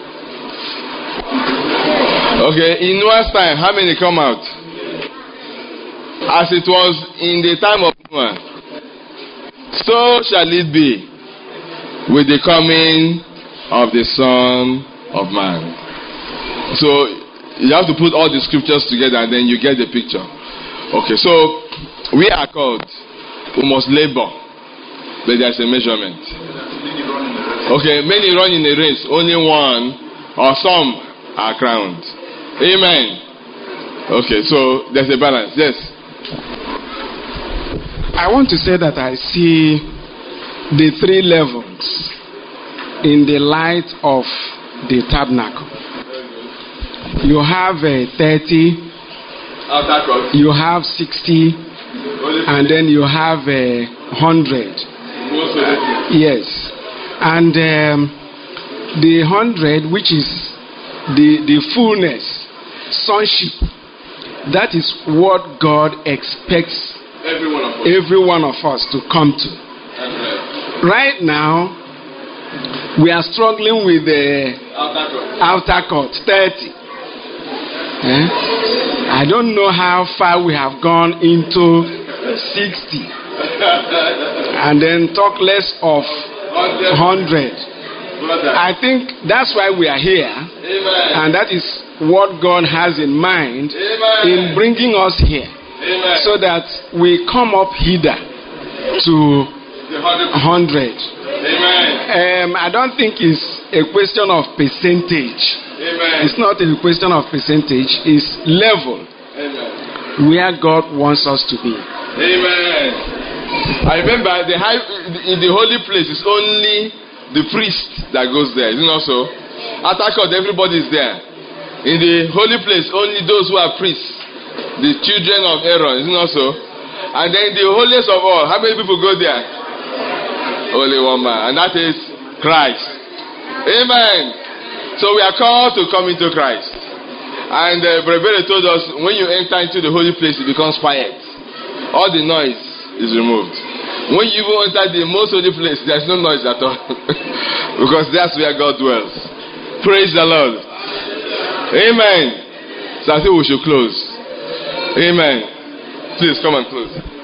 Okay, in Noah's time, how many come out? As it was in the time of Noah, so shall it be with the coming of the Son of Man. So you have to put all the scriptures together and then you get the picture. Okay, so we are called, we must labor, but there's a measurement. Okay, many run in a race, only one or some are crowned. Amen. Okay, so there's a balance. Yes. I want to say that I see the 3 levels in the light of the tabernacle. You have 30, you have 60, and then you have 100. Yes. And the 100, which is the fullness, sonship, that is what God expects every one of us to come to. Right now, we are struggling with the outer court, 30. I don't know how far we have gone into 60. And then talk less of 100. I think that's why we are here. And that is what God has in mind in bringing us here. So that we come up hither to 100. I don't think it's a question of percentage. It's not a question of percentage. It's level where God wants us to be. Amen. I remember in the holy place, it's only the priest that goes there. Isn't it also? At Akkad, everybody is there. In the holy place, only those who are priests, the children of Aaron. Isn't it also? And then the holiest of all, how many people go there? Only one man, and that is Christ. Amen. So we are called to come into Christ. And Brevere told us, when you enter into the holy place, it becomes quiet. All the noise is removed. When you enter the most holy place, there's no noise at all. Because that's where God dwells. Praise the Lord. Amen. So I think we should close. Amen. Please come and close.